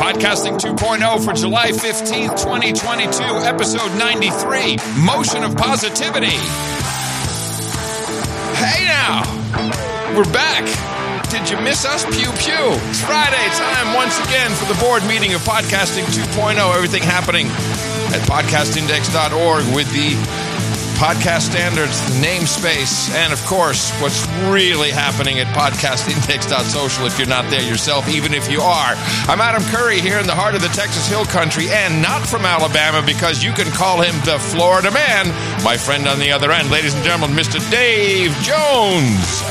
Podcasting 2.0 for July 15th, 2022, episode 93, Motion of Positivity. Hey now, we're back. Did you miss us? Pew, pew. It's Friday time once again for the board meeting of Podcasting 2.0. Everything happening at podcastindex.org with the podcast standards, the namespace, and of course, what's really happening at podcastindex.social if you're not there yourself, even if you are. I'm Adam Curry here in the heart of the Texas Hill Country and not from Alabama because you can call him the Florida Man. My friend on the other end, ladies and gentlemen, Mr. Dave Jones.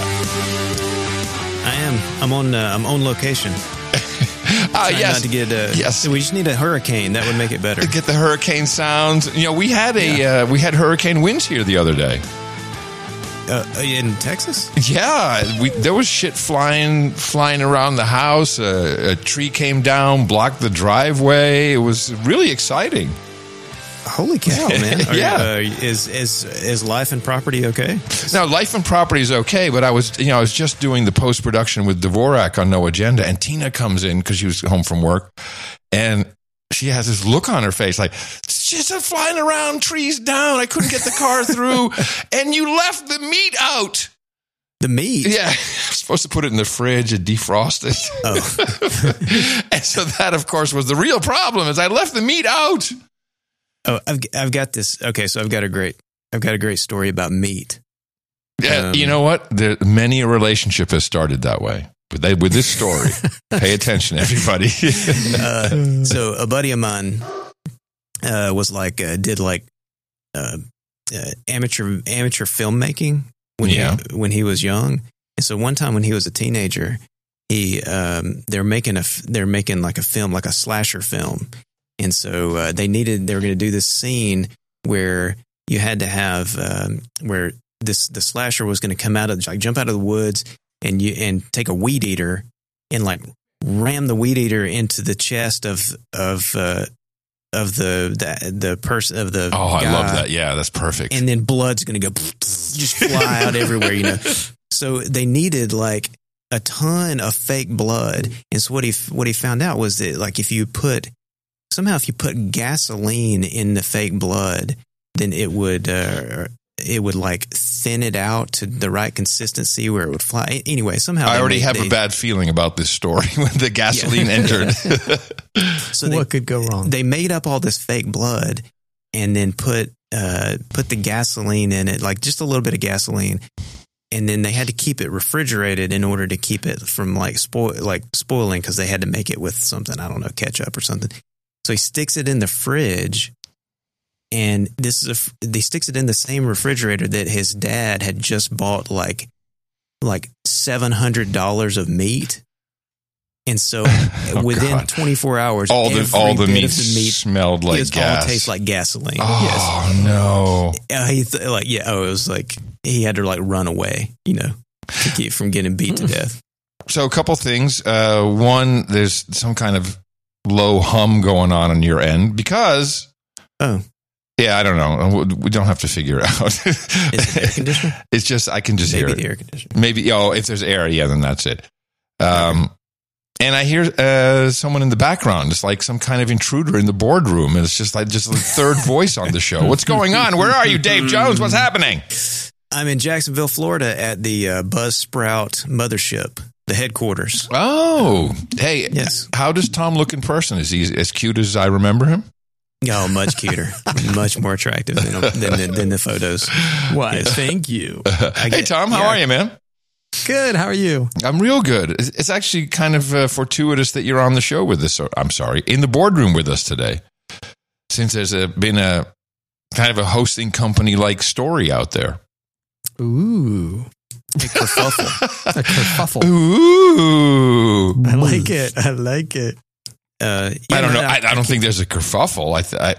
I'm on location. Yes. Not to get, yes. We just need a hurricane. That would make it better. Get the hurricane sounds. You know, we had hurricane winds here the other day. In Texas? Yeah, there was shit flying around the house. A tree came down, blocked the driveway. It was really exciting. Holy cow, man! Yeah. Is life and property okay? No, life and property is okay, but I was just doing the post-production with Dvorak on No Agenda, and Tina comes in because she was home from work, and she has this look on her face like, it's just flying around, trees down, I couldn't get the car through, and you left the meat out. The meat? Yeah, I was supposed to put it in the fridge and defrost it. Oh. And so that, of course, was the real problem, is I left the meat out. Oh, I've got this. Okay, so I've got a great story about meat. Yeah, you know what? Many a relationship has started that way. With this story, pay attention, everybody. So a buddy of mine was did amateur filmmaking when he was young. And so one time when he was a teenager, they're making like a film, like a slasher film. And so they were going to do this scene where you had to have where the slasher was going to come out of jump out of the woods and take a weed eater and like ram the weed eater into the chest of the person of the guy. I love that. Yeah, that's perfect. And then blood's going to go just fly out everywhere, So they needed like a ton of fake blood. And so what he found out was that like if you put gasoline in the fake blood, then it would like thin it out to the right consistency where it would fly. Anyway, somehow I already have a bad feeling about this story when the gasoline entered. So what could go wrong? They made up all this fake blood and then put the gasoline in it, like just a little bit of gasoline. And then they had to keep it refrigerated in order to keep it from spoiling because they had to make it with something, I don't know, ketchup or something. So he sticks it in the fridge, and he sticks it in the same refrigerator that his dad had just bought like $700 of meat. And so within 24 hours, all the meat smelled like gas. All tastes like gasoline. Oh, yes. No. It was like he had to like run away, to keep from getting beat to death. So a couple things. One, there's some kind of low hum going on your end because I don't know, we don't have to figure it out. Is it air conditioner? It's just I can just hear it. The air conditioner. Maybe if there's air, then that's it. And I hear someone in the background, just like some kind of intruder in the boardroom, and it's just a third voice on the show. What's going on? Where are you, Dave Jones? What's happening? I'm in Jacksonville, Florida at the Buzzsprout mothership, the headquarters. Oh, hey, yes. How does Tom look in person? Is he as cute as I remember him? Oh, much cuter, much more attractive than the photos. Why? Yes. Thank you. Hey, Tom, how are you, man? Good. How are you? I'm real good. It's actually kind of fortuitous that you're on the show with us. In the boardroom with us today, since there's been a kind of a hosting company like story out there. Ooh. A kerfuffle. Ooh. I like it. I don't know. I don't think there's a kerfuffle.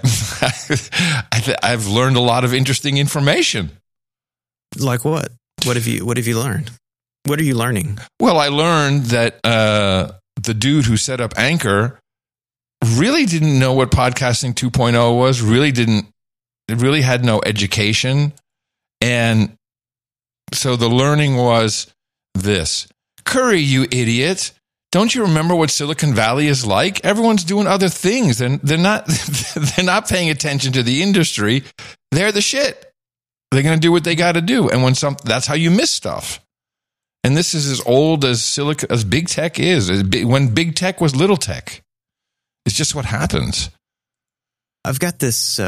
I've learned a lot of interesting information. Like what? What have you learned? What are you learning? Well, I learned that the dude who set up Anchor really didn't know what podcasting 2.0 was. Really had no education, and so the learning was this: Curry, you idiot! don't you remember what Silicon Valley is like? Everyone's doing other things. They're not they're not paying attention to the industry. They're the shit. They're going to do what they got to do. And that's how you miss stuff. And this is as old as big tech is. When big tech was little tech. It's just what happens. I've got this.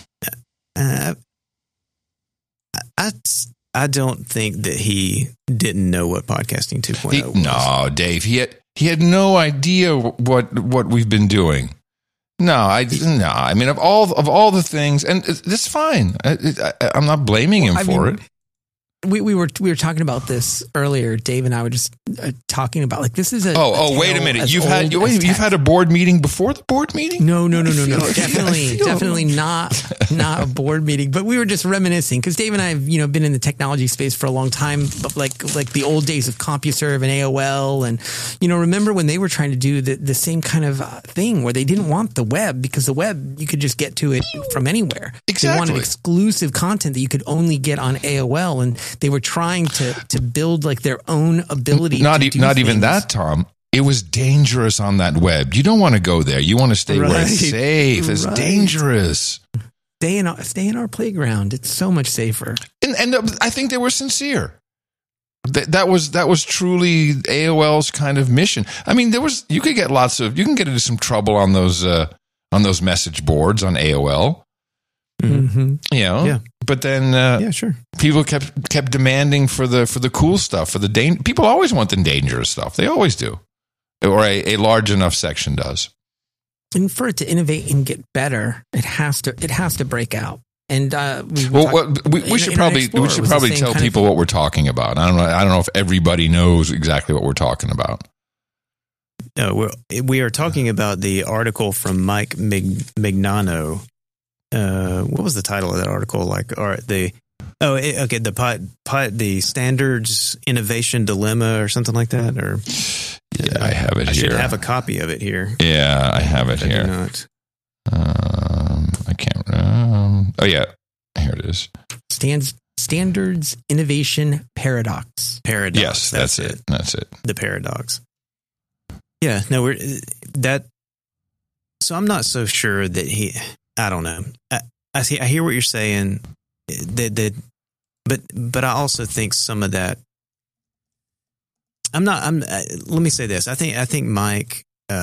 I don't think that he didn't know what podcasting 2.0 was. No, Dave. He had no idea what we've been doing. No. I mean, of all the things, and it's fine. I'm not blaming him for it. We were talking about this earlier. Dave and I were just talking about like this is a. Wait a minute! You've had a board meeting before the board meeting? No. Definitely not a board meeting. But we were just reminiscing because Dave and I have been in the technology space for a long time, but like the old days of CompuServe and AOL, and remember when they were trying to do the same kind of thing where they didn't want the web because the web you could just get to it from anywhere. Exactly. They wanted exclusive content that you could only get on AOL, and they were trying to build like their own ability. Not even that, Tom. It was dangerous on that web. You don't want to go there. You want to stay where it's safe. It's dangerous. Stay in our playground. It's so much safer. And I think they were sincere. That was truly AOL's kind of mission. I mean, you can get into some trouble on those message boards on AOL. Mm-hmm. Yeah. But then, sure. People kept demanding for the cool stuff, for the people always want the dangerous stuff. They always do, or a large enough section does. And for it to innovate and get better, it has to break out. And we should probably tell people what we're talking about. I don't know if everybody knows exactly what we're talking about. No, we are talking about the article from Mike Mignano. What was the title of that article? The standards innovation dilemma or something like that. Or I have it here. I should have a copy of it here. Yeah, I have it here. I can't. Here it is. Standards innovation paradox. Yes, that's it. That's it. The paradox. Yeah. No, so I'm not so sure that I don't know. I hear what you're saying, but I also think some of that. Let me say this. I think Mike.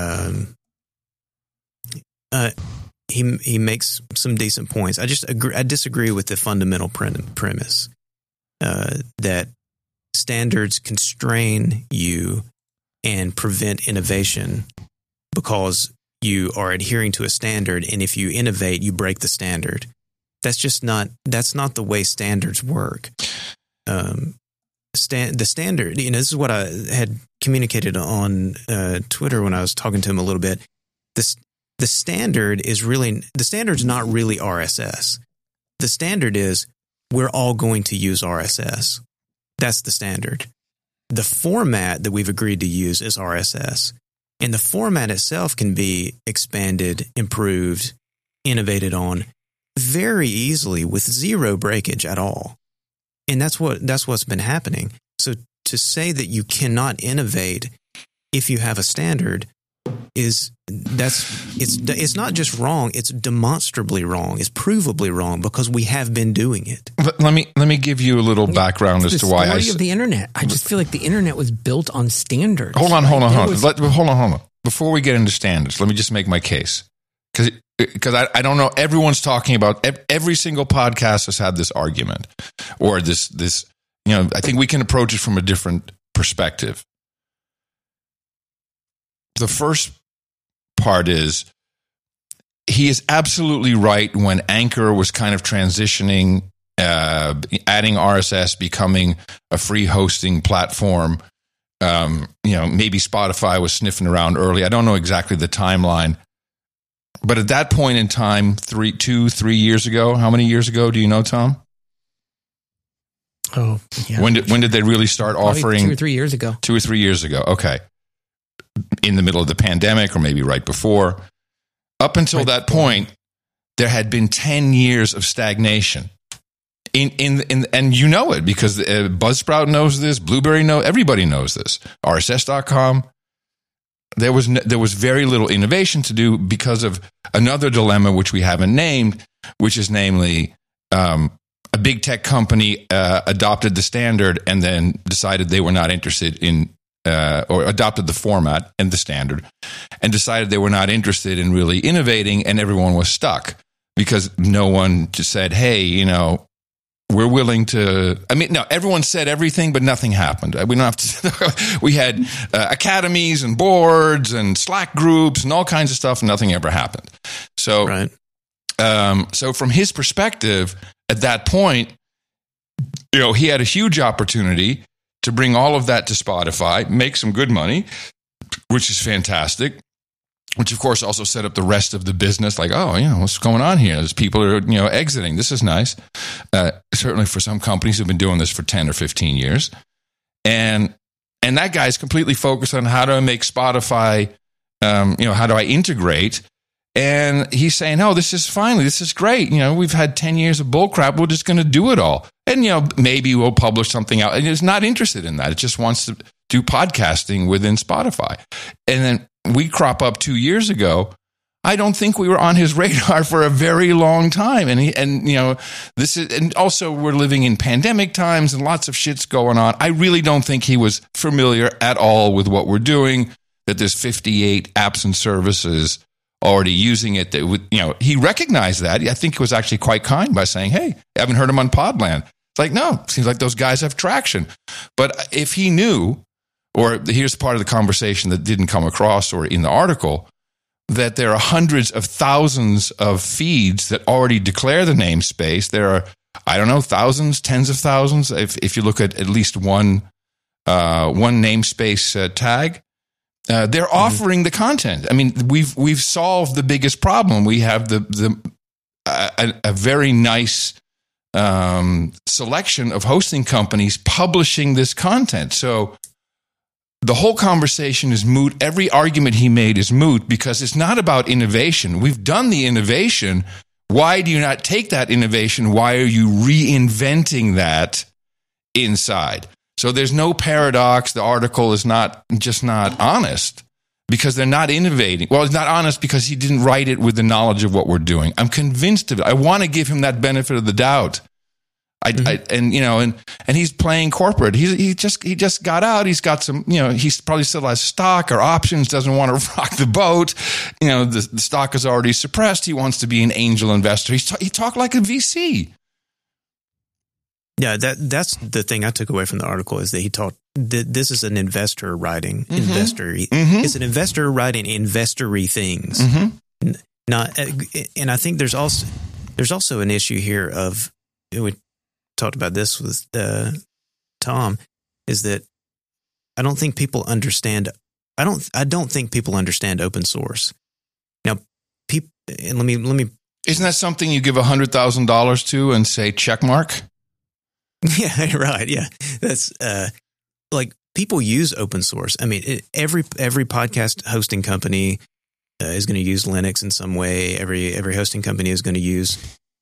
He makes some decent points. I disagree with the fundamental premise that standards constrain you and prevent innovation because you are adhering to a standard, and if you innovate, you break the standard. That's not the way standards work. The standard, this is what I had communicated on Twitter when I was talking to him a little bit. The standard's not really RSS. The standard is we're all going to use RSS. That's the standard. The format that we've agreed to use is RSS. And the format itself can be expanded, improved, innovated on very easily with zero breakage at all. And that's what's been happening. So to say that you cannot innovate if you have a standard it's not just wrong, it's demonstrably wrong, it's provably wrong because we have been doing it. But let me give you a little background as to why the story of the internet. I just feel like the internet was built on standards. Hold on. Before we get into standards, let me just make my case. Because I don't know, everyone's talking about, every single podcast has had this argument or this I think we can approach it from a different perspective. The first part is he is absolutely right when Anchor was kind of transitioning, adding RSS, becoming a free hosting platform. Maybe Spotify was sniffing around early. I don't know exactly the timeline. But at that point in time, 3 years ago, how many years ago do you know, Tom? Oh, yeah. When did they really start offering? 2 or 3 years ago. 2 or 3 years ago. Okay. In the middle of the pandemic or maybe right before. Up until that point, there had been 10 years of stagnation. And you know it because Buzzsprout knows this, Blueberry knows, everybody knows this. RSS.com, there was very little innovation to do because of another dilemma which we haven't named, which is namely a big tech company adopted the standard and then decided they were not interested in or adopted the format and the standard and decided they were not interested in really innovating, and everyone was stuck because no one just said, hey, you know, we're willing to. I mean, no, everyone said everything, but nothing happened. We don't have to. We had academies and boards and Slack groups and all kinds of stuff, and nothing ever happened. So, Right. So from his perspective, at that point, you know, he had a huge opportunity to bring all of that to Spotify, make some good money, which is fantastic. Which, of course, also set up the rest of the business. Like, oh, you know, what's going on here? There's people are, you know, exiting. This is nice. Certainly for some companies who've been doing this for 10 or 15 years. And that guy's completely focused on how do I make Spotify, you know, how do I integrate? And he's saying, oh, this is great. You know, we've had 10 years of bullcrap. We're just going to do it all. And, you know, maybe we'll publish something out. And he's not interested in that. It just wants to do podcasting within Spotify. And then we crop up 2 years ago. I don't think we were on his radar for a very long time. And you know, and also we're living in pandemic times and lots of shit's going on. I really don't think he was familiar at all with what we're doing, that there's 58 apps and services already using it. That you know, he recognized that. I think he was actually quite kind by saying, hey, I haven't heard him on Podland. It's like, no, it seems like those guys have traction. But if he knew, or here's part of the conversation that didn't come across or in the article, that there are hundreds of thousands of feeds that already declare the namespace. There are, I don't know, thousands, tens of thousands. If you look at least one namespace tag, they're offering the content. I mean, we've solved the biggest problem. We have a very nice selection of hosting companies publishing this content. So the whole conversation is moot. Every argument he made is moot because it's not about innovation. We've done the innovation. Why do you not take that innovation? Why are you reinventing that inside? So there's no paradox. The article is not honest because they're not innovating. Well, it's not honest because he didn't write it with the knowledge of what we're doing. I'm convinced of it. I want to give him that benefit of the doubt. And he's playing corporate. He just got out. He's got some, you know, he's probably still has stock or options, doesn't want to rock the boat. You know, the stock is already suppressed. He wants to be an angel investor. He talked like a VC. Yeah, that's the thing I took away from the article is that he talked. This is an investor writing It's an investor writing investor-y things. Mm-hmm. Not, and I think there's also an issue here of we talked about this with Tom, is that I don't think people understand. I don't think people understand open source. Now, and let me. Isn't that something you give $100,000 to and say check mark? Yeah, right. Yeah, that's like people use open source. I mean, every podcast hosting company is going to use Linux in some way. Every hosting company is going to use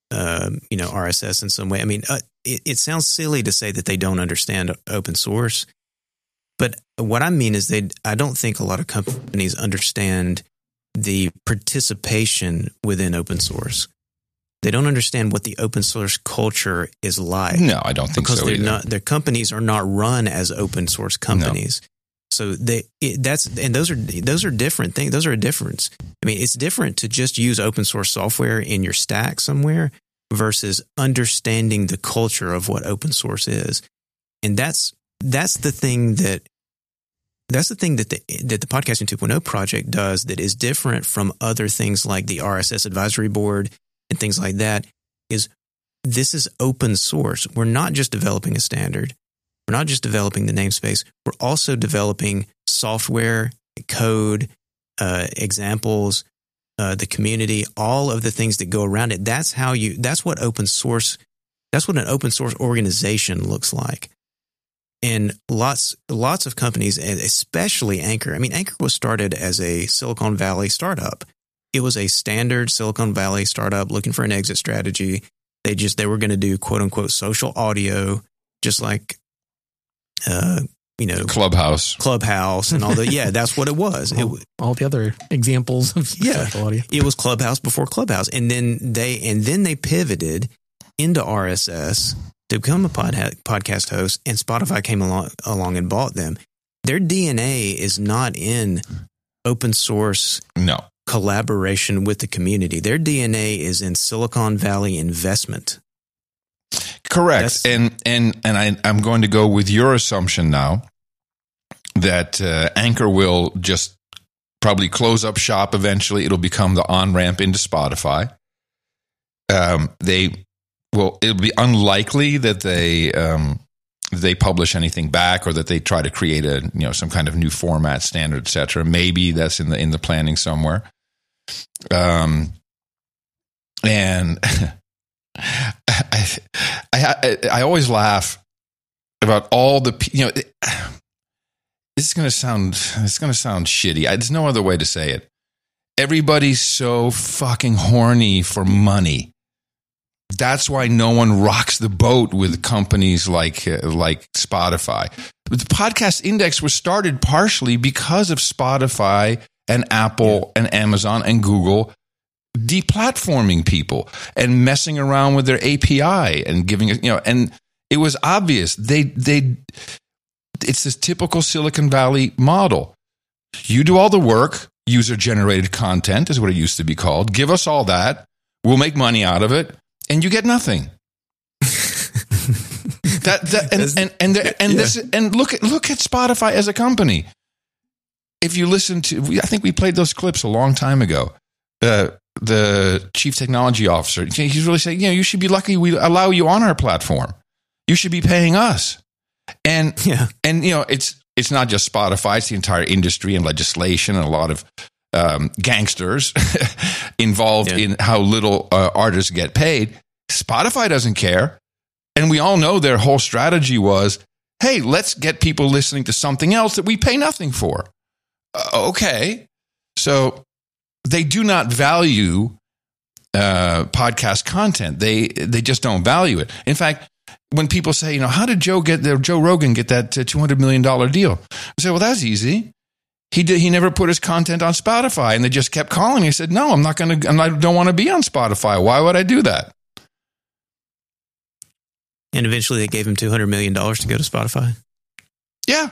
RSS in some way. I mean, it sounds silly to say that they don't understand open source, but what I mean is I don't think a lot of companies understand the participation within open source. They don't understand what the open source culture is like. No, I don't think so either. Their companies are not run as open source companies. No. So those are different things. Those are a difference. I mean, it's different to just use open source software in your stack somewhere versus understanding the culture of what open source is. And that's the thing that the Podcasting 2.0 project does that is different from other things like the RSS advisory board and things like that. Is this is open source. We're not just developing a standard. We're not just developing the namespace. We're also developing software, code, examples, the community, all of the things that go around it. That's what an open source organization looks like. And lots of companies, and especially Anchor. I mean, Anchor was started as a Silicon Valley startup. It was a standard Silicon Valley startup looking for an exit strategy. They were going to do quote unquote social audio, just like Clubhouse and all that. Yeah, that's what it was. All the other examples of social audio. It was Clubhouse before Clubhouse, and then they pivoted into RSS to become a podcast host, and Spotify came along and bought them. Their DNA is not in open source collaboration with the community. Their DNA is in Silicon Valley investment. Correct. And I'm going to go with your assumption now that Anchor will just probably close up shop eventually. It'll become the on-ramp into Spotify. It'll be unlikely that they publish anything back, or that they try to create some kind of new format standard, etc. Maybe that's in the planning somewhere. And I always laugh about all the it's going to sound shitty. There's no other way to say it. Everybody's so fucking horny for money. That's why no one rocks the boat with companies like Spotify. But the Podcast Index was started partially because of Spotify and Apple and Amazon and Google deplatforming people and messing around with their API and giving it, and it was obvious it's this typical Silicon Valley model. You do all the work, user-generated content is what it used to be called. Give us all that. We'll make money out of it, and you get nothing. Look at Spotify as a company. If you listen to, I think we played those clips a long time ago. The chief technology officer, he's really saying, you should be lucky we allow you on our platform. You should be paying us. And it's not just Spotify, it's the entire industry and legislation and a lot of gangsters involved in how little artists get paid. Spotify doesn't care. And we all know their whole strategy was, hey, let's get people listening to something else that we pay nothing for. Okay. So they do not value podcast content. They just don't value it. In fact, when people say, how did Joe Rogan get that $200 million deal? I say, well, that's easy. He never put his content on Spotify, and they just kept calling me. He said, no, I don't want to be on Spotify. Why would I do that? And eventually they gave him $200 million to go to Spotify. Yeah.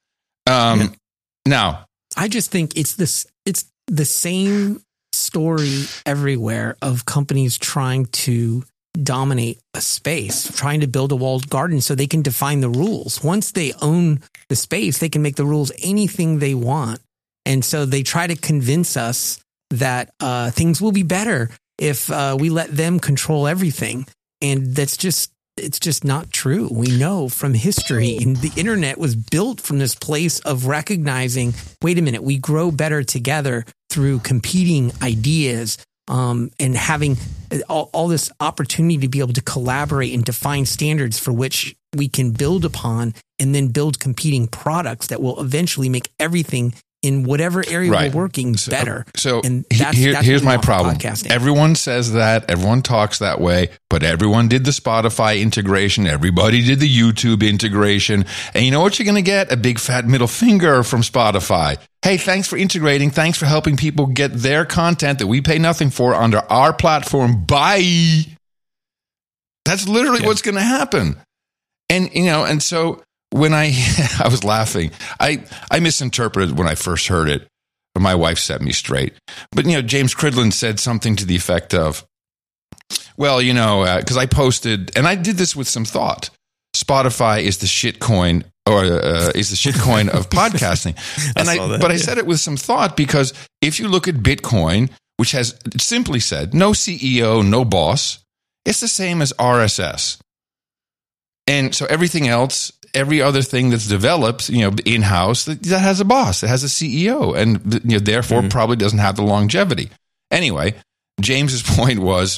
Now, I just think it's the same story everywhere of companies trying to dominate a space, trying to build a walled garden so they can define the rules. Once they own the space, they can make the rules anything they want. And so they try to convince us that things will be better if we let them control everything. And it's just not true. We know from history, and the internet was built from this place of recognizing, wait a minute, we grow better together through competing ideas, and having all this opportunity to be able to collaborate and define standards for which we can build upon, and then build competing products that will eventually make everything in whatever area we're working better. So here's my problem. Everyone says that, everyone talks that way, but everyone did the Spotify integration. Everybody did the YouTube integration. And you know what you're going to get? A big fat middle finger from Spotify. Hey, thanks for integrating. Thanks for helping people get their content that we pay nothing for under our platform. Bye. That's literally what's going to happen. And so when I was laughing, I misinterpreted when I first heard it, but my wife set me straight. But, James Cridland said something to the effect of, well, because I posted, and I did this with some thought, Spotify is the shitcoin, or is the shitcoin of podcasting. I said it with some thought, because if you look at Bitcoin, which has simply said no CEO, no boss, it's the same as RSS. And so everything else, every other thing that's developed, in-house, that has a boss, it has a CEO, and therefore probably doesn't have the longevity. Anyway, James's point was,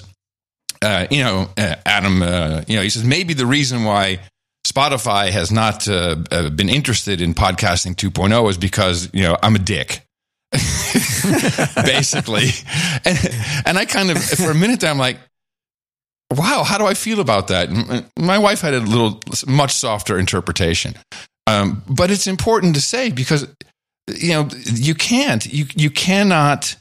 Adam, he says maybe the reason why Spotify has not been interested in podcasting 2.0 is because, I'm a dick. Basically. And I kind of, for a minute there, I'm like, wow, how do I feel about that? My wife had a much softer interpretation. But it's important to say because, you cannot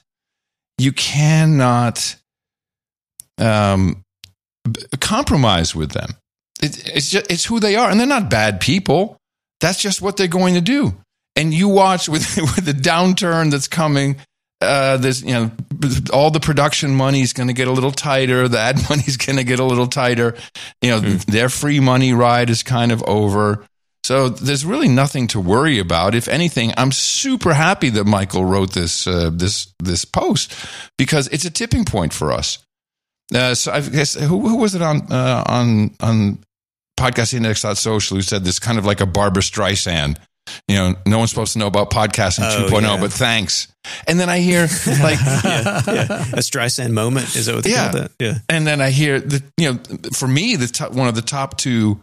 compromise with them. It's who they are, and they're not bad people. That's just what they're going to do. And you watch with the downturn that's coming. There's all the production money is going to get a little tighter. The ad money is going to get a little tighter. Their free money ride is kind of over. So there's really nothing to worry about. If anything, I'm super happy that Michael wrote this post because it's a tipping point for us. So I guess who was it on podcastindex.social who said this kind of like a Barbra Streisand? No one's supposed to know about podcasting 2.0, but thanks. And then I hear like a Streisand moment, is that what they call that? Yeah. And then I hear for me one of the top two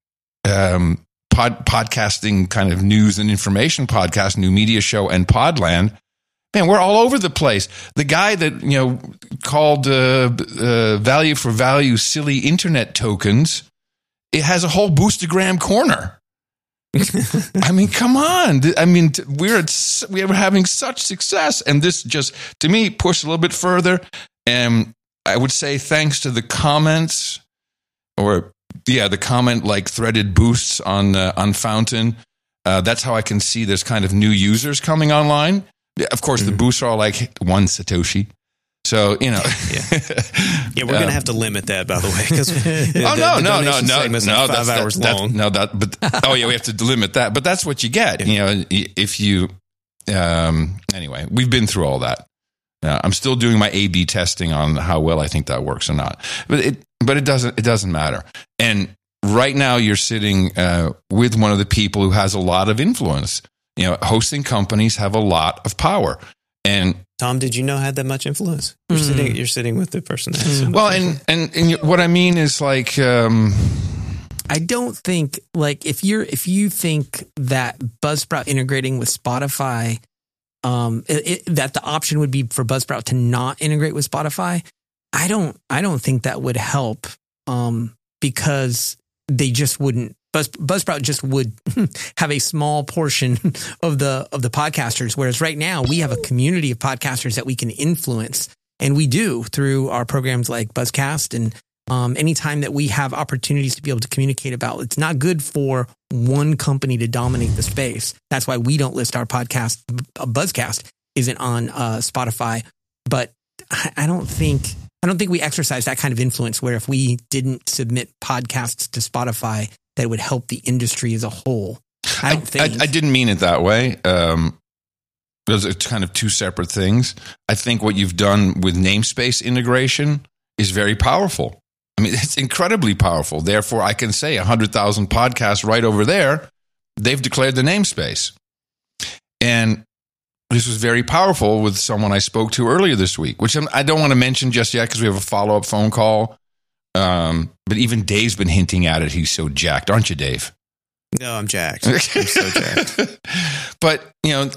podcasting kind of news and information podcast, New Media Show and Podland. Man, we're all over the place. The guy that called value for value silly internet tokens, it has a whole Boostagram corner. I mean, come on. I mean, we are having such success, and this just to me pushed a little bit further. And I would say thanks to the comments, the comment like threaded boosts on Fountain. That's how I can see there's kind of new users coming online. Of course, the boosts are all like 1 Satoshi. So, we're going to have to limit that, by the way. No, 5 hours long. We have to limit that. But that's what you get. If you, anyway, we've been through all that. I'm still doing my A/B testing on how well I think that works or not. But it doesn't matter. And right now you're sitting with one of the people who has a lot of influence. Hosting companies have a lot of power. And Tom, did you know had that much influence? You're sitting with the person that has so much influence. And what I mean is like I don't think like if you think that Buzzsprout integrating with Spotify that the option would be for Buzzsprout to not integrate with Spotify, I don't think that would help because they just wouldn't. Buzzsprout just would have a small portion of the podcasters, whereas right now we have a community of podcasters that we can influence, and we do through our programs like Buzzcast. And anytime that we have opportunities to be able to communicate about, it's not good for one company to dominate the space. That's why we don't list our podcast. Buzzcast isn't on Spotify, but I don't think we exercise that kind of influence where if we didn't submit podcasts to Spotify, that would help the industry as a whole. I didn't mean it that way. Those are kind of two separate things. I think what you've done with namespace integration is very powerful. I mean, it's incredibly powerful. Therefore, I can say 100,000 podcasts right over there, they've declared the namespace. And this was very powerful with someone I spoke to earlier this week, which I don't want to mention just yet because we have a follow-up phone call. But even Dave's been hinting at it. He's so jacked, aren't you, Dave? No, I'm jacked. I'm so jacked. But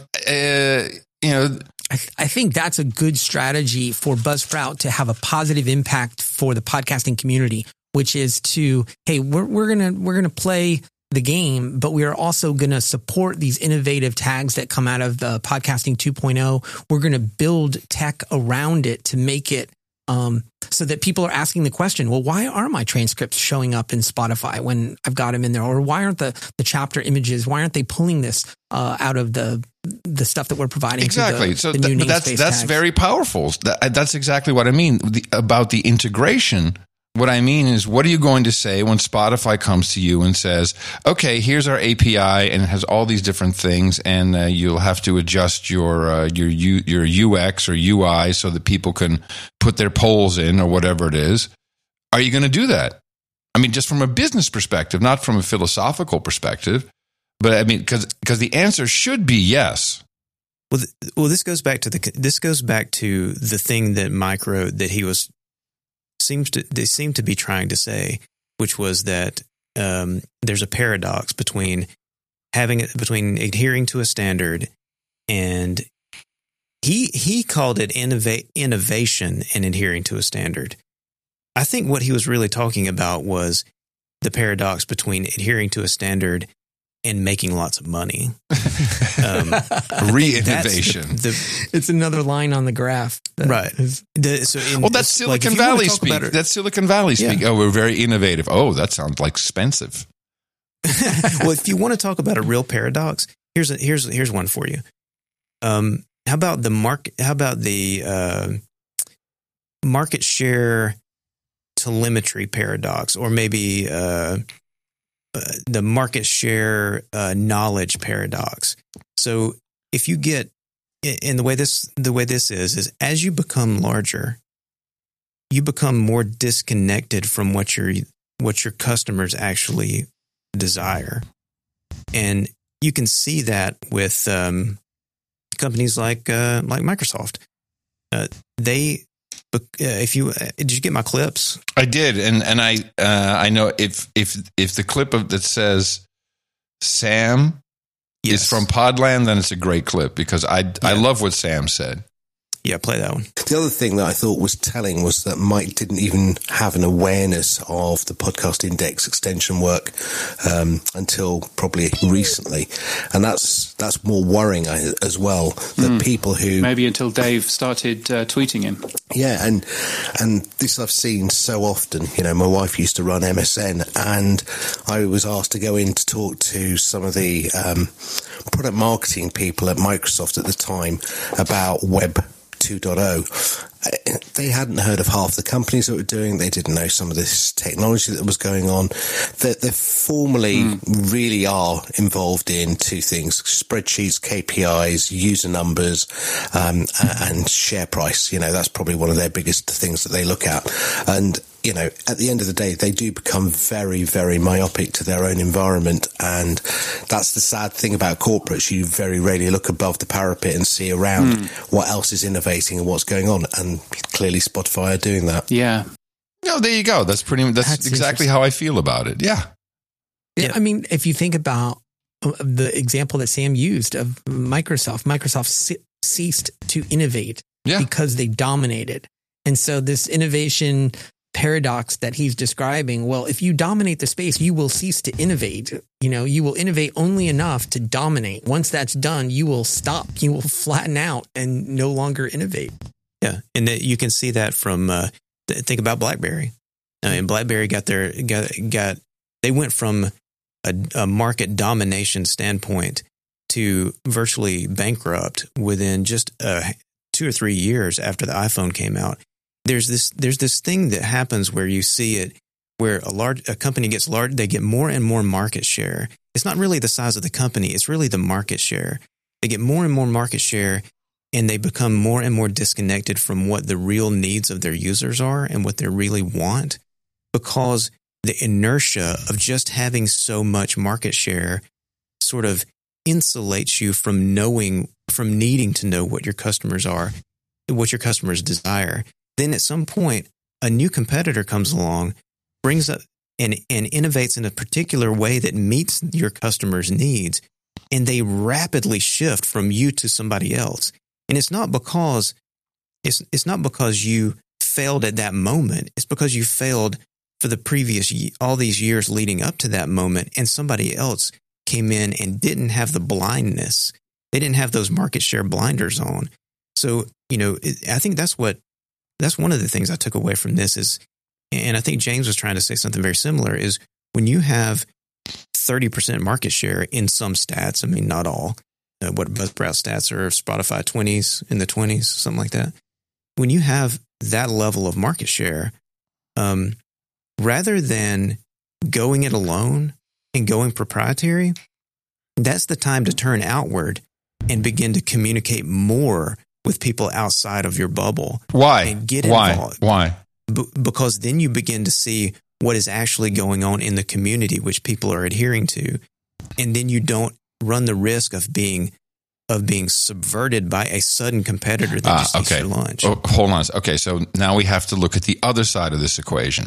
I think that's a good strategy for Buzzsprout to have a positive impact for the podcasting community, which is to, hey, we're gonna play the game, but we are also going to support these innovative tags that come out of the podcasting 2.0. We're going to build tech around it to make it so that people are asking the question, well, why are my transcripts showing up in Spotify when I've got them in there? Or why aren't the chapter images, why aren't they pulling this out of the stuff that we're providing? Exactly. So that's very powerful. That's exactly what I mean about the integration. What I mean is, what are you going to say when Spotify comes to you and says, okay, here's our API and it has all these different things and you'll have to adjust your UX or UI so that people can put their polls in or whatever it is. Are you going to do that? I mean, just from a business perspective, not from a philosophical perspective, but I mean, because the answer should be yes. Well, this goes back to the thing that Mike wrote that he was they seem to be trying to say, which was that there's a paradox between adhering to a standard, and he called it innovation and adhering to a standard. I think what he was really talking about was the paradox between adhering to a standard and making lots of money. Re-innovation. It's another line on the graph. Right. That's Silicon Valley speak. That's Silicon Valley speak. Yeah. Oh, we're very innovative. Oh, that sounds like expensive. Well, if you want to talk about a real paradox, here's one for you. How about the market share telemetry paradox, or maybe the market share knowledge paradox? So if you get, and the way this is as you become larger, you become more disconnected from what your customers actually desire. And you can see that with companies like Microsoft. Did you get my clips? I did, and I know if the clip that says Sam is from Podland, then it's a great clip, because I love what Sam said. Yeah, play that one. The other thing that I thought was telling was that Mike didn't even have an awareness of the Podcast Index extension work until probably recently. And that's more worrying as well, that people who... Maybe until Dave started tweeting him. Yeah, and this I've seen so often. You know, my wife used to run MSN, and I was asked to go in to talk to some of the product marketing people at Microsoft at the time about Web 2.0. They hadn't heard of half the companies that were doing. They didn't know some of this technology that was going on. They formally really are involved in two things: spreadsheets, KPIs, user numbers, and share price. You know, that's probably one of their biggest things that they look at. And you know, at the end of the day, they do become very, very myopic to their own environment. And that's the sad thing about corporates. You very rarely look above the parapet and see around what else is innovating and what's going on. And clearly Spotify are doing that. Yeah. No, there you go. That's exactly how I feel about it. Yeah. Yeah. I mean, if you think about the example that Sam used of Microsoft ceased to innovate because they dominated. And so this innovation paradox that he's describing, well, if you dominate the space, you will cease to innovate. You know, you will innovate only enough to dominate. Once that's done, you will stop. You will flatten out and no longer innovate. Yeah, and you can see that from think about BlackBerry. I mean, BlackBerry they went from a market domination standpoint to virtually bankrupt within just 2 or 3 years after the iPhone came out. There's this thing that happens where you see it, where a company gets large, they get more and more market share. It's not really the size of the company, it's really the market share. They get more and more market share, and they become more and more disconnected from what the real needs of their users are and what they really want, because the inertia of just having so much market share sort of insulates you from needing to know what your customers are, what your customers desire. Then at some point, a new competitor comes along, brings up and innovates in a particular way that meets your customers' needs, and they rapidly shift from you to somebody else. And it's not because you failed at that moment. It's because you failed for the all these years leading up to that moment, and somebody else came in and didn't have the blindness. They didn't have those market share blinders on. So, you know, I think that's one of the things I took away from this is, and I think James was trying to say something very similar, is when you have 30% market share in some stats, I mean, not all, what Buzzsprout stats are, Spotify 20s, in the 20s, something like that. When you have that level of market share, rather than going it alone and going proprietary, that's the time to turn outward and begin to communicate more with people outside of your bubble. Why? And get involved. Why? Because then you begin to see what is actually going on in the community, which people are adhering to. And then you don't run the risk of being subverted by a sudden competitor that just eats your lunch. Oh, hold on. Okay, so now we have to look at the other side of this equation.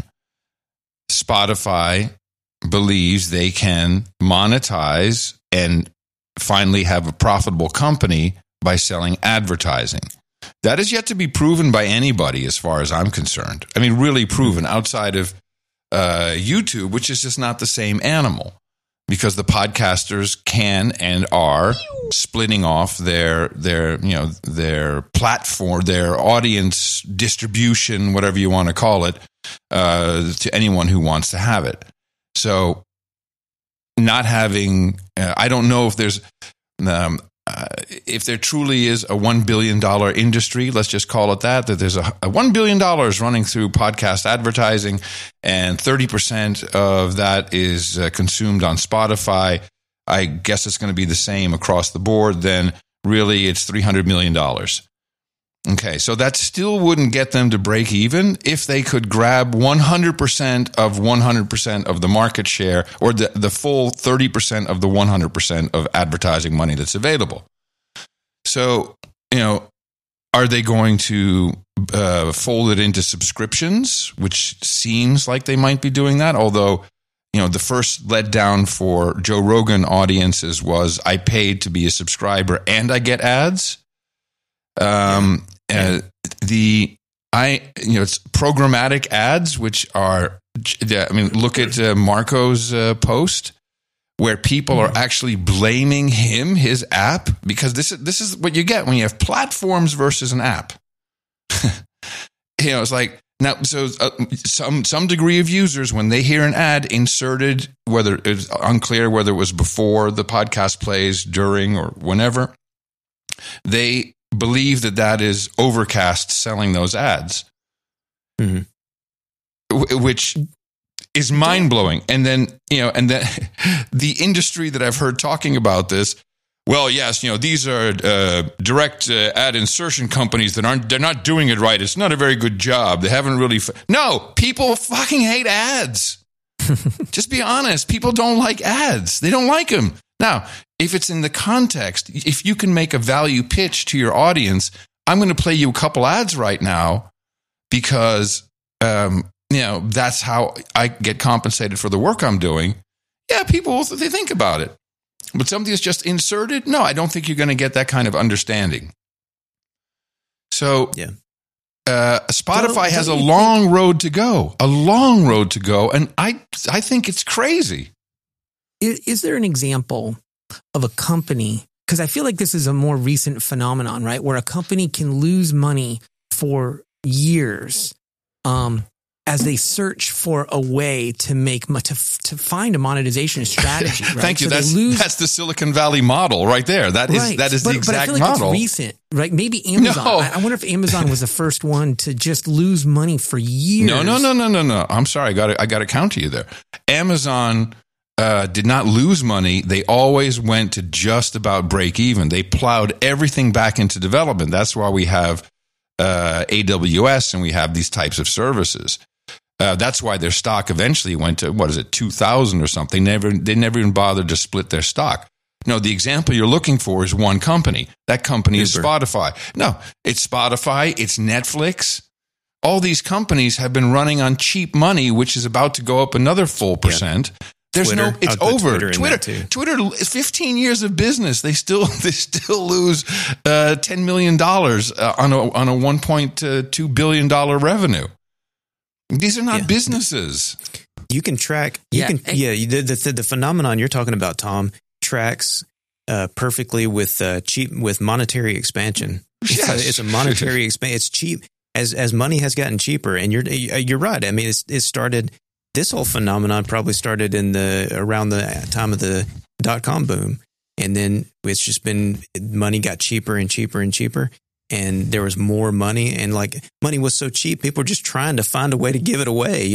Spotify believes they can monetize and finally have a profitable company by selling advertising. That is yet to be proven by anybody as far as I'm concerned. I mean, really proven outside of YouTube, which is just not the same animal. because the podcasters can and are splitting off their platform, their audience distribution, whatever you want to call it, to anyone who wants to have it. So not having, I don't know if there's, if there truly is a $1 billion industry, let's just call it that there's a $1 billion running through podcast advertising, and 30% of that is consumed on Spotify. I guess it's going to be the same across the board. Then really it's $300 million. Okay, so that still wouldn't get them to break even if they could grab 100% of the market share, or the full 30% of the 100% of advertising money that's available. So, are they going to fold it into subscriptions, which seems like they might be doing that? Although, the first letdown for Joe Rogan audiences was I paid to be a subscriber and I get ads. It's programmatic ads, which are, look at Marco's post, where people are actually blaming his app, because this is what you get when you have platforms versus an app. It's like, now, so some degree of users, when they hear an ad inserted, whether it's unclear whether it was before the podcast plays, during, or whenever, they believe that is Overcast selling those ads, which is mind-blowing. And then, the industry that I've heard talking about this, well, yes, these are direct ad insertion companies they're not doing it right. It's not a very good job. They haven't really... No, people fucking hate ads. Just be honest. People don't like ads. They don't like them. Now, if it's in the context, if you can make a value pitch to your audience, I'm going to play you a couple ads right now because, that's how I get compensated for the work I'm doing. Yeah, people, they think about it. But something that's just inserted, no, I don't think you're going to get that kind of understanding. So, Spotify has a long road to go, and I think it's crazy. Is there an example of a company, because I feel like this is a more recent phenomenon, right, where a company can lose money for years as they search for a way to to find a monetization strategy. Right? Thank you. So that's the Silicon Valley model right there. That is the exact but I feel like model. It's recent, right? Maybe Amazon. No. I wonder if Amazon was the first one to just lose money for years. No. I'm sorry. I got to counter you there. Amazon did not lose money. They always went to just about break even. They plowed everything back into development. That's why we have AWS and we have these types of services. That's why their stock eventually went to, 2,000 or something. They never even bothered to split their stock. No, the example you're looking for is one company. That company is Spotify. No, it's Spotify, it's Netflix. All these companies have been running on cheap money, which is about to go up another full percent. Yeah. There's Twitter. It's over. Twitter is 15 years of business. They still lose $10 million on a $1.2 billion revenue. These are not businesses. You can track. The phenomenon you're talking about, Tom, tracks perfectly with monetary expansion. It's a monetary expansion. It's cheap as money has gotten cheaper, and you're right. I mean, it started. This whole phenomenon probably started around the time of the .com boom, and then it's just been money got cheaper and cheaper and cheaper, and there was more money, and like money was so cheap, people were just trying to find a way to give it away.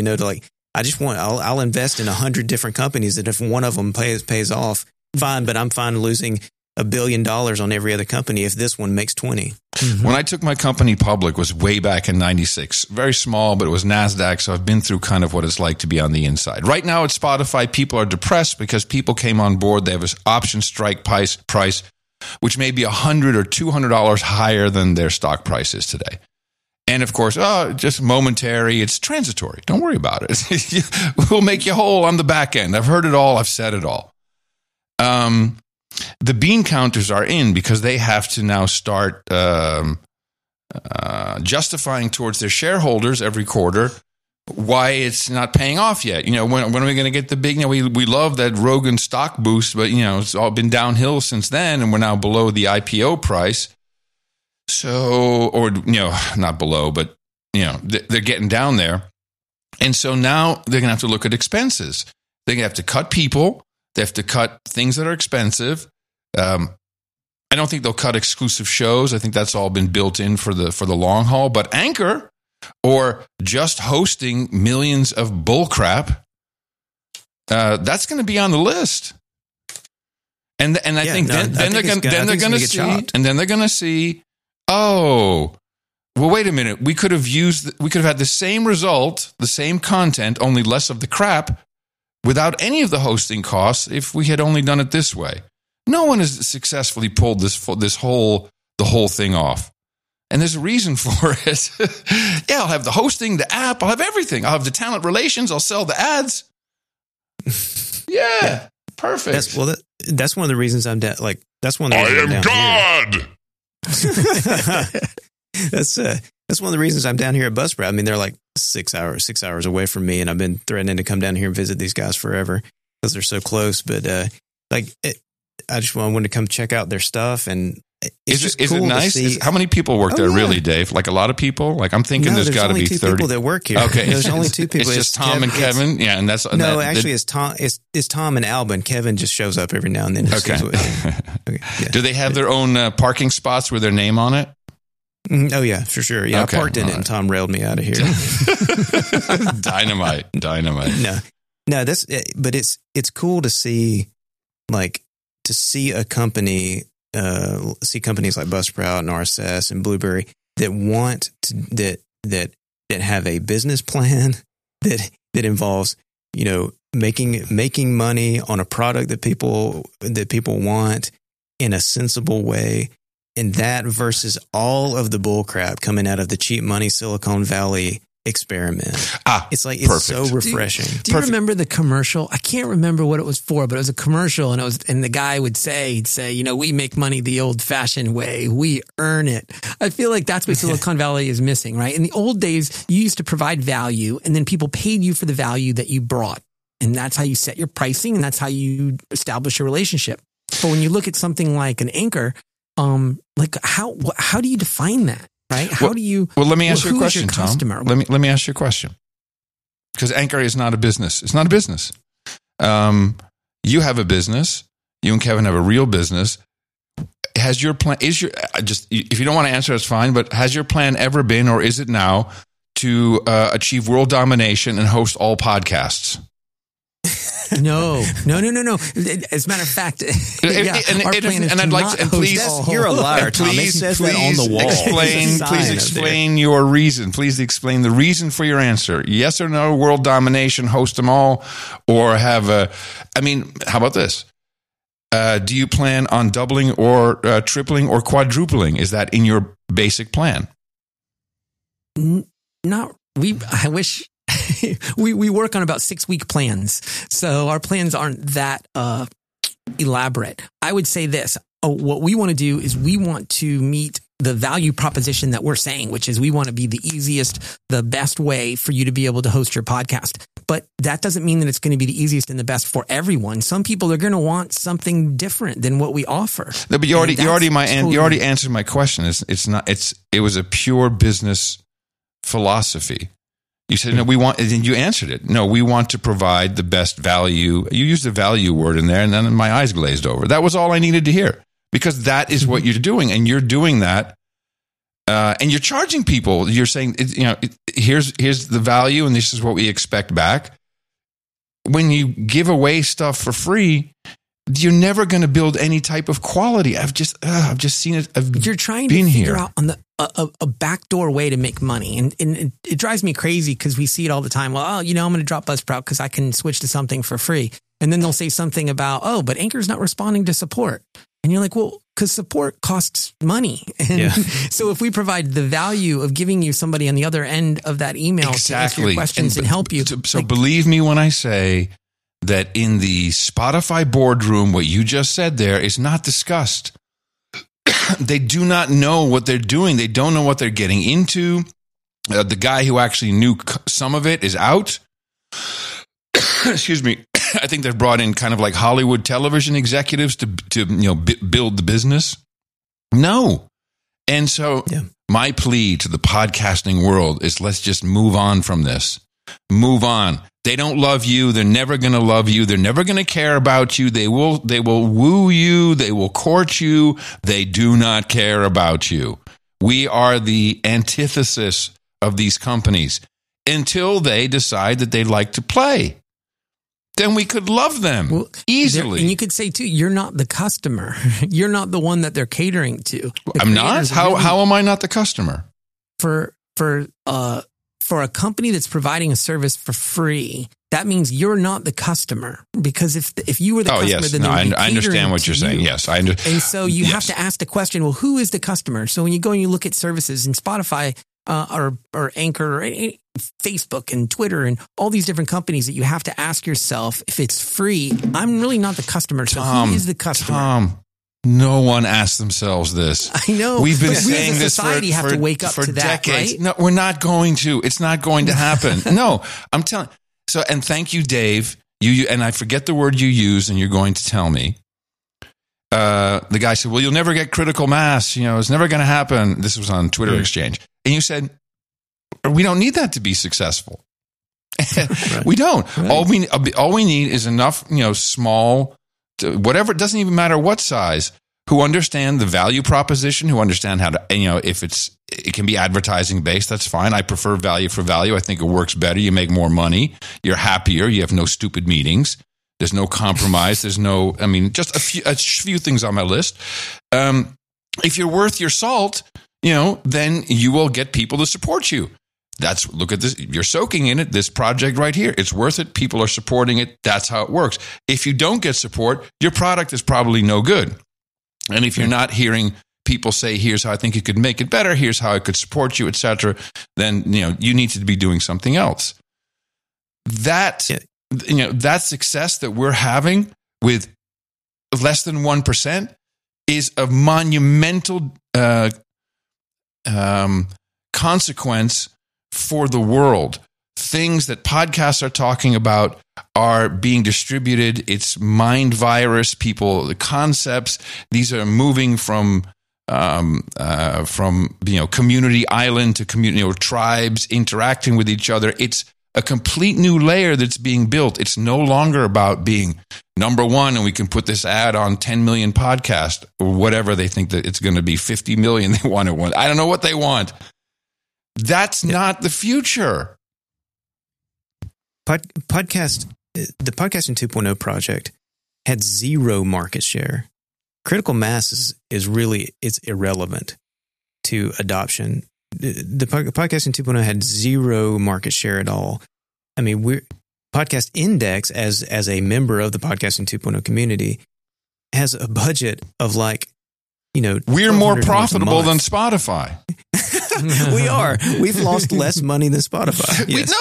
I'll invest in 100 different companies, and if one of them pays off, fine, but I'm fine losing $1 billion on every other company if this one makes 20. Mm-hmm. When I took my company public was way back in 96. Very small, but it was NASDAQ, so I've been through kind of what it's like to be on the inside. Right now at Spotify, people are depressed because people came on board. They have an option strike price, which may be $100 or $200 higher than their stock price is today. And of course, just momentary. It's transitory. Don't worry about it. We'll make you whole on the back end. I've heard it all. I've said it all. The bean counters are in because they have to now start justifying towards their shareholders every quarter why it's not paying off yet. When are we going to get the big? We love that Rogan stock boost, but it's all been downhill since then, and we're now below the IPO price. So, or not below, but they're getting down there, and so now they're going to have to look at expenses. They're going to have to cut people. They have to cut things that are expensive. I don't think they'll cut exclusive shows. I think that's all been built in for the long haul. But Anchor, or just hosting millions of bullcrap, that's going to be on the list. And I think then they're going to see. Oh, well, wait a minute. We could have had the same result, the same content, only less of the crap, without any of the hosting costs if we had only done it this way. No one has successfully pulled the whole thing off. And there's a reason for it. I'll have the hosting, the app, I'll have everything. I'll have the talent relations, I'll sell the ads. Yeah. Perfect. That's one of the reasons I'm down. That's one of the reasons I am God. That's one of the reasons I'm down here at Buzzsprout. I mean, they're like 6 hours away from me, and I've been threatening to come down here and visit these guys forever because they're so close. But I just wanted to come check out their stuff, and is it nice? How many people work there, really, Dave? Like a lot of people? Like I'm thinking there's got to be 30 people that work here. Okay, there's only 2 people. It's just Tom and Kevin. Yeah, and that's it's Tom. It's Tom and Alban. Kevin just shows up every now and then. Okay. Yeah. Do they have their own parking spots with their name on it? Oh yeah, for sure. Yeah, okay. I parked in it, and Tom railed me out of here. Dynamite. No, but it's cool to see, a company. See companies like Buzzsprout and RSS and Blueberry that want to, that have a business plan that involves making money on a product that people want in a sensible way, and that versus all of the bull crap coming out of the cheap money Silicon Valley experiment. It's so refreshing. Do you remember the commercial? I can't remember what it was for, but it was a commercial, and the guy would say, we make money the old fashioned way. We earn it. I feel like that's what Silicon Valley is missing, right? In the old days, you used to provide value, and then people paid you for the value that you brought. And that's how you set your pricing, and that's how you establish a relationship. But when you look at something like an Anchor, how do you define that? Right? How do you? Well, let me ask you a question, Tom. Let me ask you a question. Because Anchor is not a business. It's not a business. You have a business. You and Kevin have a real business. Has your plan? If you don't want to answer, it's fine. But has your plan ever been, or is it now, to achieve world domination and host all podcasts? No. As a matter of fact, our plan is please, you're a liar, Tom. It says that on the wall. Please explain your reason. Please explain the reason for your answer. Yes or no, world domination, host them all, or how about this? Do you plan on doubling or tripling or quadrupling? Is that in your basic plan? I wish. we work on about 6-week plans. So our plans aren't that elaborate. I would say this. What we want to do is we want to meet the value proposition that we're saying, which is we want to be the easiest, the best way for you to be able to host your podcast. But that doesn't mean that it's going to be the easiest and the best for everyone. Some people are going to want something different than what we offer. No, but you already answered my question. It was a pure business philosophy. You said, no, and you answered it. No, we want to provide the best value. You used the value word in there, and then my eyes glazed over. That was all I needed to hear, because that is what you're doing, and you're doing that, and you're charging people. You're saying, here's the value, and this is what we expect back. When you give away stuff for free, you're never going to build any type of quality. I've just seen it. You're trying to figure out on a backdoor way to make money. And it drives me crazy because we see it all the time. Well, I'm going to drop Buzzsprout because I can switch to something for free. And then they'll say something about, but Anchor's not responding to support. And you're like, well, because support costs money. And so if we provide the value of giving you somebody on the other end of that email to answer your questions and help you. So believe me when I say that in the Spotify boardroom, what you just said there is not discussed. They do not know what they're doing. They don't know what they're getting into. The guy who actually knew some of it is out. Excuse me. I think they've brought in kind of like Hollywood television executives to build the business. No. And so my plea to the podcasting world is let's just move on from this. Move on. They don't love you. They're never going to love you. They're never going to care about you. They will woo you. They will court you. They do not care about you. We are the antithesis of these companies until they decide that they'd like to play. Then we could love them easily. And you could say, too, you're not the customer. You're not the one that they're catering to. I'm not? How am I not the customer? For a company that's providing a service for free, that means you're not the customer. Because if you were the customer, then I understand what you're saying. Yes, I understand. And so you have to ask the question, well, who is the customer? So when you go and you look at services in Spotify or Anchor or Facebook and Twitter and all these different companies that you have to ask yourself, if it's free, I'm really not the customer. So who is the customer? Tom, no one asks themselves this. I know. We've been saying this society have to wake up for to that, decades. right? No, we're not going to. It's not going to happen. No, I'm telling. So, and thank you, Dave. You and I forget the word you use, and you're going to tell me. The guy said, "Well, you'll never get critical mass. It's never going to happen." This was on Twitter Exchange, and you said, "We don't need that to be successful. Right. We don't. Right. All we need is enough, small, whatever. It doesn't even matter what size. Who understand the value proposition. Who understand how to, if it can be advertising based. That's fine. I prefer value for value. I think it works better. You make more money. You're happier. You have no stupid meetings. There's no compromise. There's no. Just a few things on my list. If you're worth your salt, then you will get people to support you. Look at this. You're soaking in it. This project right here. It's worth it. People are supporting it. That's how it works. If you don't get support, your product is probably no good. And if you're not hearing people say, here's how I think you could make it better, here's how I could support you, etc., then, you need to be doing something else. That success that we're having with less than 1% is a monumental consequence for the world. Things that podcasts are talking about are being distributed. It's mind virus. The concepts, these are moving from community island to community, tribes interacting with each other. It's a complete new layer that's being built. It's no longer about being number one and we can put this ad on 10 million podcasts or whatever they think that it's going to be, 50 million they want. I don't know what they want. That's not the future. The Podcasting 2.0 project had zero market share. Critical mass is really, it's irrelevant to adoption. The Podcasting 2.0 had zero market share at all. Podcast Index, as a member of the Podcasting 2.0 community, has a budget of we're more profitable than Spotify. We are. We've lost less money than Spotify. Yes.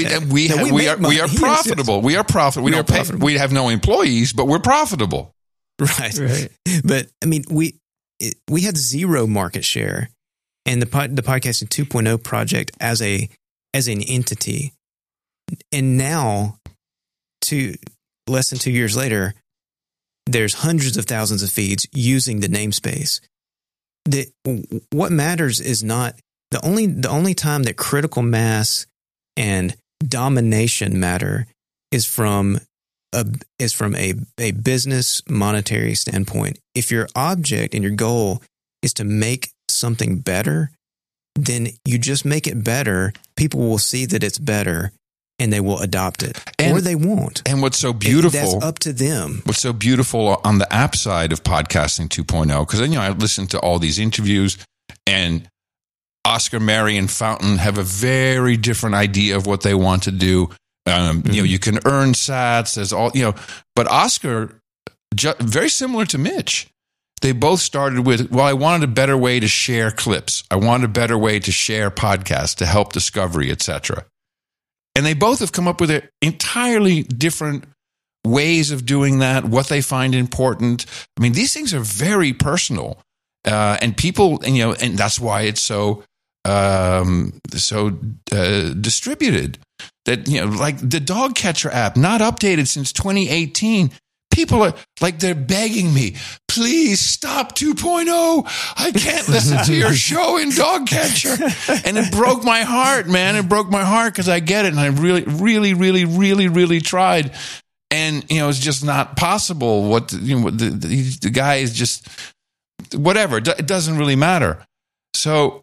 We are profitable. Yes. We are profitable. We have no employees, but we're profitable. Right. But we had zero market share, and the Podcasting 2.0 project as an entity, and now, less than 2 years later, there's hundreds of thousands of feeds using the namespace. What matters is not the only time that critical mass and domination matter is from a business monetary standpoint. If your object and your goal is to make something better, then you just make it better. People will see that it's better and they will adopt it, or they won't. And what's so beautiful, that's up to them. What's so beautiful on the app side of Podcasting 2.0, because I listen to all these interviews, and Oscar, Mary, and Fountain have a very different idea of what they want to do. You can earn sats, there's all, but Oscar, very similar to Mitch, they both started with, I wanted a better way to share clips. I wanted a better way to share podcasts to help discovery, etc. And they both have come up with entirely different ways of doing that, what they find important. These things are very personal. And people, and that's why it's so distributed that, like the dog catcher app, not updated since 2018. People are like, they're begging me, please stop 2.0. I can't listen to your show in dog catcher. And it broke my heart, man. It broke my heart because I get it. And I really, really, really, really, really tried. And, it's just not possible. The guy is just, whatever. It doesn't really matter. So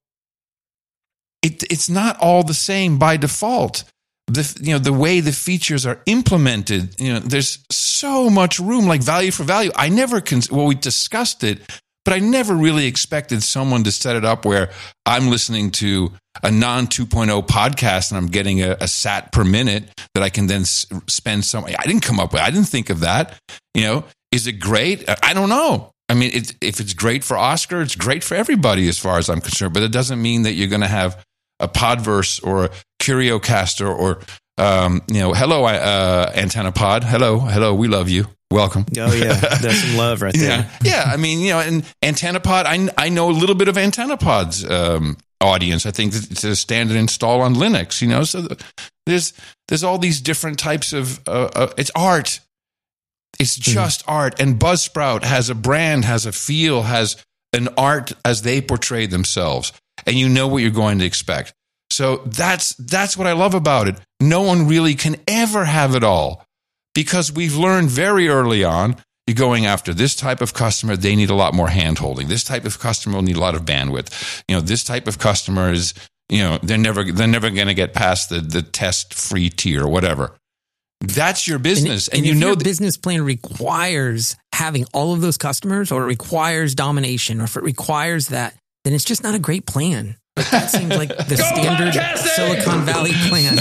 it's not all the same by default. The way the features are implemented, there's so much room, like value for value. I never we discussed it, but I never really expected someone to set it up where I'm listening to a non 2.0 podcast and I'm getting a sat per minute that I can then spend some. I didn't come up with. I didn't think of that. Is it great? I don't know. I mean, if it's great for Oscar, it's great for everybody as far as I'm concerned. But it doesn't mean that you're going to have a Podverse or a CurioCaster or, hello, Antenna Pod. Hello, we love you. Welcome. Oh, yeah. There's some love right there. Yeah. I mean, and Antenna Pod, I know a little bit of Antenna Pod's audience. I think it's a standard install on Linux, so there's all these different types of, it's art. It's just art. And Buzzsprout has a brand, has a feel, has an art as they portray themselves. And you know what you're going to expect. So that's what I love about it. No one really can ever have it all because we've learned very early on, you're going after this type of customer, they need a lot more hand-holding. This type of customer will need a lot of bandwidth. This type of customer is, they're never going to get past the test-free tier or whatever. That's your business. And if your business plan requires having all of those customers, or it requires domination, or if it requires that, then it's just not a great plan. But that seems like the standard Silicon Valley plan.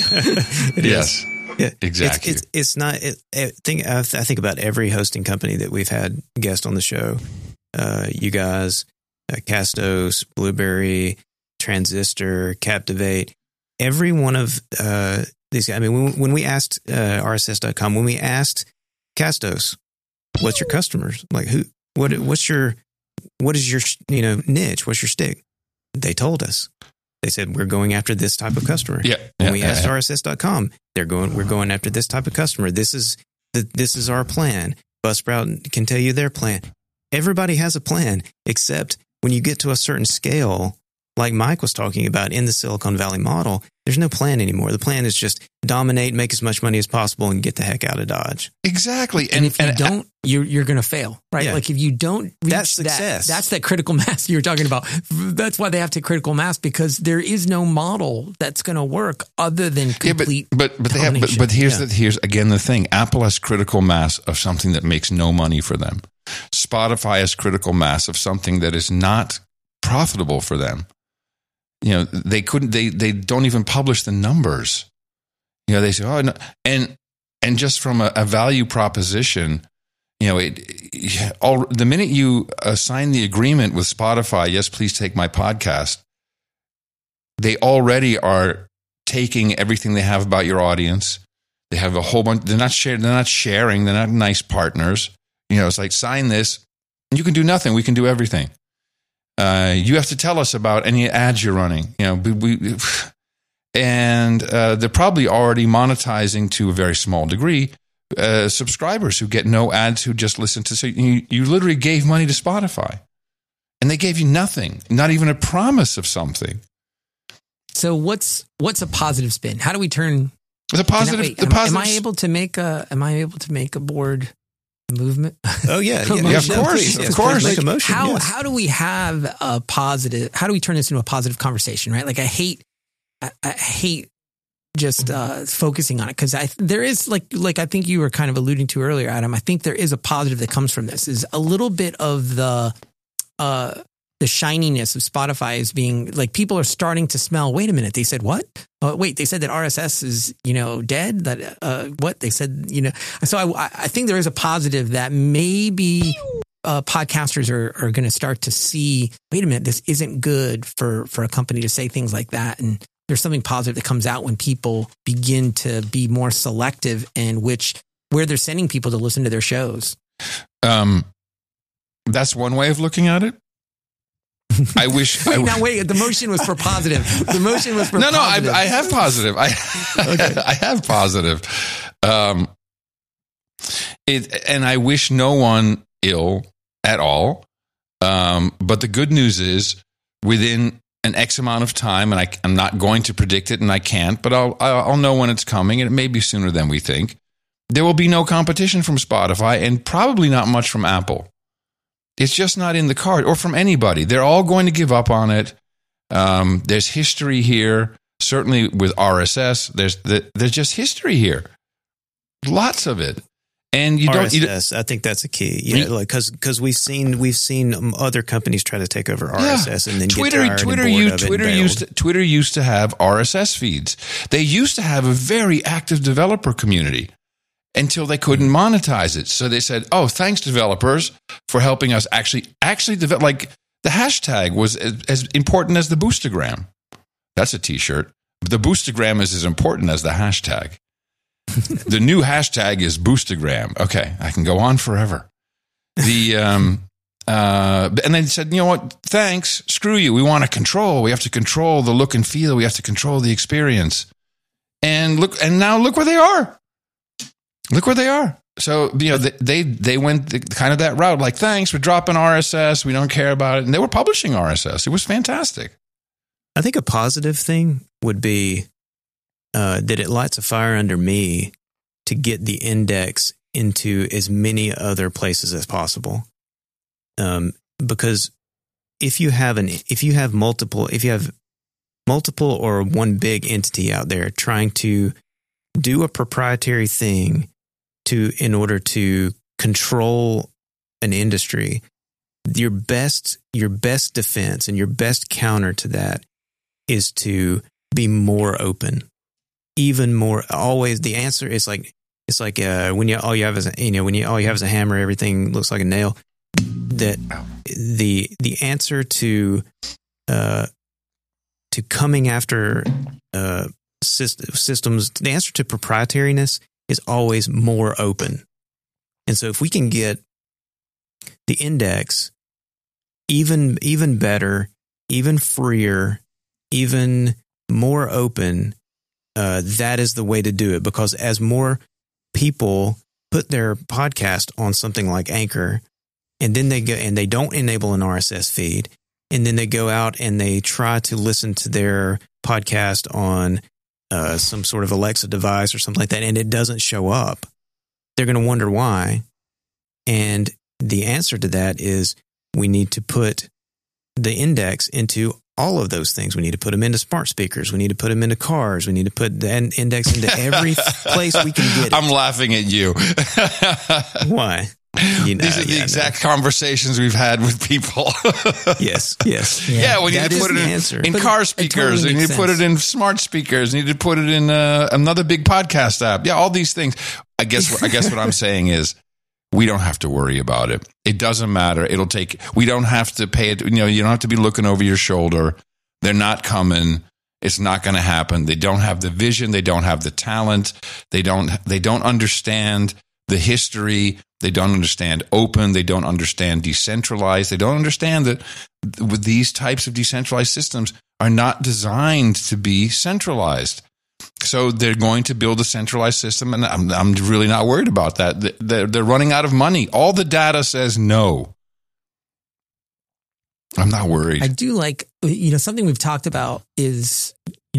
Yes, yeah, exactly. It's not. I think about every hosting company that we've had guests on the show. You guys, Castos, Blueberry, Transistor, Captivate. Every one of these guys. I mean, when we asked RSS.com, when we asked Castos, what's your customers? Like what is your niche? What's your stick? They told us. They said, we're going after this type of customer. Yeah. When we asked RSS.com, we're going after this type of customer. This is our plan. Buzzsprout can tell you their plan. Everybody has a plan, except when you get to a certain scale, like Mike was talking about in the Silicon Valley model, there's no plan anymore. The plan is just dominate, make as much money as possible, and get the heck out of Dodge. Exactly. And if you don't, you're going to fail, right? Yeah. Like if you don't reach that's success. That's that critical mass you're talking about. That's why they have to critical mass, because there is no model that's going to work other than complete. But here's again the thing. Apple has critical mass of something that makes no money for them. Spotify has critical mass of something that is not profitable for them. They don't even publish the numbers. They say, oh, no. And just from a value proposition, the minute you sign the agreement with Spotify, yes, please take my podcast, they already are taking everything they have about your audience. They have a whole bunch. They're not sharing. They're not nice partners. It's like, sign this. You can do nothing. We can do everything. You have to tell us about any ads you're running. And they're probably already monetizing to a very small degree subscribers who get no ads, who just listen to. So you literally gave money to Spotify, and they gave you nothing, not even a promise of something. So what's a positive spin? How do we turn the positive? Am I able to make a board movement? Oh yeah, of course. Make a motion. How do we have a positive? How do we turn this into a positive conversation? Right? Like I hate just focusing on it, because there is like I think you were kind of alluding to earlier, Adam. I think there is a positive that comes from this. Is a little bit of the shininess of Spotify is being like, people are starting to smell. Wait a minute, they said what? Wait, they said that RSS is dead. That what they said So I think there is a positive that maybe podcasters are going to start to see. Wait a minute, this isn't good for a company to say things like that. And there's something positive that comes out when people begin to be more selective and where they're sending people to listen to their shows. That's one way of looking at it. I wish. Wait. The motion was for positive. The motion was for positive. I have positive. I have positive. And I wish no one ill at all. But the good news is, within an X amount of time, and I'm not going to predict it, and I can't, but I'll know when it's coming, and it may be sooner than we think. There will be no competition from Spotify, and probably not much from Apple. It's just not in the card, or from anybody. They're all going to give up on it. There's history here, certainly with RSS. There's just history here, lots of it. And RSS, I think that's a key. Yeah, because we've seen other companies try to take over RSS and then Twitter used to have RSS feeds. They used to have a very active developer community until they couldn't monetize it. So they said, "Oh, thanks developers for helping us actually develop." Like the hashtag was as important as the Boostagram. That's a T-shirt. The Boostagram is as important as the hashtag. The new hashtag is Boostagram. Okay, I can go on forever. And they said, you know what? Thanks. Screw you. We want to control. We have to control the look and feel. We have to control the experience. And now look where they are. Look where they are. So they went kind of that route. Like, thanks, we're dropping RSS. We don't care about it. And they were publishing RSS. It was fantastic. I think a positive thing would be that it lights a fire under me to get the index into as many other places as possible. Because if you have multiple or one big entity out there trying to do a proprietary thing in order to control an industry, your best defense and your best counter to that is to be more open. Even more, always the answer is like when all you have is a hammer, everything looks like a nail. That the answer to coming after systems, the answer to proprietariness is always more open. And so if we can get the index even better, even freer, even more open, that is the way to do it. Because as more people put their podcast on something like Anchor, and then they go and they don't enable an RSS feed, and then they go out and they try to listen to their podcast on some sort of Alexa device or something like that, and it doesn't show up, they're going to wonder why. And the answer to that is we need to put the index into all of those things. We need to put them into smart speakers. We need to put them into cars. We need to put the index into every place we can get it. I'm laughing at you. Why? These are the exact conversations we've had with people. Yes. Yeah, we need to put it in car speakers. We need to put it in smart speakers. We need to put it in another big podcast app. Yeah, all these things. I guess what I'm saying is we don't have to worry about it. It doesn't matter. We don't have to pay it. You don't have to be looking over your shoulder. They're not coming. It's not going to happen. They don't have the vision. They don't have the talent. They don't understand the history. They don't understand open. They don't understand decentralized. They don't understand that with these types of decentralized systems are not designed to be centralized. So they're going to build a centralized system, and I'm really not worried about that. They're running out of money. All the data says no. I'm not worried. I do like, something we've talked about is,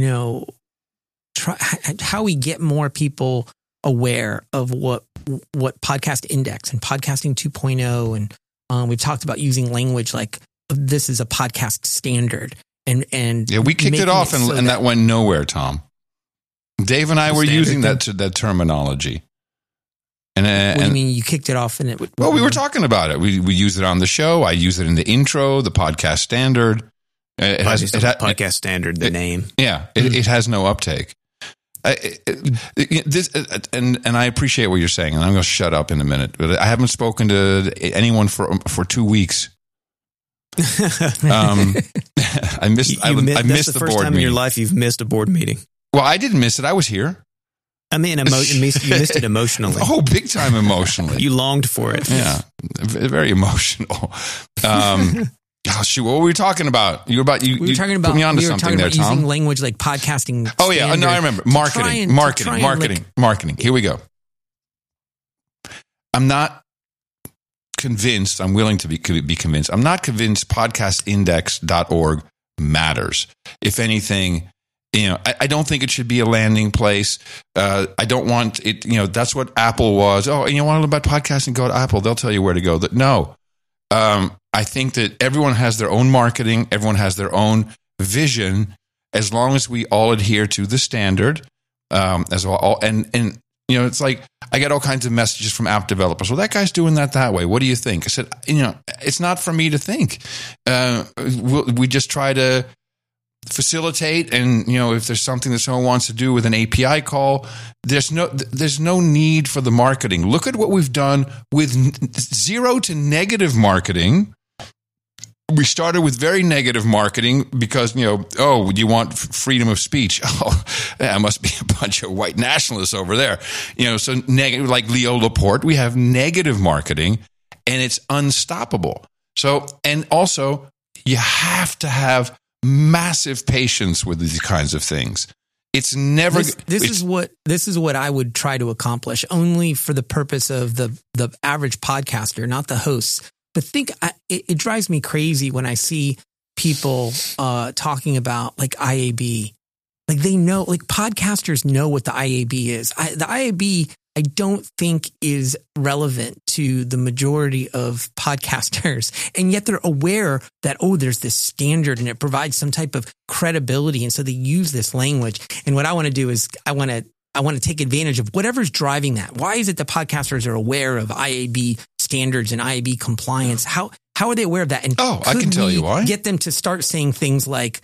how we get more people aware of what Podcast Index and Podcasting 2.0, and we've talked about using language like this is a podcast standard, and yeah, we kicked it off, and that went nowhere, Tom. Dave and I were using that terminology. What do you mean you kicked it off? And we were talking about it. We use it on the show. I use it in the intro, the podcast standard. Podcast standard, the name. Yeah, it has no uptake. And I appreciate what you're saying, and I'm going to shut up in a minute. But I haven't spoken to anyone for 2 weeks. I missed the board meeting. That's the first time in your life you've missed a board meeting. Well, I didn't miss it. I was here. I mean, you missed it emotionally. Oh, big time emotionally. You longed for it. Yeah, very emotional. God, Oh, shoot, what were we talking about? You put me onto something there, Tom. Using language like podcasting. Oh yeah, no, I remember. Marketing. Here we go. I'm not convinced. I'm willing to be convinced. I'm not convinced podcastindex.org matters. If anything, I don't think it should be a landing place. I don't want it. That's what Apple was. Oh, you want to learn about podcasting? Go to Apple. They'll tell you where to go. No. I think that everyone has their own marketing. Everyone has their own vision. As long as we all adhere to the standard, as well. And it's like I get all kinds of messages from app developers. Well, that guy's doing that way. What do you think? I said, it's not for me to think. We just try to facilitate, and if there's something that someone wants to do with an API call, there's no need for the marketing. Look at what we've done with 0 to negative marketing. We started with very negative marketing because, do you want freedom of speech? Oh, that must be a bunch of white nationalists over there. So negative, like Leo Laporte, we have negative marketing and it's unstoppable. So, and also you have to have massive patience with these kinds of things. It's never. This is what I would try to accomplish, only for the purpose of the average podcaster, not the hosts. But it drives me crazy when I see people talking about like IAB. Like they know, like podcasters know what the IAB is. The IAB, I don't think is relevant to the majority of podcasters. And yet they're aware that, there's this standard and it provides some type of credibility. And so they use this language. And what I want to do is I want to take advantage of whatever's driving that. Why is it that podcasters are aware of IAB standards and IAB compliance? How are they aware of that? And I can tell you why. Get them to start saying things like,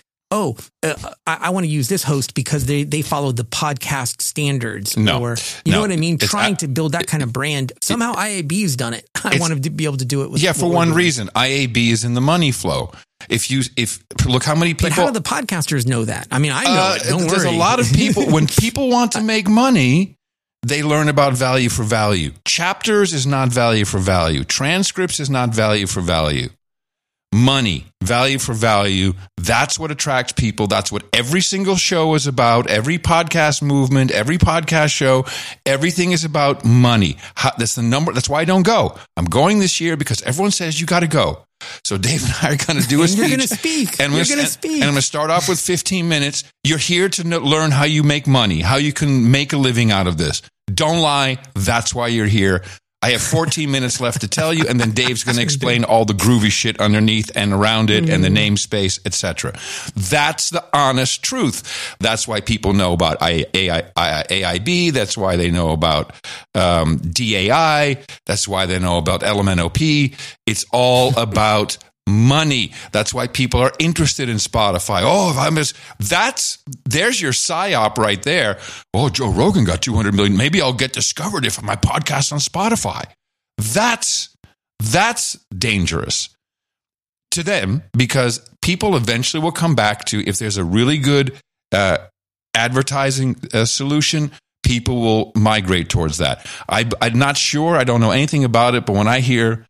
I want to use this host because they follow the podcast standards. Know what I mean? Trying to build that kind of brand. Somehow IAB's done it. I want to be able to do it with. Yeah, for one reason, IAB is in the money flow. If look how many people. But how do the podcasters know that? I mean, I know it. Don't worry. There's a lot of people. When people want to make money, they learn about value for value. Chapters is not value for value. Transcripts is not value for value. Money, value for value. That's what attracts people. That's what every single show is about. Every podcast movement, every podcast show, everything is about money. That's the number. That's why I don't go. I'm going this year because everyone says you got to go. So Dave and I are going to do a speech. You're going to speak. And I'm going to start off with 15 minutes. You're here to learn how you make money, how you can make a living out of this. Don't lie. That's why you're here. I have 14 minutes left to tell you, and then Dave's going to explain all the groovy shit underneath and around it and the namespace, etc. That's the honest truth. That's why people know about AIB. That's why they know about DAI. That's why they know about LMNOP. It's all about money. That's why people are interested in Spotify. There's your psyop right there. Oh, Joe Rogan got 200 million. Maybe I'll get discovered if my podcast on Spotify. That's dangerous to them because people eventually will come back to, if there's a really good advertising solution, people will migrate towards that. I'm not sure. I don't know anything about it, but when I hear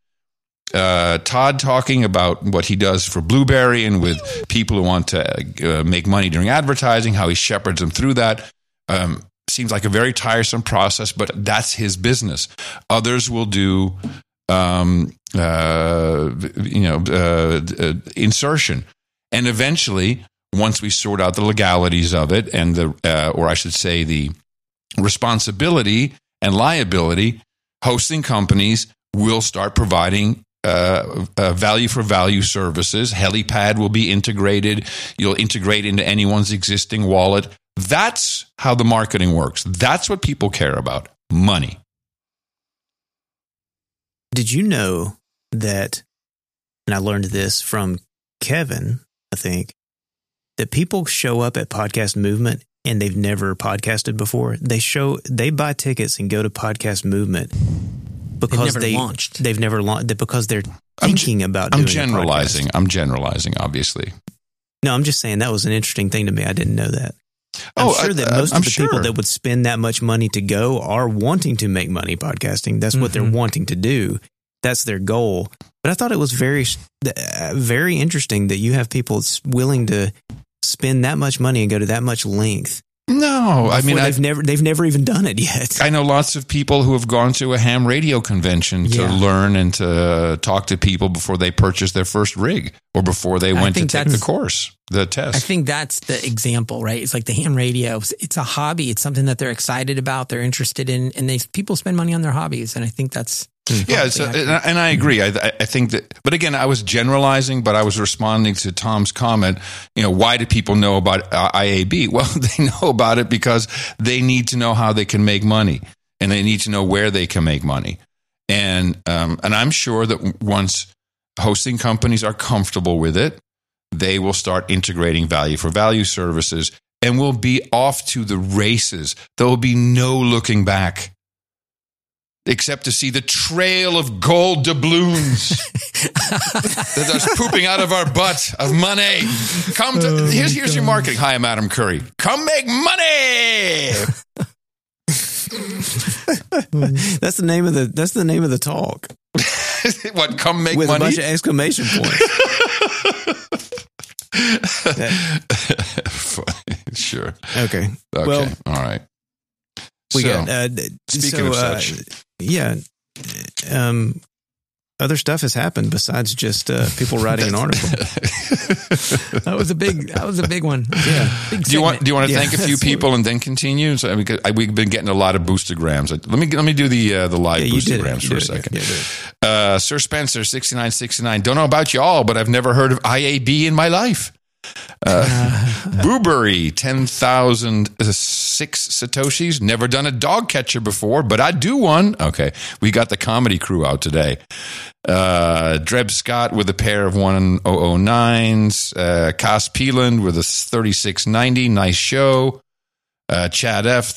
Todd talking about what he does for Blueberry and with people who want to make money during advertising, how he shepherds them through that. Seems like a very tiresome process, but that's his business. Others will do, insertion. And eventually, once we sort out the legalities of it and the responsibility and liability, hosting companies will start providing value for value services. Helipad will be integrated. You'll integrate into anyone's existing wallet. That's how the marketing works. That's what people care about. Money. Did you know that, and I learned this from Kevin, I think, that people show up at Podcast Movement and they've never podcasted before. They buy tickets and go to Podcast Movement because they've never launched because they're thinking about doing generalizing. I'm generalizing, obviously. No, I'm just saying that was an interesting thing to me. I didn't know that. I'm sure that most of the people that would spend that much money to go are wanting to make money podcasting. That's what they're wanting to do. that's their goal. But I thought it was very, very interesting that you have people willing to spend that much money and go to that much length. No, I mean, they've never even done it yet. I know lots of people who have gone to a ham radio convention to learn and to talk to people before they purchased their first rig or before they went to take the course, the test. I think that's the example, right? It's like the ham radio. It's a hobby. It's something that they're excited about. They're interested in, and people spend money on their hobbies. And I think that's. Yeah, and I agree. I think that, but again, I was generalizing, but I was responding to Tom's comment. Why do people know about IAB? Well, they know about it because they need to know how they can make money, and they need to know where they can make money. And I'm sure that once hosting companies are comfortable with it, they will start integrating value for value services, and we'll be off to the races. There will be no looking back, except to see the trail of gold doubloons that are pooping out of our butt of money. Here's your marketing. Hi, I'm Adam Curry. Come make money. That's the name of the talk. What? Come make with money with a bunch of exclamation points. Sure. Okay. Well, all right. We got. Speaking of such, other stuff has happened besides just people writing an article. That was a big one. Yeah. Do you want to thank a few people and then continue? So, we've been getting a lot of boostergrams. Let me do the live boostergrams for a second. Sir Spencer 6969. Don't know about you all, but I've never heard of IAB in my life. Boobury 10,006 Satoshis. Never done a dog catcher before, but I do one. Okay, we got the comedy crew out today. Dreb Scott with a pair of 1009s. Cas Peeland with a 3690. Nice show. Chad F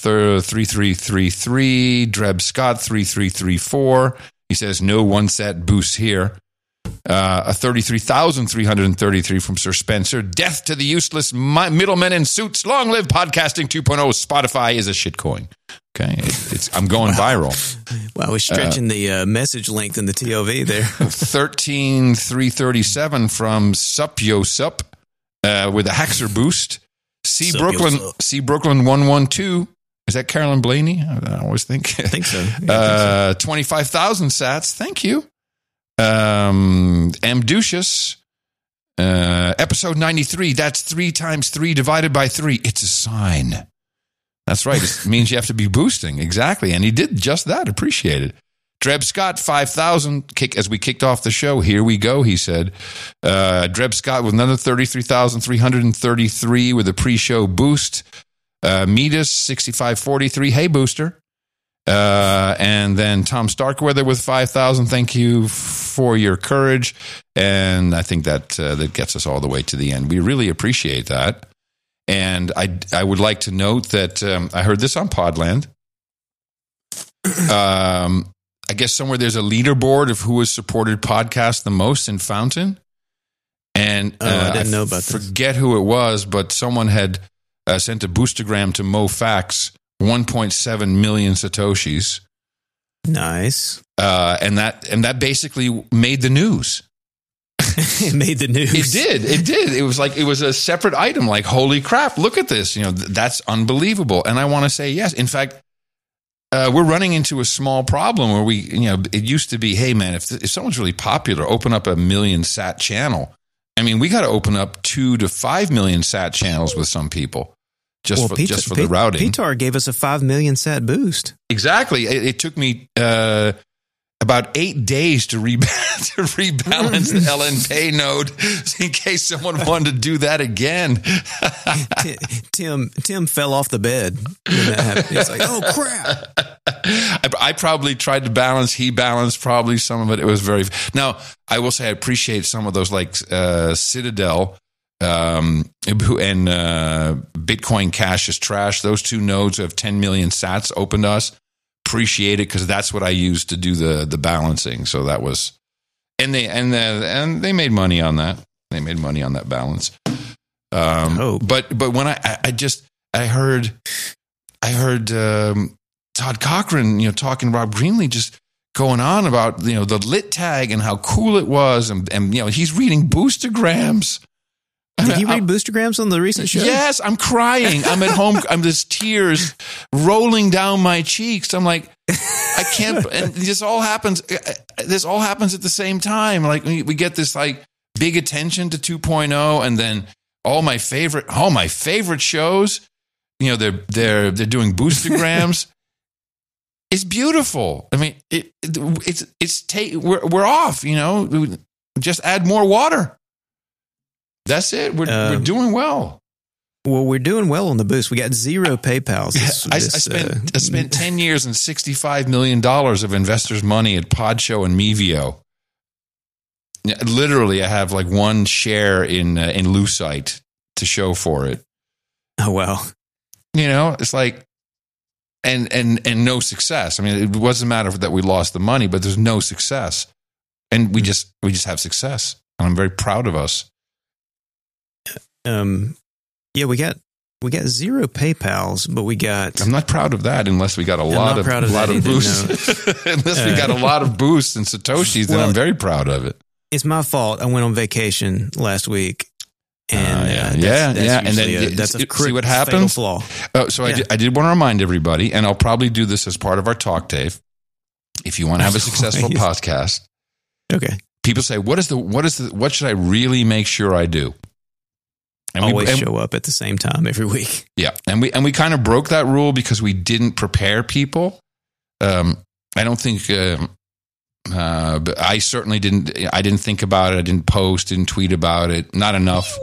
3333. Dreb Scott 3334. He says no one set boost here. A 33,333 from Sir Spencer. Death to the useless middlemen in suits. Long live podcasting 2.0. Spotify is a shitcoin. Okay, I'm going viral. Wow, we're stretching the message length in the TOV there. 13,337 from Sup Yo Sup with a Haxer boost. C Brooklyn 112. Is that Carolyn Blaney? I always think. I think so. 25,000 sats. Thank you. Amducious, episode 93. That's 3 times 3 divided by 3. It's a sign. That's right. It means you have to be boosting. Exactly. And he did just that. Appreciate it. Dreb Scott, 5,000. As we kicked off the show, here we go, he said. Dreb Scott with another 33,333 with a pre-show boost. Metis, 6,543. Hey, booster. And then Tom Starkweather with 5,000. Thank you for your courage. And I think that gets us all the way to the end. We really appreciate that. And I would like to note that I heard this on Podland. I guess somewhere there's a leaderboard of who has supported podcasts the most in Fountain. And I didn't know about this. Forget who it was, but someone had sent a boostergram to MoFax. 1.7 million Satoshis. Nice. And that basically made the news. It made the news. It did. It was like, it was a separate item. Like, holy crap, look at this. That's unbelievable. And I want to say yes. In fact, we're running into a small problem where it used to be, hey man, if someone's really popular, open up a 1 million sat channel. I mean, we got to open up 2 to 5 million sat channels with some people. Just for the routing. PTAR gave us a 5 million sat boost. Exactly. It took me about 8 days to rebalance the LN Pay node in case someone wanted to do that again. Tim fell off the bed when that happened. It's like, oh crap. I probably tried to balance. He balanced probably some of it. It was very. Now I will say I appreciate some of those like Citadel. And Bitcoin Cash is trash. Those 2 nodes have 10 million sats open to us. Appreciate it because that's what I used to do the balancing. So that was, and they made money on that. They made money on that balance. But when I heard Todd Cochran, talking to Rob Greenlee, just going on about, the lit tag and how cool it was. And he's reading boostergrams. Did he read boostergrams on the recent show? Yes, I'm crying. I'm at home. There's tears rolling down my cheeks. I'm like, I can't. And this all happens. This all happens at the same time. Like we get this like big attention to 2.0, and then all my favorite shows. They're doing boostergrams. It's beautiful. I mean, we're off. Just add more water. That's it. We're doing well. Well, we're doing well on the boost. We got 0 PayPals. I spent 10 years and $65 million of investors' money at Podshow and Mevio. Literally, I have like 1 share in Lucite to show for it. Oh, wow. It's like, and no success. I mean, it wasn't a matter that we lost the money, but there's no success. And we just have success. And I'm very proud of us. Yeah, we got 0 PayPals, but we got. I'm not proud of that unless we got a lot of boosts. No. Unless we got a lot of boosts and Satoshis, then I'm very proud of it. It's my fault. I went on vacation last week. And and then that's a see what happens. Flaw. So I did want to remind everybody, and I'll probably do this as part of our talk, Dave. If you want to have a successful podcast, okay. People say, what should I really make sure I do? And always show up at the same time every week. Yeah, and we kind of broke that rule because we didn't prepare people. I don't think. But I certainly didn't. I didn't think about it. I didn't post. Didn't tweet about it. Not enough.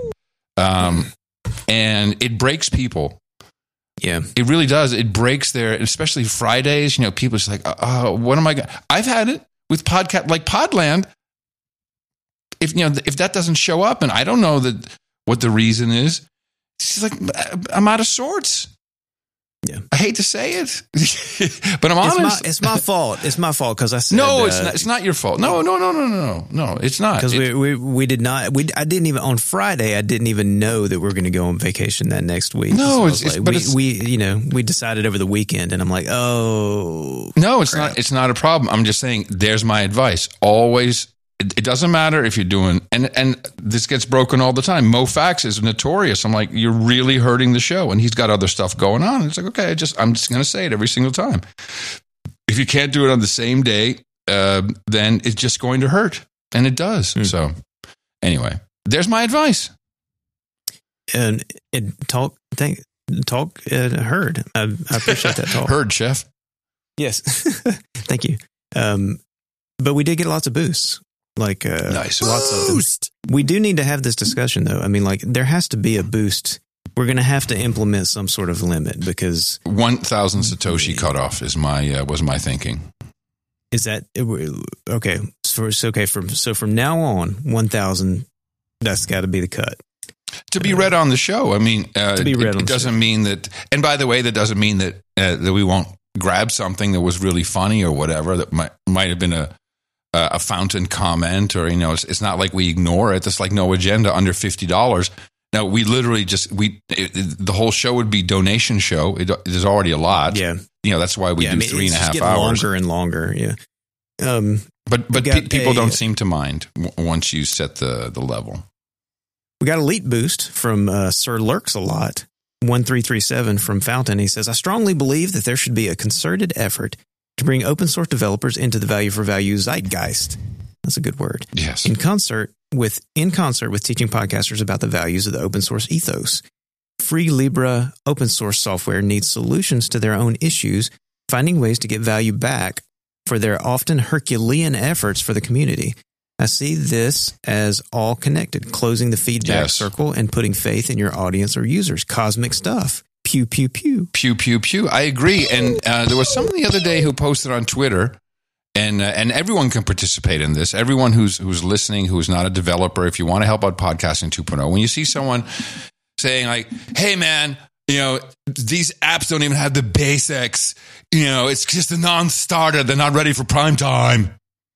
And it breaks people. Yeah, it really does. It breaks their, especially Fridays. People are just like, what am I going? I've had it with podcast like Podland. If that doesn't show up, and I don't know what the reason is, she's like, I'm out of sorts. Yeah, I hate to say it, but I'm honest. It's my fault. It's my fault because I said no. It's not your fault. No. It's not because we did not. I didn't even on Friday. I didn't even know that we were going to go on vacation that next week. No, so we decided over the weekend, and I'm like, oh no, it's crap. not. It's not a problem. I'm just saying. There's my advice. Always. It doesn't matter if you're doing, and this gets broken all the time. Mo Fax is notorious. I'm like, you're really hurting the show, and he's got other stuff going on. It's like, okay, I'm just going to say it every single time. If you can't do it on the same day, then it's just going to hurt, and it does. So, anyway, there's my advice. And talk. Heard. I appreciate that talk. Heard, chef. Yes, thank you. But we did get lots of boosts. Like nice. Lots of boost. We do need to have this discussion though. I mean, like there has to be a boost. We're going to have to implement some sort of limit because 1,000 Satoshi cutoff is was my thinking. Is that okay? So from now on, 1,000. That's got to be the cut. To be read on the show. I mean, to be read on it doesn't mean that. And by the way, that doesn't mean that we won't grab something that was really funny or whatever that might have been a fountain comment, or it's not like we ignore it. It's like No Agenda under $50. Now we literally the whole show would be donation show. There's already a lot. Yeah, that's why we do 3.5 hours. Longer and longer. Yeah. But people don't seem to mind once you set the level. We got Elite Boost from Sir Lurks a lot. 1337 from Fountain. He says, I strongly believe that there should be a concerted effort to bring open source developers into the value for value zeitgeist. That's a good word. Yes. In concert with teaching podcasters about the values of the open source ethos. Free Libra open source software needs solutions to their own issues, finding ways to get value back for their often Herculean efforts for the community. I see this as all connected, closing the feedback circle and putting faith in your audience or users. Cosmic stuff. Pew, pew, pew. Pew, pew, pew. I agree. And there was someone the other day who posted on Twitter, and everyone can participate in this. Everyone who's listening, who's not a developer, if you want to help out Podcasting 2.0, when you see someone saying like, hey, man, these apps don't even have the basics. It's just a non-starter. They're not ready for prime time.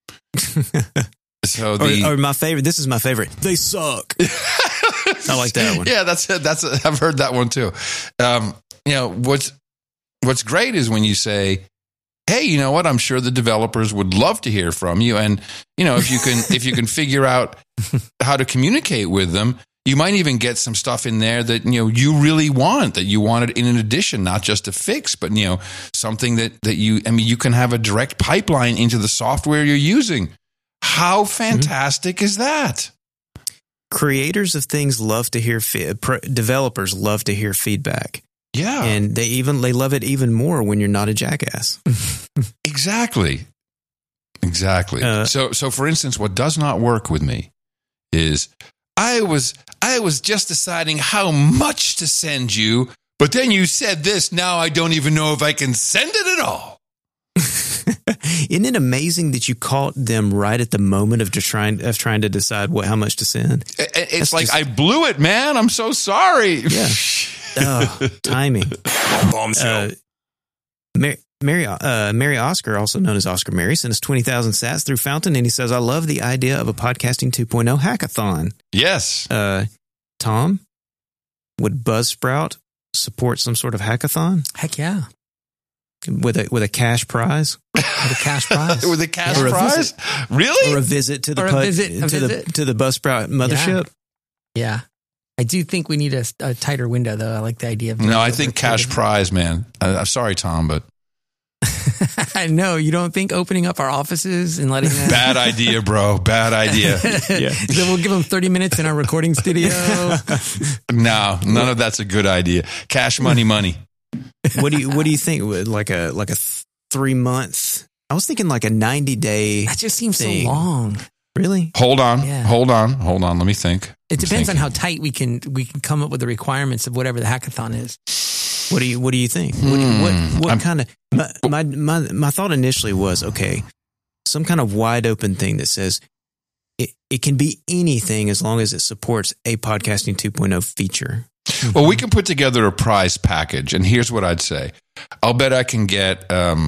So or my favorite. This is my favorite. They suck. I like that one. Yeah, I've heard that one too. What's great is when you say, hey, you know what? I'm sure the developers would love to hear from you. And, you know, if you can figure out how to communicate with them, you might even get some stuff in there that, you know, you really want, that you wanted in an addition, not just a fix, but, you know, something that you can have a direct pipeline into the software you're using. How fantastic is that? Creators of things love to hear, developers love to hear feedback. Yeah. And they love it even more when you're not a jackass. Exactly. So for instance, what does not work with me is I was just deciding how much to send you, but then you said this. Now I don't even know if I can send it at all. Isn't it amazing that you caught them right at the moment of trying to decide how much to send? It's like, I blew it, man. I'm so sorry. Yeah. Timing. Mary Oscar, also known as Oscar Mary, sent us 20,000 sats through Fountain, and he says, I love the idea of a Podcasting 2.0 hackathon. Yes. Tom, would Buzzsprout support some sort of hackathon? Heck yeah. With a cash prize? With a cash prize? With a cash prize? Really? Or a visit to the to the Buzzsprout mothership? Yeah. I do think we need a tighter window, though. I like the idea of... No, I think cash prize, man. I'm sorry, Tom, but... I know. You don't think opening up our offices and letting them... Bad idea, bro. Bad idea. Yeah. So we'll give them 30 minutes in our recording studio. No, none of that's a good idea. Cash money. What do you think? Like a 3 month? I was thinking like a 90-day. That just seems thing. so long. Really? Hold on. Yeah. Hold on. Let me think. It depends on how tight we can come up with the requirements of whatever the hackathon is. What do you think? What kind of my thought initially was, okay, some kind of wide open thing that says it can be anything as long as it supports a Podcasting 2.0 feature. Well, we can put together a prize package, and here's what I'd say. I'll bet I can get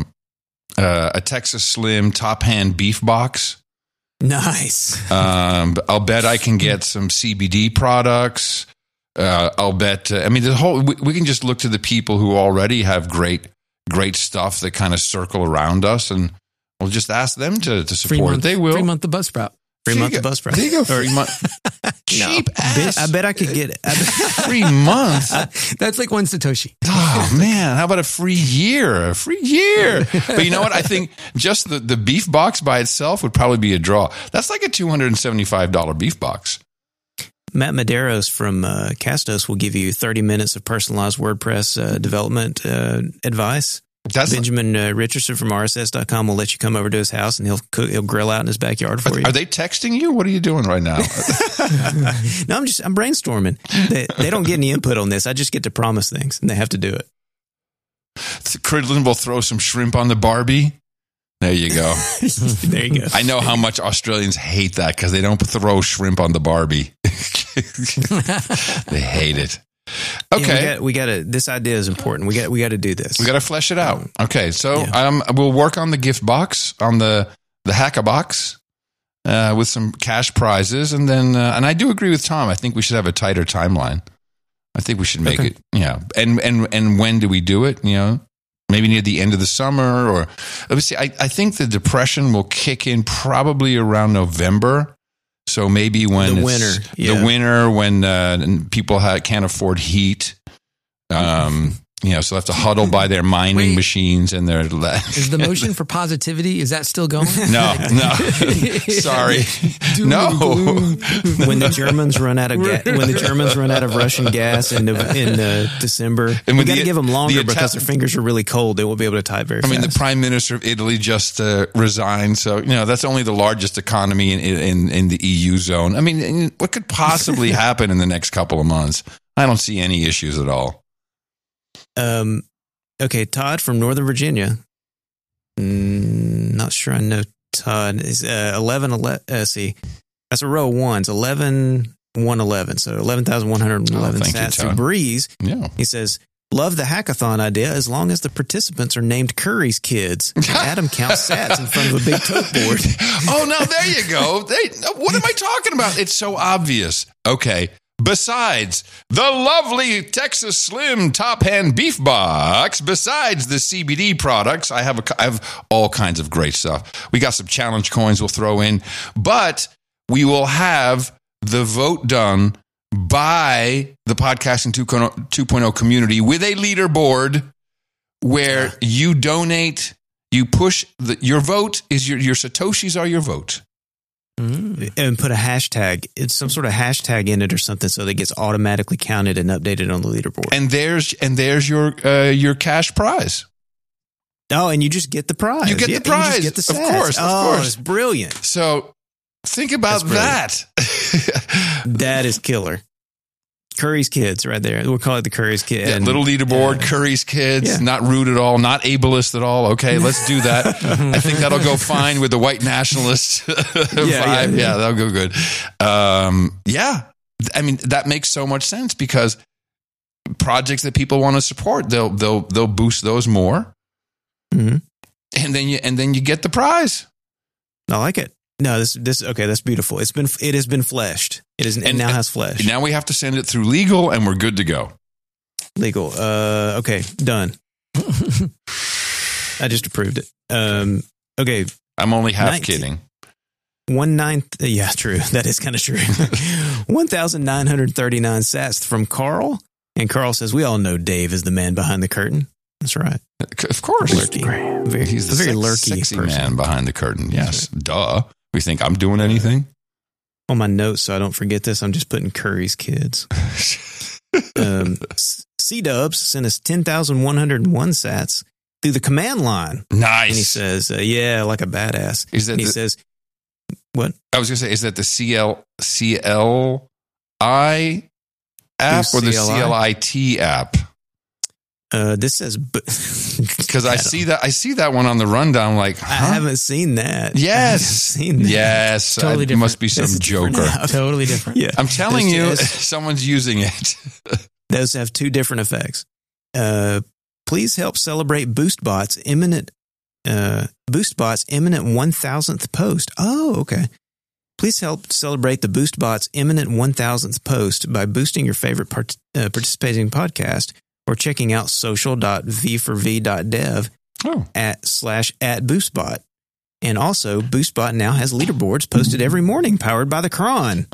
a Texas Slim top hand beef box. Nice. I'll bet I can get some CBD products. I'll bet. We can just look to the people who already have great stuff that kind of circle around us, and we'll just ask them to support it. They will. 3 month of Buzzsprout. 3 month of Buzzsprout. There you go. 3 months. Cheap ass. I bet I could get it. 3 months. That's like one Satoshi. Oh man, how about a free year? But you know what? I think just the beef box by itself would probably be a draw. That's like a $275 beef box. Matt Medeiros from Castos will give you 30 minutes of personalized WordPress development advice. Benjamin Richardson from RSS.com will let you come over to his house and he'll grill out in his backyard for you. Are they texting you? What are you doing right now? No, I'm brainstorming. They don't get any input on this. I just get to promise things and they have to do it. Cridlin will throw some shrimp on the Barbie. There you go. There you go. I know how much Australians hate that because they don't throw shrimp on the Barbie. They hate it. Okay, yeah, we got to. This idea is important. We got to do this. We got to flesh it out. Okay, so we'll work on the gift box, on the hacker box, with some cash prizes, and then and I do agree with Tom. I think we should have a tighter timeline. I think we should make it. Yeah, and when do we do it? You know, maybe near the end of the summer, or let me see. I think the depression will kick in probably around November. So maybe when the winter when people can't afford heat, so they have to huddle by their mining machines and their. Is the motion for positivity, is that still going? No, sorry, no. When the Germans run out of Russian gas in December, and we got to give them longer because their fingers are really cold. They won't be able to type very fast. I mean, the Prime Minister of Italy just resigned, so that's only the largest economy in the EU zone. I mean, what could possibly happen in the next couple of months? I don't see any issues at all. Okay, Todd from Northern Virginia. Not sure I know Todd. Is 11. See, that's a row of ones. 11,111. So 11,111 sats. So Breeze. Yeah. He says, love the hackathon idea as long as the participants are named Curry's kids. Adam counts sats in front of a big tote board. Oh, no, there you go. What am I talking about? It's so obvious. Okay. besides the lovely Texas Slim Top Hand Beef Box, besides the CBD products, I have all kinds of great stuff. We got some challenge coins we'll throw in, but we will have the vote done by the Podcasting 2.0 community with a leaderboard where you donate, you push, your vote is your Satoshis are your vote. And put a hashtag. It's some sort of hashtag in it or something, so that it gets automatically counted and updated on the leaderboard. And there's your cash prize. Oh, and you just get the prize. You get the prize. You just get the Of sats. course. It's brilliant. So think about that. That is killer. Curry's Kids right there. We'll call it the Curry's Kids. Yeah, little leaderboard, Curry's Kids, not rude at all, not ableist at all. Okay, let's do that. I think that'll go fine with the white nationalist vibe. Yeah, that'll go good. I mean, that makes so much sense because projects that people want to support, they'll boost those more. Mm-hmm. And then you get the prize. I like it. No, this okay. That's beautiful. It has been fleshed. It now has flesh. Now we have to send it through legal, and we're good to go. Legal. Okay, done. I just approved it. Okay. I'm only half kidding. 1/9. Yeah, true. That is kind of true. 1,939 sats from Carl, and Carl says, "We all know Dave is the man behind the curtain." That's right. Of course, lurky. He's a very lurky, sexy person. Man behind the curtain. Yes, duh. We think I'm doing anything? On my notes, so I don't forget this, I'm just putting Curry's Kids. C-Dubs sent us 10,101 sats through the command line. Nice. And he says, like a badass. He says, what? I was going to say, is that the CLI app or the CLIT app? This says because I see that one on the rundown. Like, huh? I haven't seen that. Yes, Yes, totally different. Must be some joker. Totally different. Yeah, I'm telling you, someone's using it. Those have two different effects. Please help celebrate BoostBot's imminent 1,000th post. Oh, okay. Please help celebrate the BoostBot's imminent 1,000th post by boosting your favorite participating podcast, or checking out social.v4v.dev / @BoostBot. And also, BoostBot now has leaderboards posted every morning, powered by the Cron.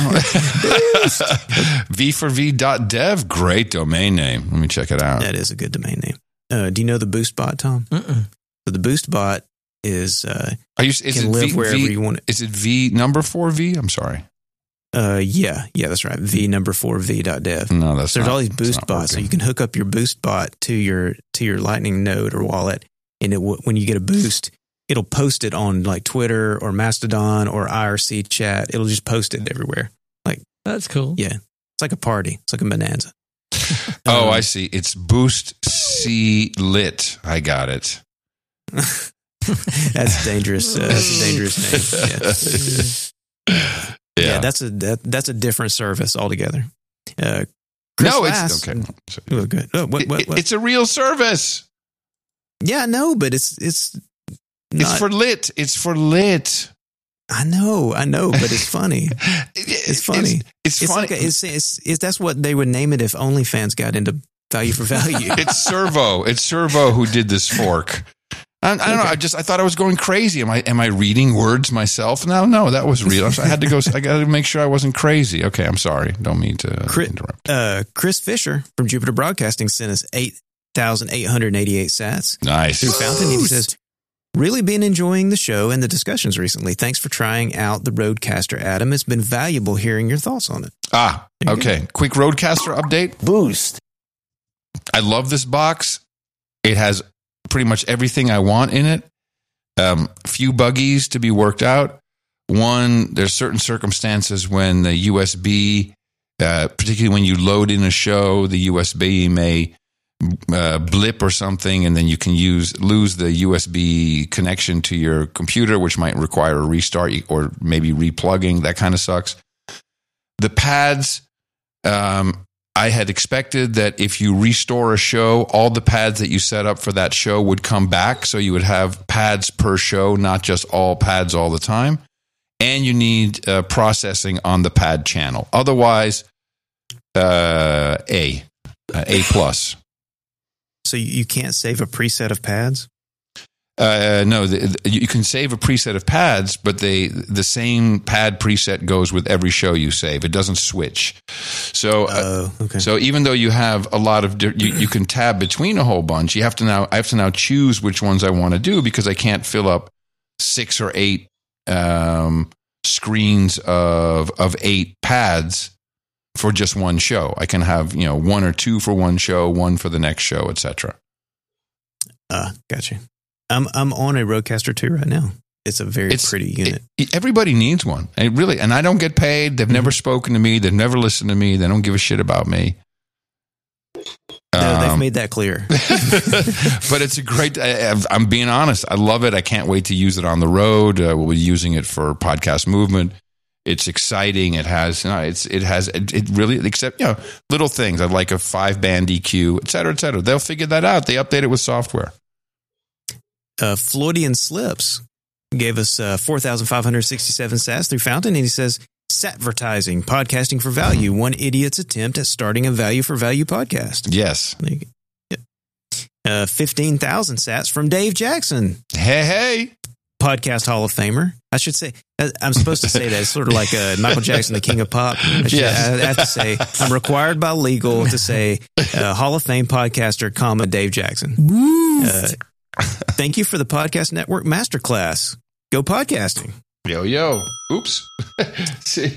v4v.dev, great domain name. Let me check it out. That is a good domain name. Do you know the BoostBot, Tom? So the BoostBot is live wherever you want it. Is it V number 4V? I'm sorry. Yeah, that's right. V4v.dev. No, there's all these boost bots, so you can hook up your boost bot to your Lightning node or wallet, and when you get a boost, it'll post it on like Twitter or Mastodon or IRC chat. It'll just post it everywhere. Like, that's cool. Yeah, it's like a party. It's like a bonanza. I see. It's Boost C Lit. I got it. That's dangerous. That's a dangerous name. Yeah, that's a different service altogether. Chris Lass, it's okay. Oh, good. Oh, what? It's a real service. Yeah, no, but it's for lit. It's for lit. I know, but it's funny. It's funny. It's funny. Like that's what they would name it if OnlyFans got into value for value. It's Servo. It's Servo who did this fork. I don't know. I thought I was going crazy. Am I reading words myself? No, that was real. I had to go. I got to make sure I wasn't crazy. Okay, I'm sorry. Don't mean to interrupt. Chris Fisher from Jupiter Broadcasting sent us 8,888 sats. Nice. Through Fountain, he says, "Really been enjoying the show and the discussions recently. Thanks for trying out the Rodecaster, Adam. It's been valuable hearing your thoughts on it." Okay. Quick Rodecaster update. Boost. I love this box. It has pretty much everything I want in it. Few buggies to be worked out. One, there's certain circumstances when the USB, particularly when you load in a show, the USB may blip or something, and then you can lose the USB connection to your computer, which might require a restart or maybe replugging. That kind of sucks. The pads, I had expected that if you restore a show, all the pads that you set up for that show would come back. So you would have pads per show, not just all pads all the time. And you need processing on the pad channel. Otherwise, A plus. So you can't save a preset of pads? No, you can save a preset of pads, but the same pad preset goes with every show you save. It doesn't switch. So, okay. So even though you have a lot of, you can tab between a whole bunch. I have to now choose which ones I want to do because I can't fill up 6 or 8 screens of 8 pads for just one show. I can have 1 or 2 for one show, 1 for the next show, etc. Gotcha. I'm on a Rodecaster 2 right now. It's a very pretty unit. Everybody needs one. And I don't get paid. They've never spoken to me. They've never listened to me. They don't give a shit about me. No, they've made that clear. But it's a great, I'm being honest. I love it. I can't wait to use it on the road. We'll be using it for Podcast Movement. It's exciting. It really, except, little things. I'd like a 5-band EQ, et cetera, et cetera. They'll figure that out. They update it with software. Floydian Slips gave us 4,567 sats through Fountain, and he says, Satvertising, podcasting for value, one idiot's attempt at starting a value for value podcast. Yes. 15,000 sats from Dave Jackson. Hey. Podcast Hall of Famer. I should say, I'm supposed to say that. It's sort of like Michael Jackson, the king of pop. I have to say, I'm required by legal to say Hall of Fame podcaster, Dave Jackson. Thank you for the Podcast Network Masterclass. Go podcasting. Yo. Oops. Sorry.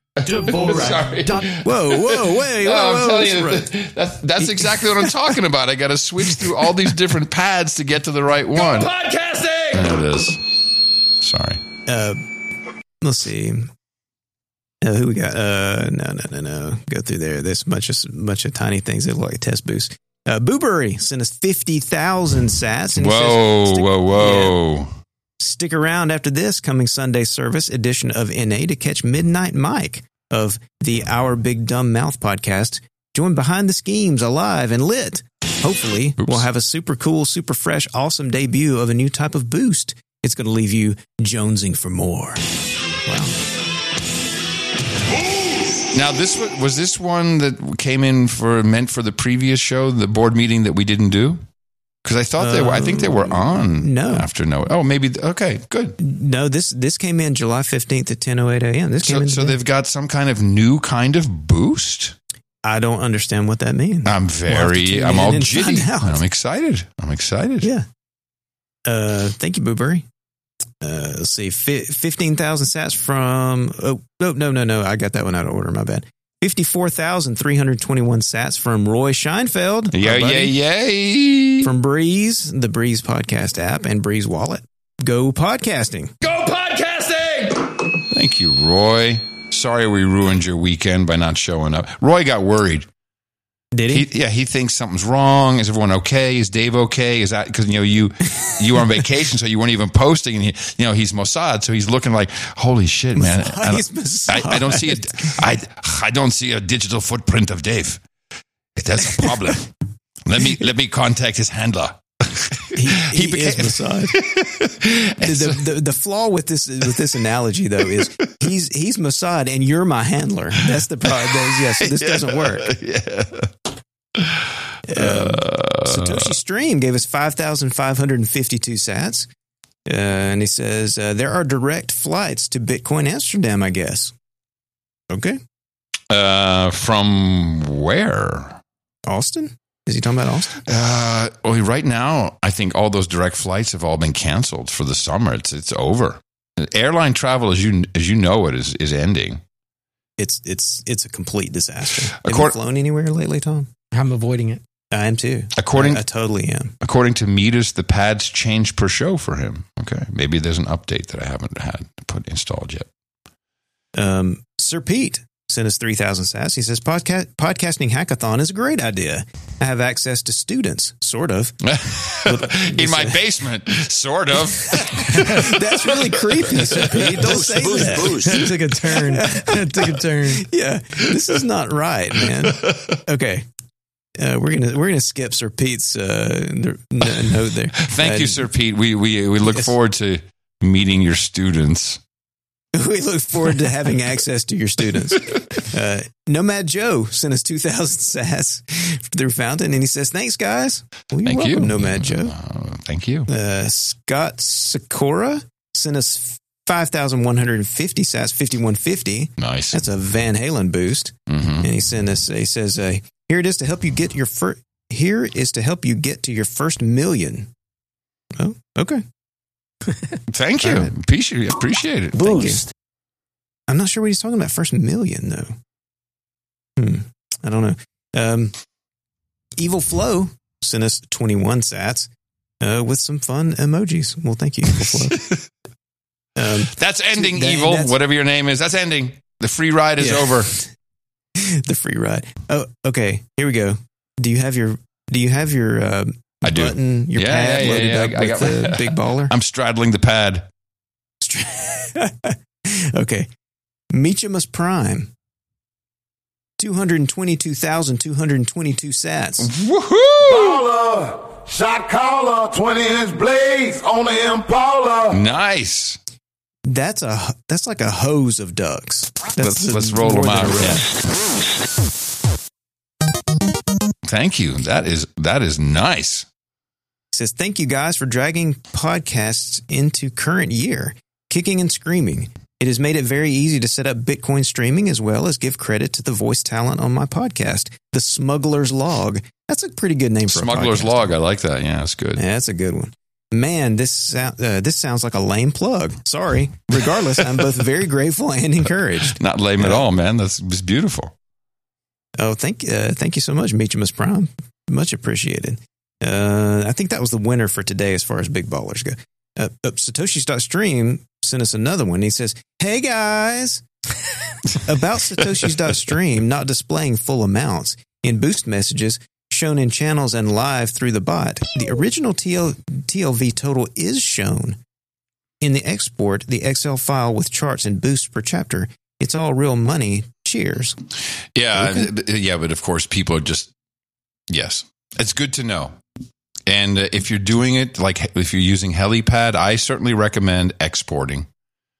Whoa, wait. I'm telling you, that's exactly what I'm talking about. I got to switch through all these different pads to get to the right one. Go podcasting! There it is. Sorry. Let's see. Who we got? No. Go through there. There's a bunch of tiny things that look like test boosts. Boobury sent us 50,000 sats. And Whoa. Yeah, stick around after this coming Sunday service edition of NA to catch Midnight Mike of the Our Big Dumb Mouth podcast. Join Behind the Schemes, alive and lit. Hopefully, we'll have a super cool, super fresh, awesome debut of a new type of boost. It's going to leave you jonesing for more. Wow. Now, was this one that came in meant for the previous show, the board meeting that we didn't do? Because I thought I think they were on after Noah. Oh, maybe. Okay, good. No, this came in July 15th at 10:08 a.m. So they've got some kind of new kind of boost? I don't understand what that means. I'm all giddy. I'm excited. Yeah. Thank you, Boobury. Let's see, 15,000 sats from. No. I got that one out of order. My bad. 54,321 sats from Roy Scheinfeld. Yay. From Breeze, the Breeze podcast app, and Breeze Wallet. Go podcasting. Go podcasting! Thank you, Roy. Sorry we ruined your weekend by not showing up. Roy got worried. Did he? He thinks something's wrong. Is everyone okay? Is Dave okay? Is that because you were on vacation, so you weren't even posting, and he's Mossad, so he's looking like, holy shit, man! I don't see it. I don't see a digital footprint of Dave. That's a problem. Let me contact his handler. He is Mossad. The flaw with this analogy, though, is he's Mossad and you're my handler. That's the problem. So this doesn't work. Satoshi Stream gave us 5,552 sats, and he says there are direct flights to Bitcoin Amsterdam, I guess. Okay. From where? Austin? Is he talking about Austin? Right now, I think all those direct flights have all been canceled for the summer. It's over. Airline travel, as you know, it is ending. It's a complete disaster. Have you flown anywhere lately, Tom? I'm avoiding it. I am too. I totally am. According to Midas, the pads change per show for him. Okay, maybe there's an update that I haven't had installed yet. Sir Pete sent us 3,000 sats. He says, podcasting hackathon is a great idea. I have access to students, sort of. In my basement, sort of. That's really creepy, Sir Pete. Don't say that. Boost. It took a turn. Yeah, this is not right, man. Okay. We're gonna skip Sir Pete's note there. Thank you, Sir Pete. We look forward to meeting your students. We look forward to having access to your students. Nomad Joe sent us 2,000 sats through Fountain, and he says, "Thanks, guys." Well, you're welcome, Nomad Joe. Thank you. Scott Sakura sent us 5,150 sats, 5,150. Nice. That's a Van Halen boost. Mm-hmm. And he sent us. He says, "Here it is to help you get your first. Here is to help you get to your first million." Oh, okay. Thank you. Right. Appreciate it. Boost. I'm not sure what he's talking about. First million, though. I don't know. Evil Flow sent us 21 sats with some fun emojis. Well, thank you, Evil Flow. That's ending, Evil. Whatever your name is, that's ending. The free ride is over. The free ride. Oh, okay. Here we go. Do you have your I do. Button, your pad loaded up I got with the big baller? I'm straddling the pad. Okay. Meachamus Prime. 222,222 sats. Woohoo! Baller! Shot caller! 20-inch blades on the Impala. Nice. That's like a hose of ducks. Let's roll them out. Yeah. Thank you. That is nice. He says, "Thank you guys for dragging podcasts into current year, kicking and screaming. It has made it very easy to set up Bitcoin streaming as well as give credit to the voice talent on my podcast, The Smuggler's Log." That's a pretty good name for Smuggler's a podcast. Log. I like that. Yeah, that's good. Yeah, that's a good one. Man, this sounds like a lame plug. Sorry. Regardless, I'm both very grateful and encouraged. Not lame at all, man. That's beautiful. Oh, thank you so much, Meachamus Prime. Much appreciated. I think that was the winner for today as far as big ballers go. Satoshis.stream sent us another one. He says, "Hey guys, about Satoshis.stream not displaying full amounts in boost messages shown in channels and live through the bot. The original TLV total is shown in the export, the Excel file with charts and boosts per chapter. It's all real money. Cheers." Yeah, okay. Yeah, but of course, people are just, yes, it's good to know. And if you're doing it, like if you're using Helipad, I certainly recommend exporting.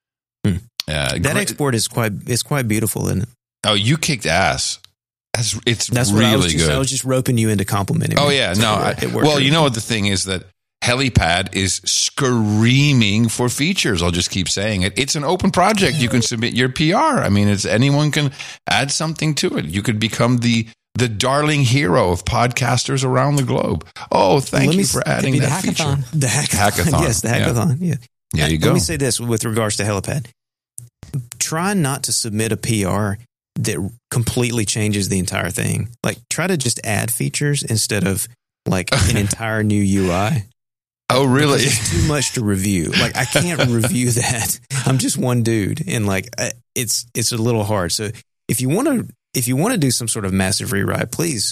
That export is quite beautiful, isn't it? Oh, you kicked ass. That's really good. I was just roping you into complimenting. Oh, yeah. No, it worked. Well, you know what the thing is that Helipad is screaming for features. I'll just keep saying it. It's an open project. You can submit your PR. I mean, anyone can add something to it. You could become the darling hero of podcasters around the globe. Oh, thank you for adding that feature. The hackathon. Yes, the hackathon. Yeah. There you go. Let me say this with regards to Helipad. Try not to submit a PR that completely changes the entire thing. Like, try to just add features instead of like an entire new UI. Oh, really? Because it's too much to review. Like, I can't review that. I'm just one dude, and like, it's a little hard. So if you want to do some sort of massive rewrite, please,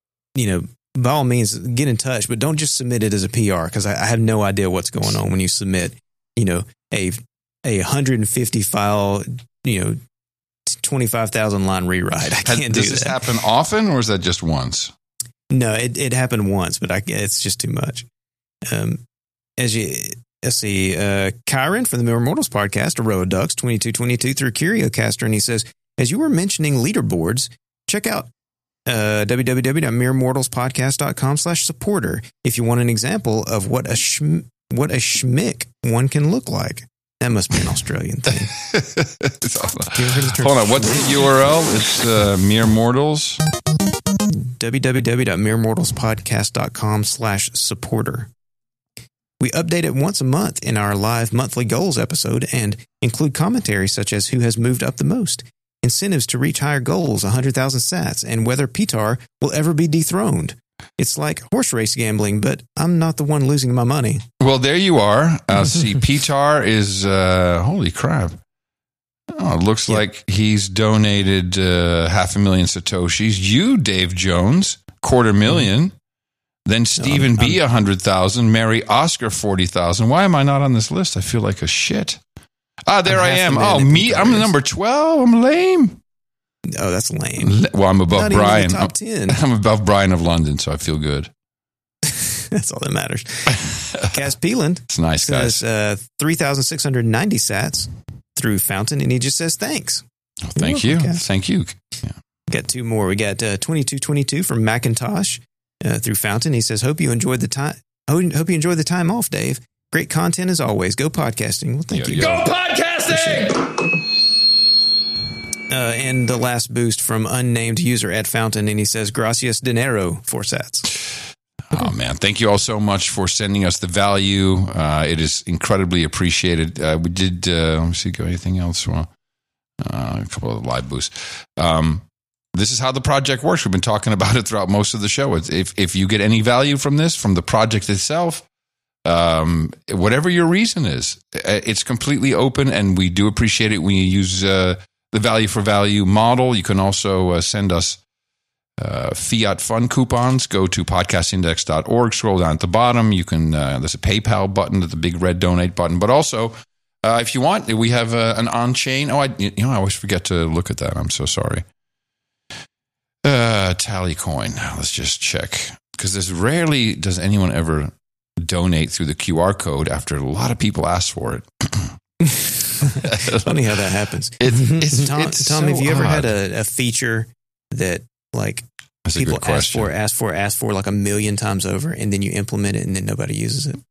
by all means, get in touch. But don't just submit it as a PR, because I have no idea what's going on when you submit, a 150 file, 25,000 line rewrite. I can't do that. Does this happen often, or is that just once? No, it happened once, but it's just too much. Let's see, Kyron from the Mere Mortals podcast, Aroa Ducks 2222 through CurioCaster, and he says, as you were mentioning leaderboards, check out www.meremortalspodcast.com/supporter if you want an example of what a schmick one can look like. That must be an Australian thing. Hold on, what's the URL? It's Mere Mortals. www.meremortalspodcast.com/supporter. We update it once a month in our live monthly goals episode and include commentary such as who has moved up the most, incentives to reach higher goals, 100,000 sats, and whether Pitar will ever be dethroned. It's like horse race gambling, but I'm not the one losing my money. Well, there you are. See, Pitar is, holy crap. Oh, it looks like he's donated 500,000 Satoshis. You, Dave Jones, 250,000. Then Stephen B, 100,000. Mary Oscar, 40,000. Why am I not on this list? I feel like a shit. There I am. Oh, me? I'm number 12. I'm lame. Oh, that's lame. Well, I'm above not Brian. Even the top 10. I'm above Brian of London, so I feel good. That's all that matters. Cass Peeland. It's nice, guys. Says 3,690 sats through Fountain, and he just says thanks. Oh, thank you. Cass. Thank you. Yeah. Got two more. We got 2222 from Macintosh through Fountain. He says, hope you enjoyed the time. Hope you enjoyed the time off, Dave. Great content as always. Go podcasting. Well, thank you. Go podcasting! And the last boost from unnamed user at Fountain, and he says, gracias dinero, 4 sats. Oh, man. Thank you all so much for sending us the value. It is incredibly appreciated. We did, let me see, got anything else? Well, a couple of live boosts. This is how the project works. We've been talking about it throughout most of the show. If you get any value from this, from the project itself, whatever your reason is, it's completely open, and we do appreciate it when you use the value for value model. You can also send us Fiat Fun coupons. Go to podcastindex.org, scroll down at the bottom. You can there's a PayPal button, the big red donate button, but also if you want, we have an on-chain. I always forget to look at that. I'm so sorry. Tallycoin. Let's just check, because there's rarely does anyone ever donate through the QR code after a lot of people ask for it. It's funny how that happens. Tom, have you ever had a feature that like That's people ask for like a million times over, and then you implement it and then nobody uses it?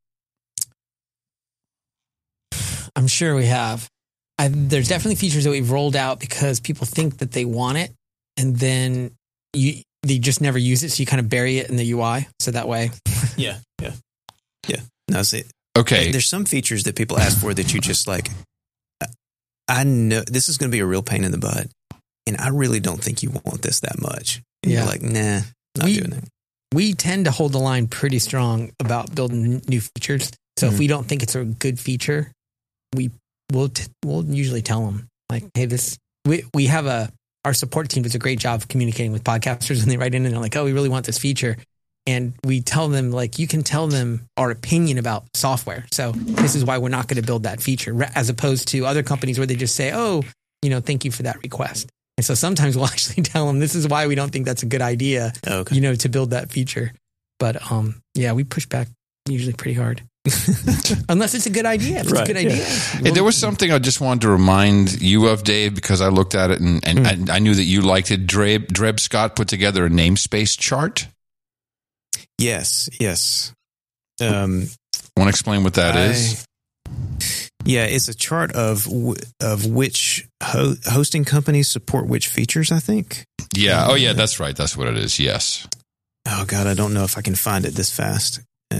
I'm sure we have. There's definitely features that we've rolled out because people think that they want it, and then they just never use it, so you kind of bury it in the UI. So that way, yeah. No, see, okay. There's some features that people ask for that you just like. I know this is going to be a real pain in the butt, and I really don't think you want this that much. And you're like, nah, not doing it. We tend to hold the line pretty strong about building new features. So if we don't think it's a good feature, we'll usually tell them like, hey, we have our support team does a great job of communicating with podcasters when they write in and they're like, oh, we really want this feature. And we tell them, like, you can tell them our opinion about software. So this is why we're not going to build that feature, as opposed to other companies where they just say, oh, thank you for that request. And so sometimes we'll actually tell them, this is why we don't think that's a good idea, to build that feature. But we push back usually pretty hard. Unless it's a good idea. If it's a good idea. Hey, there was something I just wanted to remind you of, Dave, because I looked at it and I knew that you liked it. Dreb Scott put together a namespace chart. Yes. Want to explain what that is? Yeah, it's a chart of which hosting companies support which features, I think. Yeah. Oh, yeah, that's right. That's what it is. Yes. Oh, God, I don't know if I can find it this fast.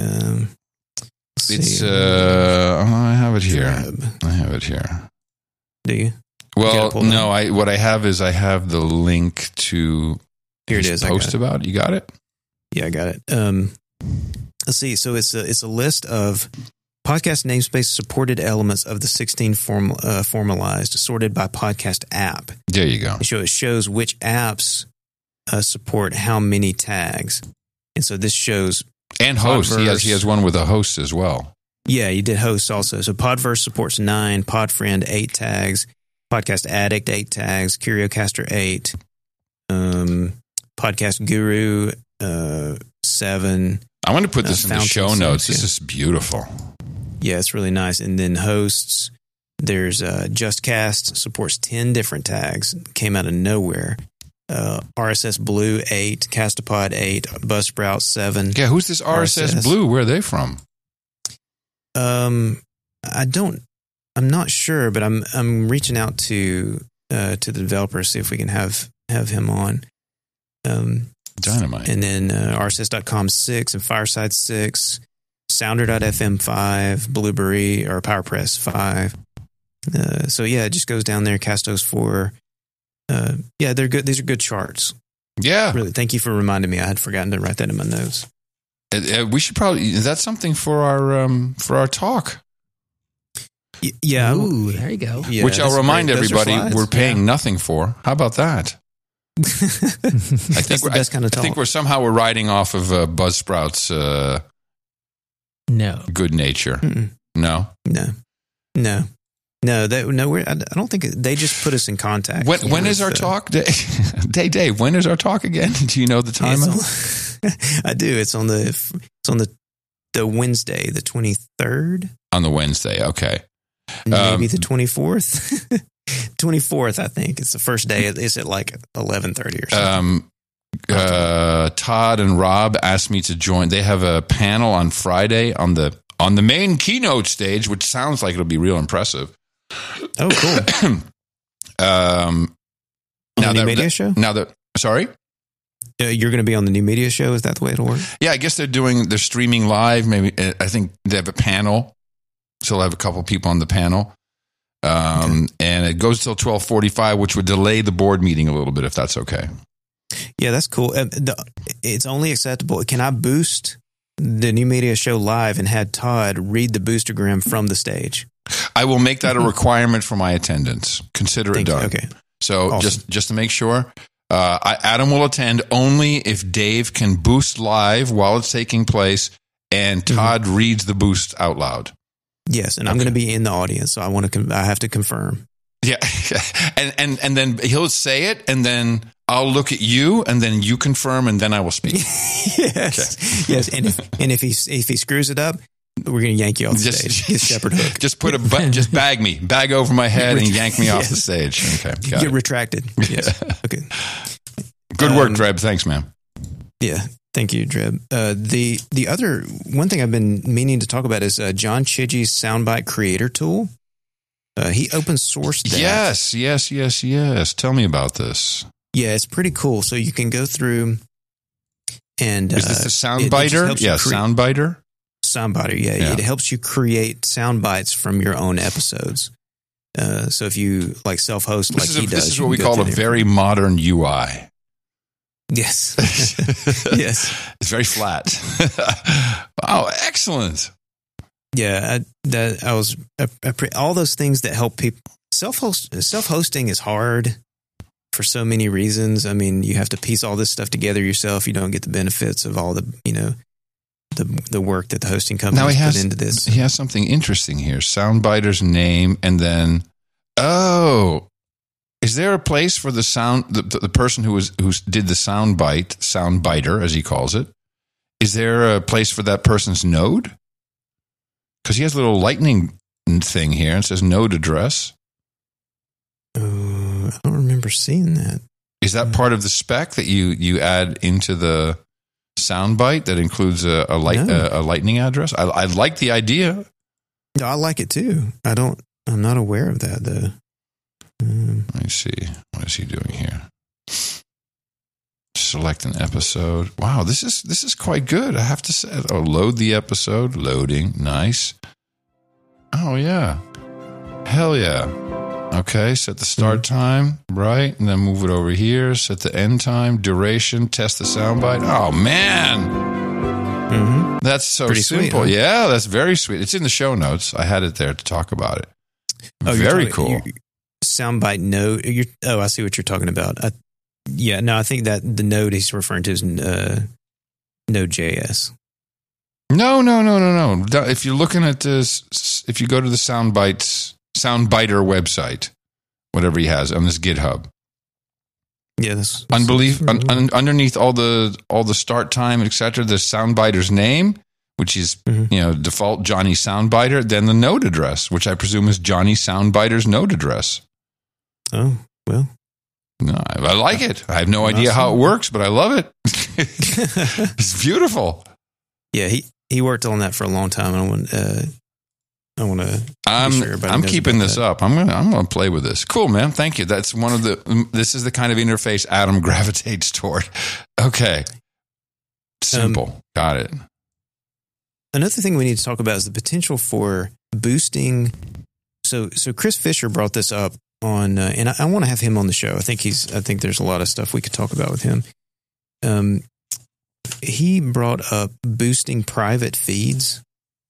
It's I have it here. Dreb. I have it here. Do you? Well, no. What I have is I have the link to here it is. Post about it. You got it? Yeah, I got it. Let's see. So it's a list of podcast namespace supported elements of the 16 formalized, sorted by podcast app. There you go. It shows which apps support how many tags, and so this shows. And host. He has one with a host as well. Yeah, you did host also. So Podverse supports 9, Podfriend 8 tags, Podcast Addict 8 tags, Curiocaster 8, Podcast Guru 7. I'm going to put this in the show notes. 6, This is beautiful. Yeah, it's really nice. And then hosts, there's JustCast supports 10 different tags. Came out of nowhere. RSS Blue 8, Castapod 8, Buzzsprout 7. Yeah, who's this RSS Blue? Where are they from? I'm not sure, but I'm reaching out to the developer, see if we can have him on. Dynamite. And then RSS.com 6 and Fireside 6, Sounder.fm 5, Blueberry or PowerPress 5. So yeah, it just goes down there. Castos 4. Yeah, they're good. These are good charts. Yeah. Really, thank you for reminding me. I had forgotten to write that in my notes. We should probably, that's something for our talk. Yeah. Ooh, there you go. Yeah, which I'll remind everybody we're paying nothing for. How about that? I think the best kind of talk. I think we're riding off of Buzzsprout's good nature. Mm-mm. No. I don't think they just put us in contact. When is our talk? Dave, when is our talk again? Do you know the time? I do. It's on the the Wednesday, the 23rd. On the Wednesday, okay. Maybe the 24th. 24th, I think. It's the first day. It's at like 11:30 or something. Todd and Rob asked me to join. They have a panel on Friday on the main keynote stage, which sounds like it'll be real impressive. Oh, cool. Now the media show? Sorry? You're going to be on the new media show? Is that the way it'll work? Yeah, I guess they're streaming live. Maybe I think they have a panel. So they'll have a couple people on the panel. And it goes till 12:45, which would delay the board meeting a little bit, if that's okay. Yeah, that's cool. It's only acceptable. Can I boost the new media show live and had Todd read the boostergram from the stage? I will make that a requirement for my attendance. Consider it done. Okay. So awesome. just to make sure, Adam will attend only if Dave can boost live while it's taking place and Todd reads the boost out loud. Yes, and I'm going to be in the audience, so I have to confirm. Yeah, and then he'll say it, and then I'll look at you, and then you confirm, and then I will speak. Yes, yes, and if he screws it up, we're going to yank you off the stage. Get shepherd hook. Just just bag over my head, and yank me off the stage. Okay, get retracted. Yes. Okay. Good work, Dreb. Thanks, man. Yeah. Thank you, Dreb. The other one thing I've been meaning to talk about is John Chidgey's Soundbite Creator Tool. He open sourced that. Yes. Tell me about this. Yeah, it's pretty cool. So you can go through and is this the Soundbiter? Yeah, Soundbiter. Soundbiter. Yeah, it helps you create sound bites from your own episodes. So if you like self-host, like he does, this is what we call a very modern UI. Yes. Yes. It's very flat. Wow, excellent. Yeah, all those things that help people. Self-hosting is hard for so many reasons. I mean, you have to piece all this stuff together yourself. You don't get the benefits of all the, the work that the hosting company put into this. He has something interesting here. Soundbiter's name, and then, is there a place for the sound, the person who did the soundbiter, as he calls it? Is there a place for that person's node? Because he has a little lightning thing here and says node address. I don't remember seeing that. Is that part of the spec that you add into the soundbite that includes a lightning address? I like the idea. No, I like it too. I'm not aware of that though. Let me see. What is he doing here? Select an episode. Wow, this is quite good. I have to say. Oh, load the episode. Loading. Nice. Oh yeah. Hell yeah. Okay, set the start time, right? And then move it over here. Set the end time, duration, test the soundbite. Oh man. That's so pretty simple. Sweet, huh? Yeah, that's very sweet. It's in the show notes. I had it there to talk about it. Very cool. Soundbite node. I see what you're talking about. I think that the node he's referring to is Node.js. No. If you're looking at this, if you go to the Soundbiter website, whatever he has on this GitHub. Yeah, that's underneath all the start time, etc. The Soundbiter's name, which is default Johnny Soundbiter, then the node address, which I presume is Johnny Soundbiter's node address. Oh well, no, I like it. I have no idea how it works, but I love it. It's beautiful. Yeah, he worked on that for a long time. I want to. I'm keeping this up. I'm gonna play with this. Cool, man. Thank you. That's this is the kind of interface Adam gravitates toward. Okay. Simple. Got it. Another thing we need to talk about is the potential for boosting. So Chris Fisher brought this up on, and I want to have him on the show. I think there's a lot of stuff we could talk about with him. He brought up boosting private feeds.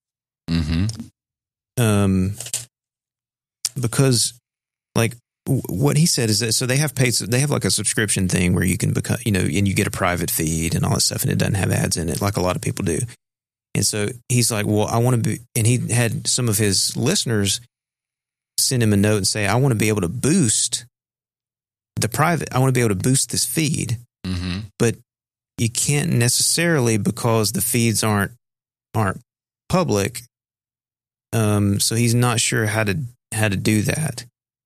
Because like what he said is that, so they have like a subscription thing where you can become, and you get a private feed and all that stuff, and it doesn't have ads in it like a lot of people do. And so he's like, well, I want to be, and he had some of his listeners send him a note and say, I want to be able to boost I want to be able to boost this feed, but you can't necessarily, because the feeds aren't public. So he's not sure how to do that.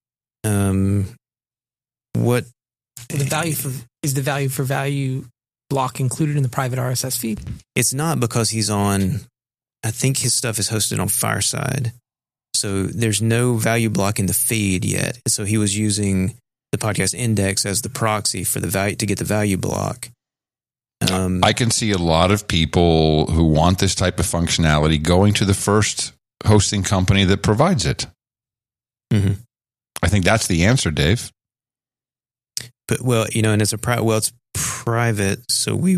What is the value for value block included in the private RSS feed? It's not, because he's on, I think his stuff is hosted on Fireside. So there's no value block in the feed yet. So he was using the podcast index as the proxy for the value to get the value block. I can see a lot of people who want this type of functionality going to the first hosting company that provides it. Mm-hmm. I think that's the answer, Dave. But and it's it's private, so we.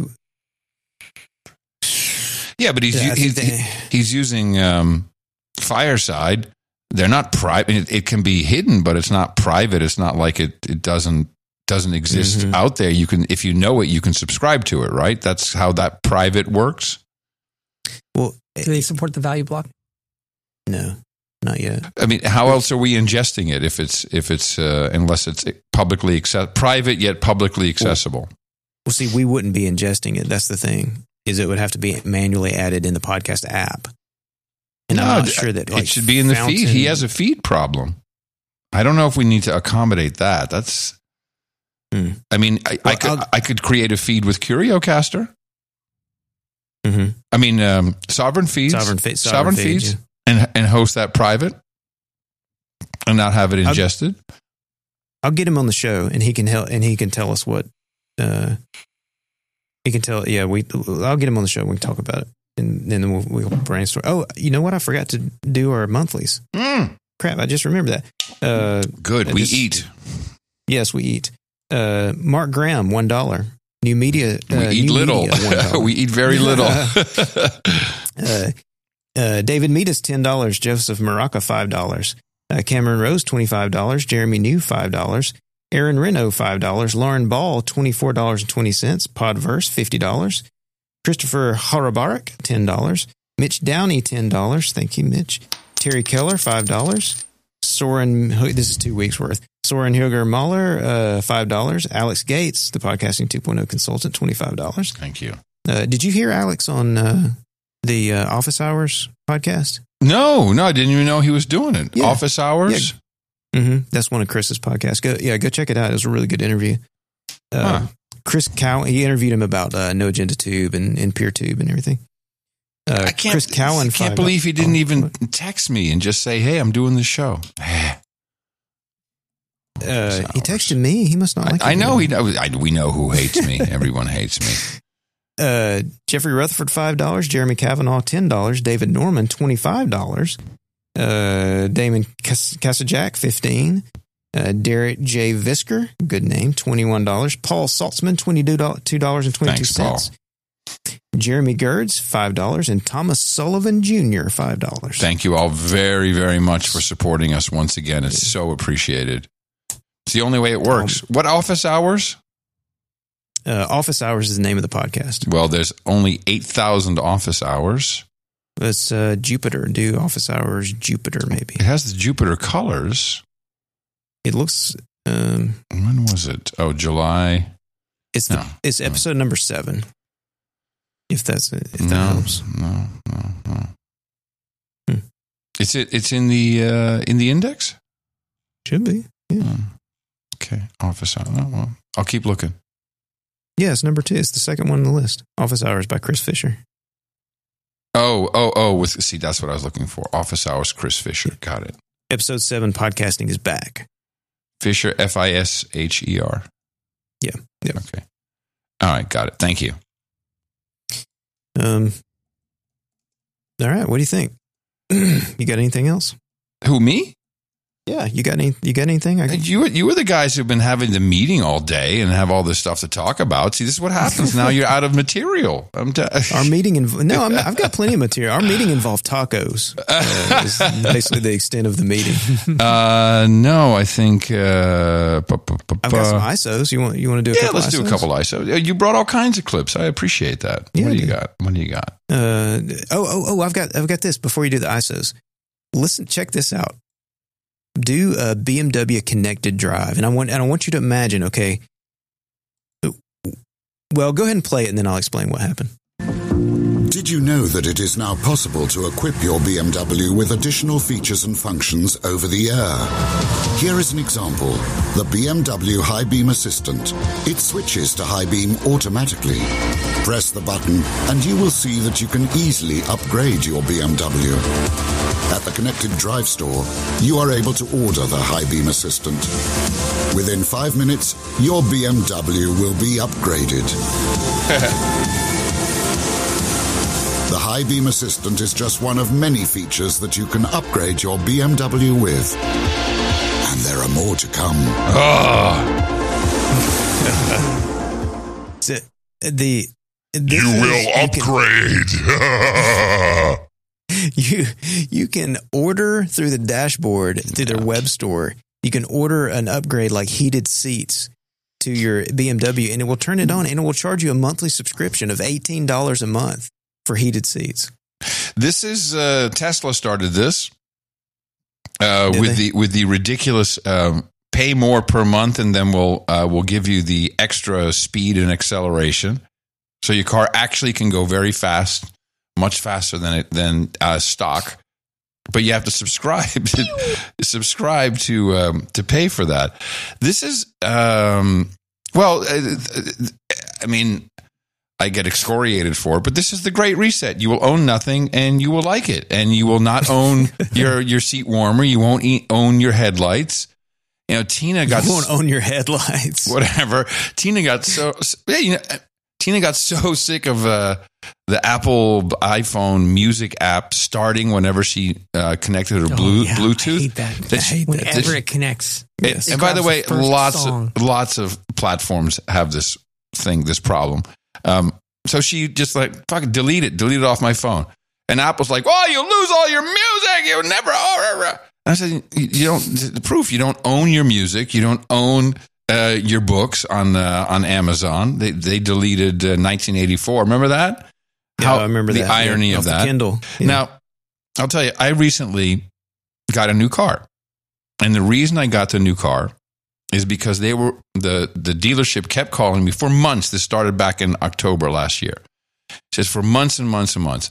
Yeah, but he's using Fireside. They're not private. It can be hidden, but it's not private. It's not like it doesn't exist out there. You can, if you know it, you can subscribe to it, right? That's how that private works. Well, do they support the value block? No, not yet. I mean, how else are we ingesting it if it's unless it's publicly private yet publicly accessible? Well, see, we wouldn't be ingesting it. That's the thing. Is it would have to be manually added in the podcast app. And I'm not sure that it should be in the feed. He has a feed problem. I don't know if we need to accommodate that. That's. I mean, I could create a feed with CurioCaster. Mm-hmm. I mean, Sovereign Feeds, yeah. and host that private, and not have it ingested. I'll get him on the show, and he can help, and he can tell us what. He can tell. Yeah, I'll get him on the show. We can talk about it, and then we'll brainstorm. Oh, you know what? I forgot to do our monthlies. Crap! I just remembered that. Good. We eat. Yes, we eat. Mark Graham, $1. New Media. We eat little. We eat very little. David Meadus, $10. Joseph Maraca, $5. Cameron Rose, $25. Jeremy New, $5. Aaron Reno, $5. Lauren Ball, $24.20. Podverse, $50. Christopher Harabarak, $10. Mitch Downey, $10. Thank you, Mitch. Terry Keller, $5. Soren, this is 2 weeks worth. Soren Hilger Mahler, $5. Alex Gates, the Podcasting 2.0 consultant, $25. Thank you. Did you hear Alex on the Office Hours podcast? No, I didn't even know he was doing it. Yeah. Office Hours? Yeah. Mm-hmm. That's one of Chris's podcasts. Go check it out. It was a really good interview. Chris Cowan, he interviewed him about No Agenda Tube and PeerTube and everything. I can't believe he didn't even text me and just say, "Hey, I'm doing the show." He texted me. He must not like it. I know he knows. We know who hates me. Everyone hates me. Jeffrey Rutherford, $5. Jeremy Kavanaugh, $10. David Norman, $25. Damon Kasajak, $15. Derek J. Visker, good name, $21. Paul Saltzman, $22.22. Thanks, Paul. Jeremy Gerds, $5. And Thomas Sullivan Jr., $5. Thank you all very, very much for supporting us once again. It's so appreciated. It's the only way it works. What office hours? Office Hours is the name of the podcast. Well, there's only 8,000 office hours. It's Jupiter. Do Office Hours Jupiter, maybe. It has the Jupiter colors. It looks... when was it? Oh, July. It's episode number 7. If that helps. No. It's in the index? Should be. Yeah. Okay. Office Hours. Oh, well, I'll keep looking. Yeah, it's number 2. It's the second one on the list. Office Hours by Chris Fisher. Oh. See, that's what I was looking for. Office Hours, Chris Fisher. Got it. Episode 7, Podcasting is Back. Fisher, Fisher. Yeah. Okay. All right. Got it. Thank you. All right. What do you think? You got anything else? Who, me? Yeah. You got anything? You were the guys who've been having the meeting all day and have all this stuff to talk about. See, this is what happens. Now you're out of material. Our meeting. I've got plenty of material. Our meeting involved tacos. Is basically the extent of the meeting. No, I think. I've got some ISOs. You want to do? Let's do a couple ISOs. You brought all kinds of clips. I appreciate that. Yeah, what do you got? I've got this. Before you do the ISOs, listen. Check this out. Do a BMW connected drive, and I want you to imagine. Okay, well, go ahead and play it, and then I'll explain what happened. Did Did you know that it is now possible to equip your BMW with additional features and functions over the air? Here is an example. The BMW High Beam Assistant. It switches to High Beam automatically. Press the button and you will see that you can easily upgrade your BMW. At the Connected Drive store, you are able to order the High Beam Assistant. Within 5 minutes, your BMW will be upgraded. The High Beam Assistant is just one of many features that you can upgrade your BMW with. And there are more to come. You will upgrade. You can order through the dashboard, through their web store. You can order an upgrade like heated seats to your BMW, and it will turn it on, and it will charge you a monthly subscription of $18 a month for heated seats. This is Tesla started this with the ridiculous pay more per month, and then we'll give you the extra speed and acceleration, so your car actually can go very fast, much faster than stock. But you have to subscribe to pay for that. This is I get excoriated for it, but this is the Great Reset. You will own nothing, and you will like it, and you will not own your seat warmer. You won't own your headlights. You know, Tina got you won't own your headlights. Whatever. Tina got so sick of the Apple iPhone music app starting whenever she connected her Bluetooth. I hate that. Whenever it connects. And by the way, lots of platforms have this problem. So she just fucking delete it off my phone. And Apple's like, "Oh, you lose all your music. You never." I said, "You don't. The proof you don't own your music. You don't own your books on Amazon. They deleted 1984. Remember that? Yeah, I remember the irony of that. Kindle. Yeah. Now, I'll tell you, I recently got a new car, and the reason I got the new car is because the dealership kept calling me for months. This started back in October last year. It says for months and months and months.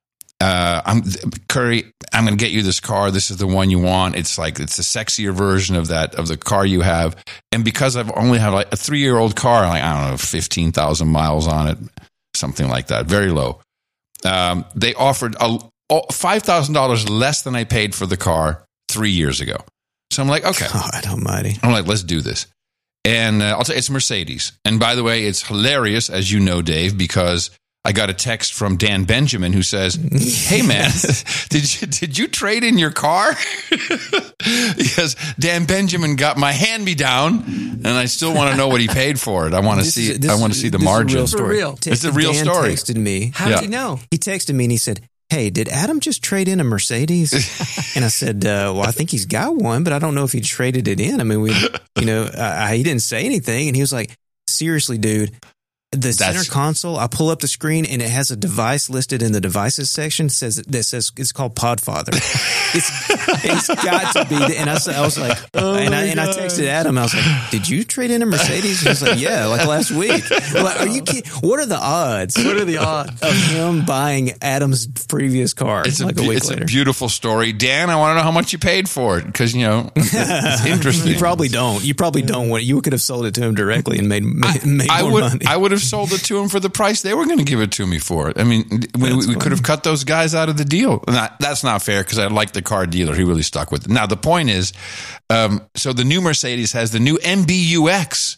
Curry, I'm going to get you this car. This is the one you want. It's a sexier version of the car you have. And because I've only had like a 3-year-old car, I don't know, 15,000 miles on it, something like that, very low. They offered $5,000 less than I paid for the car 3 years ago. So I'm like, okay. God almighty. I'm like, let's do this. And I'll tell you, it's Mercedes. And by the way, it's hilarious, as you know, Dave, because I got a text from Dan Benjamin who says, "Hey man, did you trade in your car?" Because Dan Benjamin got my hand-me-down, and I still want to know what he paid for it. I want to see the margin. It's a real story. It's a real Dan story. Texted me. How did he know? He texted me and he said, "Hey, did Adam just trade in a Mercedes?" And I said, "Well, I think he's got one, but I don't know if he traded it in. I mean, he didn't say anything." And he was like, "Seriously, dude, the center console, I pull up the screen and it has a device listed in the devices section that says it's called Podfather. It's got to be." And I was like, I texted Adam. I was like, "Did you trade in a Mercedes?" He was like, "Yeah, like last week." Like, are you kidding? What are the odds? What are the odds of him buying Adam's previous car? It's a beautiful story. Dan, I want to know how much you paid for it, because it's interesting. You probably don't. You want it. You could have sold it to him directly and made more money. I would have sold it to him for the price they were going to give it to me for. I mean, we could have cut those guys out of the deal. That's not fair, because I like the car dealer. He really stuck with it. Now, the point is, so the new Mercedes has the new MBUX.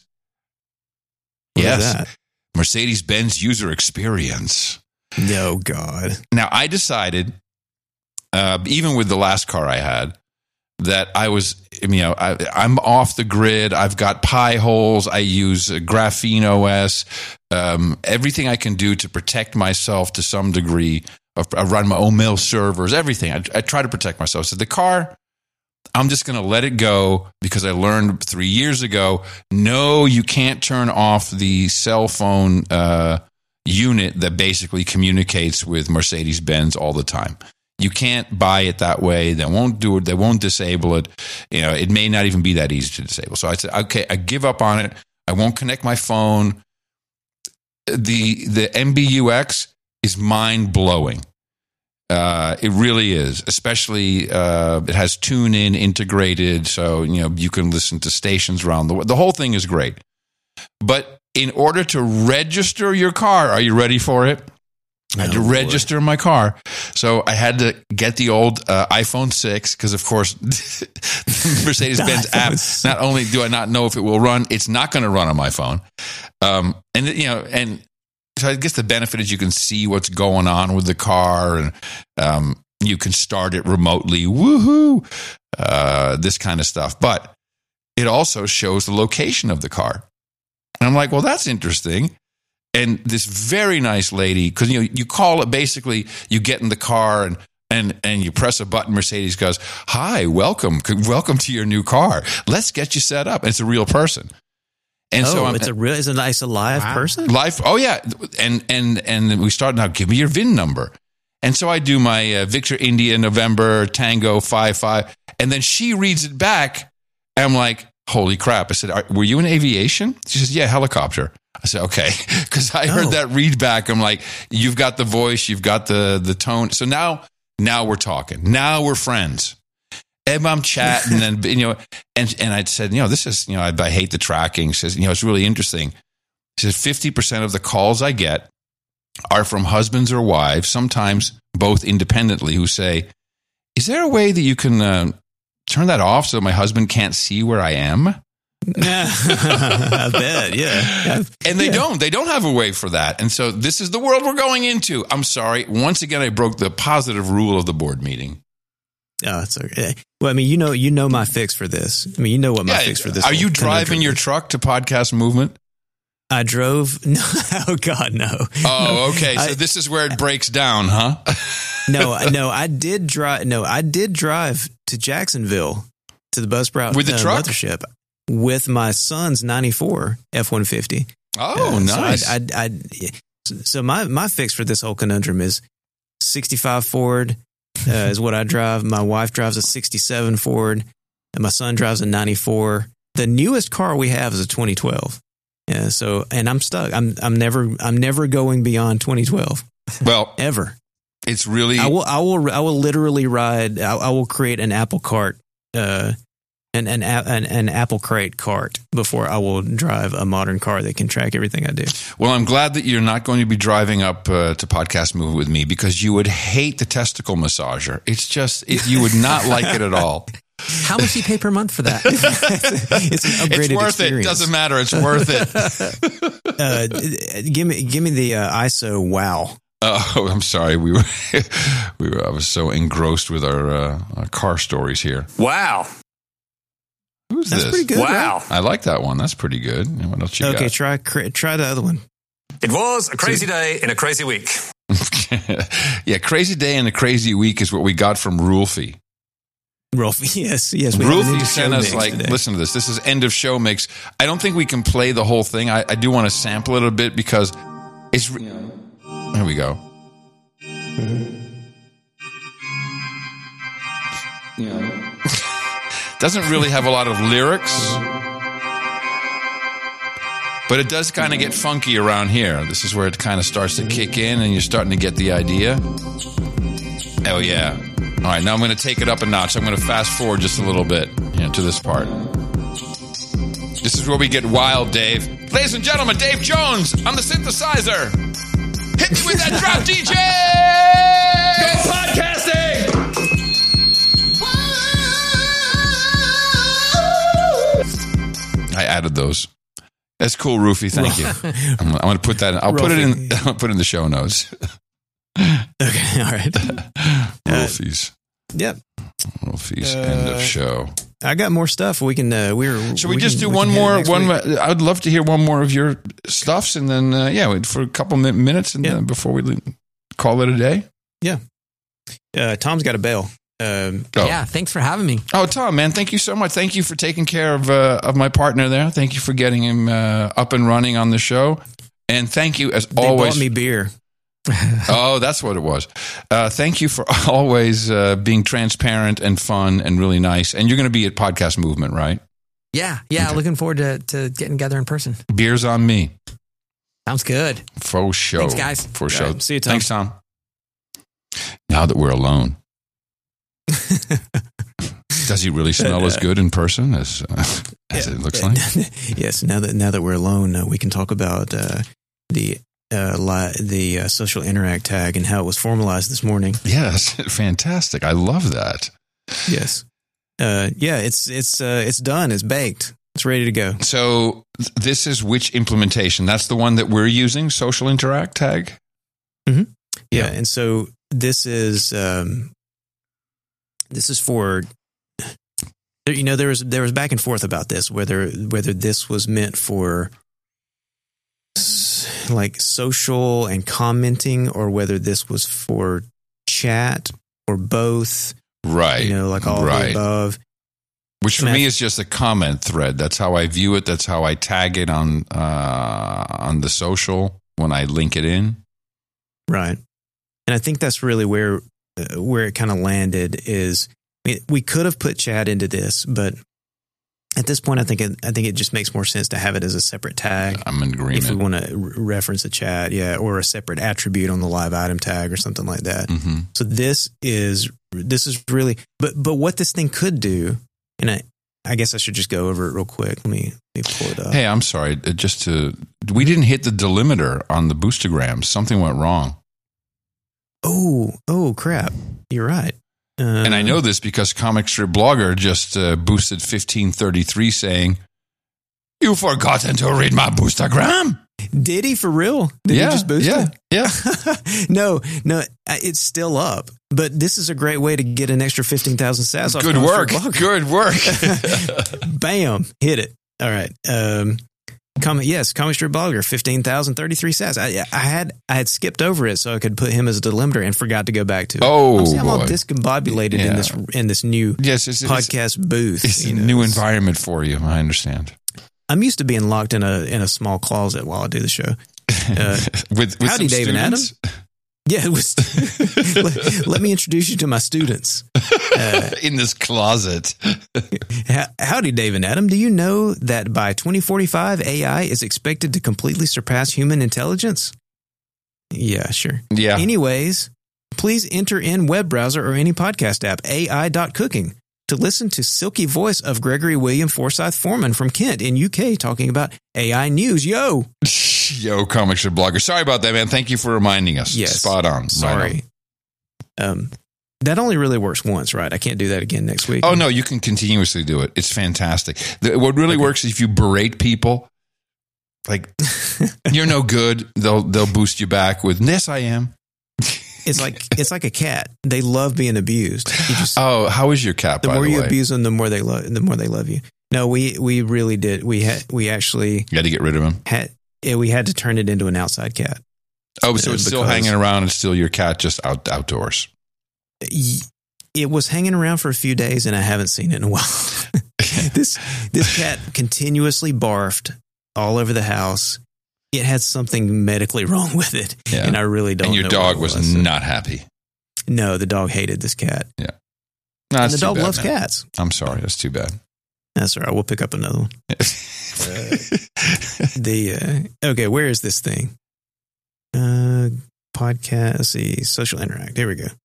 Yes. Mercedes-Benz user experience. No, God. Now, I decided, even with the last car I had, that I'm off the grid. I've got Pi holes. I use Graphene OS. Everything I can do to protect myself to some degree. I run my own mail servers, everything. I try to protect myself. So the car, I'm just going to let it go, because I learned 3 years ago, no, you can't turn off the cell phone unit that basically communicates with Mercedes-Benz all the time. You can't buy it that way. They won't do it. They won't disable it. It may not even be that easy to disable. So I said, okay, I give up on it. I won't connect my phone. The MBUX, is mind-blowing. It really is, especially it has tune-in integrated, so you can listen to stations around the world. The whole thing is great. But in order to register your car, are you ready for it? I had to register my car. So I had to get the old iPhone 6 because, of course, the Mercedes-Benz app, not only do I not know if it will run, it's not going to run on my phone. And so I guess the benefit is you can see what's going on with the car, and you can start it remotely. Woohoo! This kind of stuff. But it also shows the location of the car. And I'm like, well, that's interesting. And this very nice lady, because you call it, basically you get in the car and you press a button. Mercedes goes, "Hi, welcome to your new car. Let's get you set up." And it's a real person. And it's a nice live person. Live, oh yeah. And we start now. Give me your VIN number. And so I do my Victor India November Tango 55, and then she reads it back. And I'm like, holy crap! I said, "Were you in aviation?" She says, "Yeah, helicopter." I said, okay, because I heard that read back. I'm like, you've got the voice, you've got the tone. So now we're talking. Now we're friends. And I'm chatting, and and I said, this is, I hate the tracking. She says, it's really interesting. She says 50% of the calls I get are from husbands or wives, sometimes both independently, who say, "Is there a way that you can turn that off so my husband can't see where I am?" I bet, yeah. And they don't have a way for that. And so this is the world we're going into. I'm sorry. Once again, I broke the positive rule of the board meeting. Oh, it's okay. Well, I mean, you know my fix for this. I mean, you know what my fix for this. Are you driving your truck to Podcast Movement? I drove. No, oh God, no. Oh, okay. So this is where it breaks down, huh? No, I did drive. No, I did drive to Jacksonville to the Buzzsprout with the truck mothership with my son's '94 F-150. Oh, nice. So my fix for this whole conundrum is 65 Ford is what I drive. My wife drives a 67 Ford, and my son drives a 94. The newest car we have is a 2012. Yeah. So, and I'm stuck. I'm never going beyond 2012. Well, ever. It's really. I will literally ride. I will create an Apple cart. An Apple Crate cart before I will drive a modern car that can track everything I do. Well, I'm glad that you're not going to be driving up to Podcast Movement with me, because you would hate the testicle massager. It's just, you would not like it at all. How much do you pay per month for that? It's an upgraded It's worth experience. it. Doesn't matter. It's worth it. Give me the ISO wow. Oh, I'm sorry. I was so engrossed with our car stories here. Wow. Who's That's this? pretty good. Wow. Right? I like that one. That's pretty good. What else you got? Okay, try the other one. It was a crazy day in a crazy week. Yeah, crazy day and a crazy week is what we got from Rulfie. Rulfie, yes. Rulfie sent us listen to this. This is end of show mix. I don't think we can play the whole thing. I do want to sample it a bit because it's. There we go. Doesn't really have a lot of lyrics, but it does kind of get funky around here. This is where it kind of starts to kick in, and you're starting to get the idea. Oh, yeah. All right, now I'm going to take it up a notch. I'm going to fast forward just a little bit to this part. This is where we get wild, Dave. Ladies and gentlemen, Dave Jones on the synthesizer. Hit me with that drop, DJ! Go podcasting! I added those. That's cool, Rufy. Thank you. I'm going to put that in. I'll put it in the show notes. Okay, all right. Rufy's. Yep. Rufy's end of show. I got more stuff. We can. Should we just do one more? I'd love to hear one more of your stuffs, and then for a couple minutes, and then before we call it a day. Yeah. Tom's got a bail. Yeah, thanks for having me. Oh, Tom, man, thank you so much. Thank you for taking care of my partner there. Thank you for getting him up and running on the show, and thank you as always. They bought me beer. Oh, that's what it was. Thank you for always being transparent and fun and really nice. And you're going to be at Podcast Movement, right? Yeah. Okay. Looking forward to getting together in person. Beer's on me. Sounds good. For sure. Thanks, guys. For sure. Right. See you, Tom. Thanks, Tom. Now that we're alone. Does he really smell as good in person as it looks like? Yes. Now that we're alone, we can talk about the social interact tag and how it was formalized this morning. Yes, fantastic. I love that. Yes. It's done. It's baked. It's ready to go. So this is which implementation? That's the one that we're using, social interact tag? Mm-hmm. Yeah. And so this is for, there was back and forth about this, whether this was meant for like social and commenting, or whether this was for chat, or both. Right. Like all of the above. Which for me is just a comment thread. That's how I view it. That's how I tag it on the social when I link it in. Right. And I think that's really where it kind of landed is, we could have put chat into this, but at this point, I think it just makes more sense to have it as a separate tag. I'm in agreement. If we want to reference a chat, or a separate attribute on the live item tag or something like that. Mm-hmm. So this is really, but what this thing could do, and I guess I should just go over it real quick. Let me pull it up. Hey, I'm sorry. We didn't hit the delimiter on the boostergram. Something went wrong. Oh, crap. You're right. And I know this because Comic Strip Blogger just boosted 1533 saying, "You've forgotten to read my boostergram." Did he for real? Did he just boost it? Yeah. No, it's still up. But this is a great way to get an extra 15,000 sats off. Good work. Bam. Hit it. All right. Comic Strip Blogger, 15,033 sats. I had skipped over it so I could put him as a delimiter and forgot to go back to it. I'm all discombobulated in this new podcast booth. It's a new environment for you. I understand. I'm used to being locked in a small closet while I do the show. with howdy, some Dave and Adam. Yeah, let me introduce you to my students. In this closet. Howdy, Dave and Adam. Do you know that by 2045, AI is expected to completely surpass human intelligence? Yeah, sure. Yeah. Anyways, please enter in web browser or any podcast app, ai.cooking, to listen to silky voice of Gregory William Forsyth Foreman from Kent in UK talking about AI news. Yo, Comic Strip Blogger. Sorry about that, man. Thank you for reminding us. Yes. Spot on. Sorry. Right on. That only really works once, right? I can't do that again next week. Oh, no, you can continuously do it. It's fantastic. What really works is if you berate people, like, you're no good, they'll boost you back with, yes, I am. It's like a cat. They love being abused. How is your cat? The more you abuse them, the more they love you. No, we really did. We actually you had to get rid of him. We had to turn it into an outside cat. Oh, so it's still hanging around. It's still your cat, just outdoors. It was hanging around for a few days, and I haven't seen it in a while. This cat continuously barfed all over the house. It had something medically wrong with it, and I really don't know. And your dog was not happy. No, the dog hated this cat. Yeah. No, and the dog loves cats. I'm sorry. That's too bad. That's all right. We'll pick up another one. Okay, where is this thing? Podcast, see, social interact. Here we go.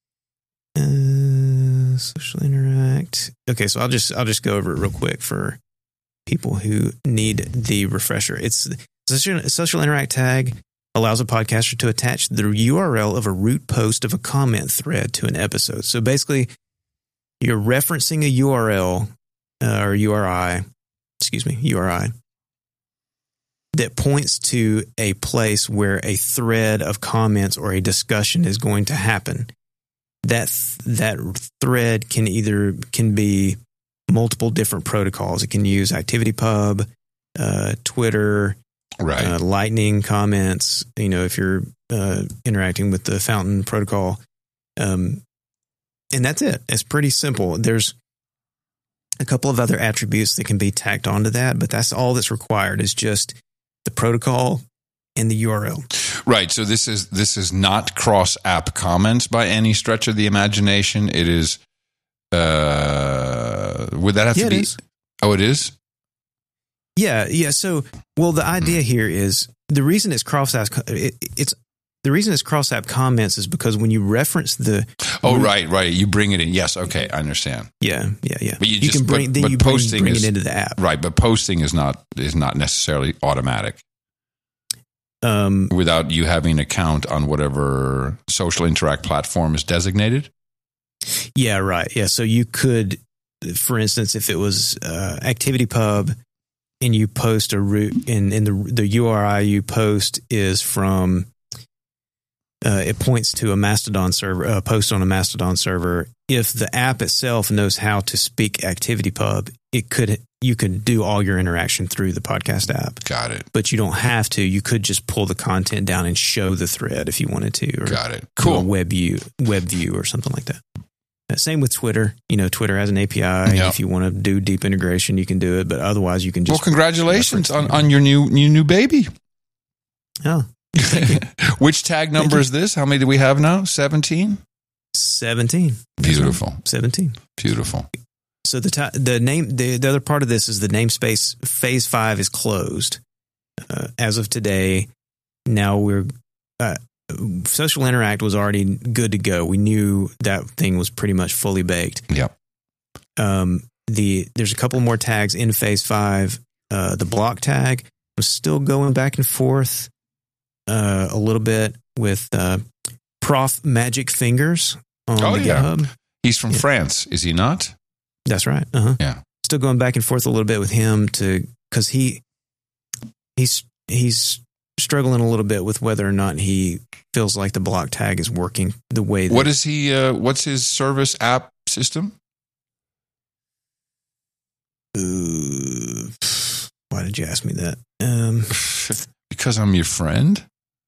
Social interact. Okay, so I'll just go over it real quick for people who need the refresher. It's social interact tag allows a podcaster to attach the URL of a root post of a comment thread to an episode. So basically, you're referencing a URL or URI that points to a place where a thread of comments or a discussion is going to happen. That thread can be multiple different protocols. It can use ActivityPub, Twitter, right, Lightning comments. If you're interacting with the Fountain protocol, and that's it. It's pretty simple. There's a couple of other attributes that can be tacked onto that, but that's all that's required is just the protocol and the URL. Right. So this is not cross-app comments by any stretch of the imagination. It is. Would that have to be? It is. Oh, it is? Yeah. So, the idea here is the reason it's cross-app. The reason it's cross-app comments is because when you reference the right, you bring it in. Yes, okay, I understand. Yeah. But you can bring bring it into the app, right? But posting is not necessarily automatic without you having an account on whatever social interact platform is designated. Yeah, right. Yeah, so you could, for instance, if it was ActivityPub and you post a root, and the URI you post is from. It points to a Mastodon server, a post on a Mastodon server. If the app itself knows how to speak ActivityPub, you could do all your interaction through the podcast app. Got it. But you don't have to. You could just pull the content down and show the thread if you wanted to. Or got it. Cool. A web view or something like that. Same with Twitter. Twitter has an API. Yep. If you want to do deep integration, you can do it. But otherwise, you can just. Well, congratulations on your new baby. Oh. Which tag number is this? How many do we have now? 17? 17. Beautiful. 17. Beautiful. So the other part of this is the namespace phase 5 is closed as of today. Now we're Social Interact was already good to go. We knew that thing was pretty much fully baked. Yep. There's a couple more tags in phase 5. The block tag was still going back and forth. A little bit with Prof Magic Fingers on the GitHub. He's from France, is he not? That's right. Yeah. Still going back and forth a little bit with him because he's struggling a little bit with whether or not he feels like the block tag is working the way that. What is he? What's his service app system? Why did you ask me that? Because I'm your friend.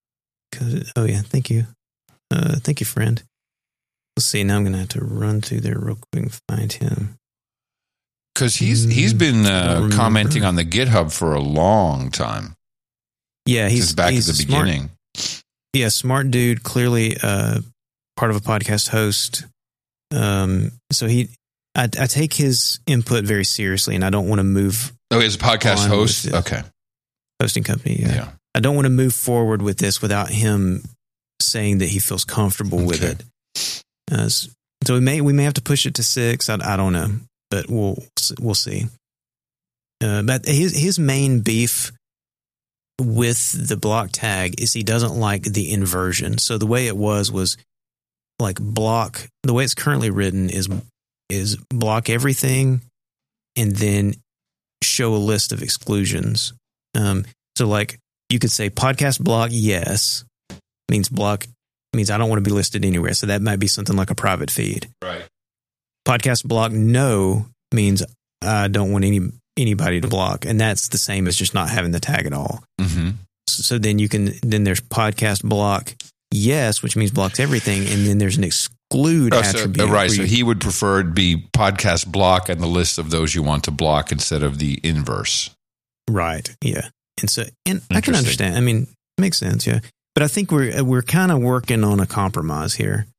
Oh yeah, thank you. Thank you, friend. Let's see. Now I'm going to have to run through there real quick and find him. Because he's been commenting on the GitHub for a long time. Yeah, he's back at the smart, beginning. Yeah, smart dude. Clearly, part of a podcast host. So I take his input very seriously, and I don't want to move. Oh, he's a podcast host. Okay, hosting company. Yeah. I don't want to move forward with this without him saying that he feels comfortable with it. So we may have to push it to 6. I don't know, but we'll see. But his main beef with the block tag is he doesn't like the inversion. So the way it was like block. The way it's currently written is block everything and then show a list of exclusions. So like. You could say podcast block yes means I don't want to be listed anywhere. So that might be something like a private feed. Right. Podcast block no means I don't want anybody to block, and that's the same as just not having the tag at all. Mm-hmm. So then there's podcast block yes, which means blocks everything, and then there's an exclude attribute. Right. So he would prefer it be podcast block and the list of those you want to block instead of the inverse. Right. Yeah. And I can understand. I mean, it makes sense, yeah. But I think we're kind of working on a compromise here,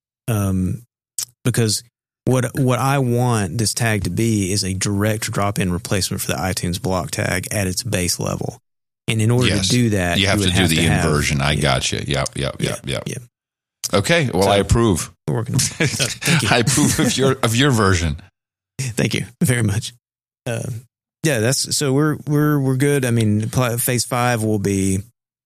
because what I want this tag to be is a direct drop-in replacement for the iTunes block tag at its base level. And in order to do that, you have to do the inversion. I got you. Yep. Okay. Well, I approve. We're working on it. Thank you. I approve of your version. Thank you very much. Yeah, so we're good. I mean, phase 5 will be,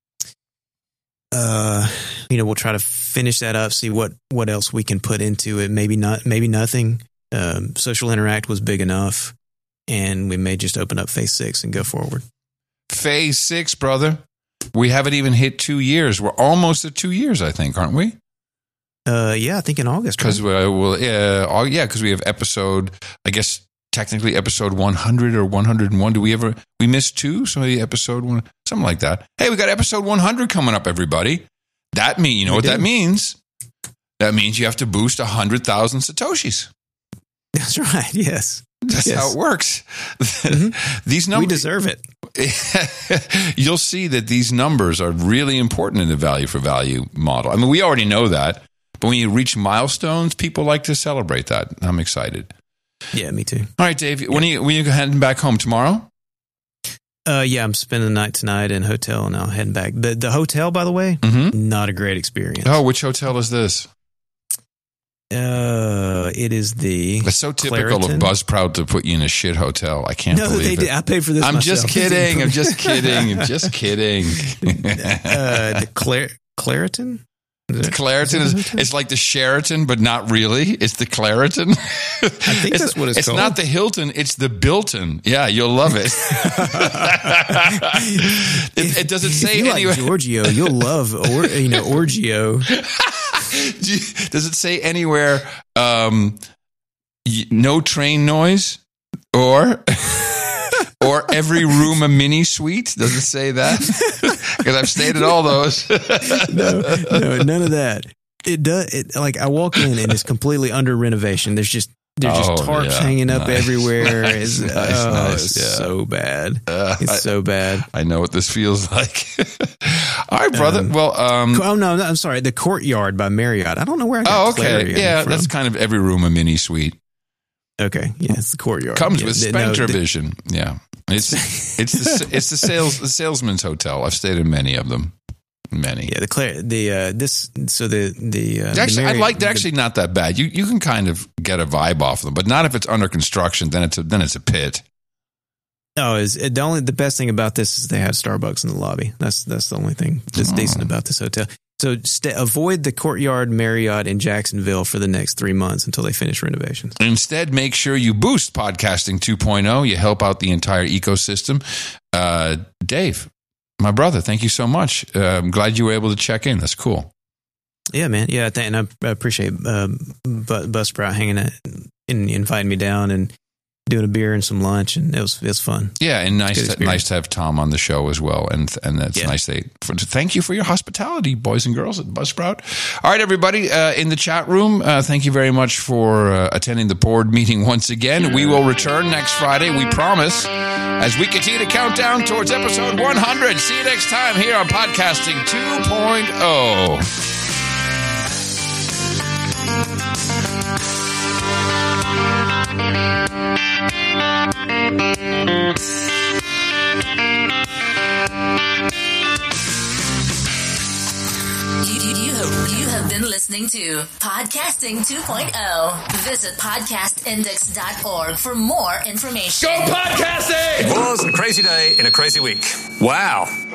we'll try to finish that up, see what else we can put into it. Maybe nothing. Social Interact was big enough, and we may just open up phase 6 and go forward. Phase 6, brother. We haven't even hit 2 years. We're almost at 2 years, I think, aren't we? Yeah, I think in August. Because we have episode, I guess, technically episode 100 or 101. We missed 2? Somebody episode 1, something like that. Hey, we got episode 100 coming up, everybody. That means, that means? That means you have to boost 100,000 Satoshis. That's right. Yes. That's how it works. Mm-hmm. These numbers, we deserve it. You'll see that these numbers are really important in the value for value model. I mean, we already know that, but when you reach milestones, people like to celebrate that. I'm excited. Yeah, me too. All right, Dave. When are you heading back home tomorrow? Yeah, I'm spending the night tonight in a hotel and I'll head back. The hotel, by the way, not a great experience. Oh, which hotel is this? It is the. It's so typical Claritin. of Buzzsprout to put you in a shit hotel. I can't believe it. I paid for this. I'm myself. just kidding. I'm just kidding. I'm just kidding. The Claritin. Claritin is it's like the Sheraton, but not really. It's the Claritin. I think that's what it's called. It's not the Hilton. It's the Bilton. Yeah, you'll love it. It doesn't say if you anywhere. Like Giorgio, you'll love Orgio. Does it say anywhere? No train noise or every room a mini suite? Does it say that? Because I've stayed at all those. No, none of that. It does. Like I walk in and it's completely under renovation. There's just tarps hanging up everywhere. Nice, It's so bad. It's so bad. I know what this feels like. All right, brother. Well, no, I'm sorry. The Courtyard by Marriott. I don't know where I got Claritin from. That's kind of every room a mini suite. Okay, yeah, it's the Courtyard. Comes with Spectre Vision. Yeah, it's the salesman's hotel. I've stayed in many of them. Many. Yeah, actually, I like. They're actually not that bad. You can kind of get a vibe off them, but not if it's under construction. Then it's a pit. No, the best thing about this is they have Starbucks in the lobby. That's the only thing that's decent about this hotel. So avoid the Courtyard Marriott in Jacksonville for the next 3 months until they finish renovations. Instead, make sure you boost Podcasting 2.0. You help out the entire ecosystem. Dave, my brother, thank you so much. I'm glad you were able to check in. That's cool. Yeah, man. Yeah, and I appreciate Buzzsprout hanging out and inviting me down and doing a beer and some lunch, and it was fun. Yeah, and nice to have Tom on the show as well, and that's nice. Thank you for your hospitality, boys and girls at Buzzsprout. All right, everybody in the chat room, thank you very much for attending the board meeting once again. We will return next Friday, we promise, as we continue to count down towards episode 100. See you next time here on Podcasting 2.0. You have been listening to Podcasting 2.0. Visit podcastindex.org for more information. Go podcasting! It was a crazy day in a crazy week. Wow.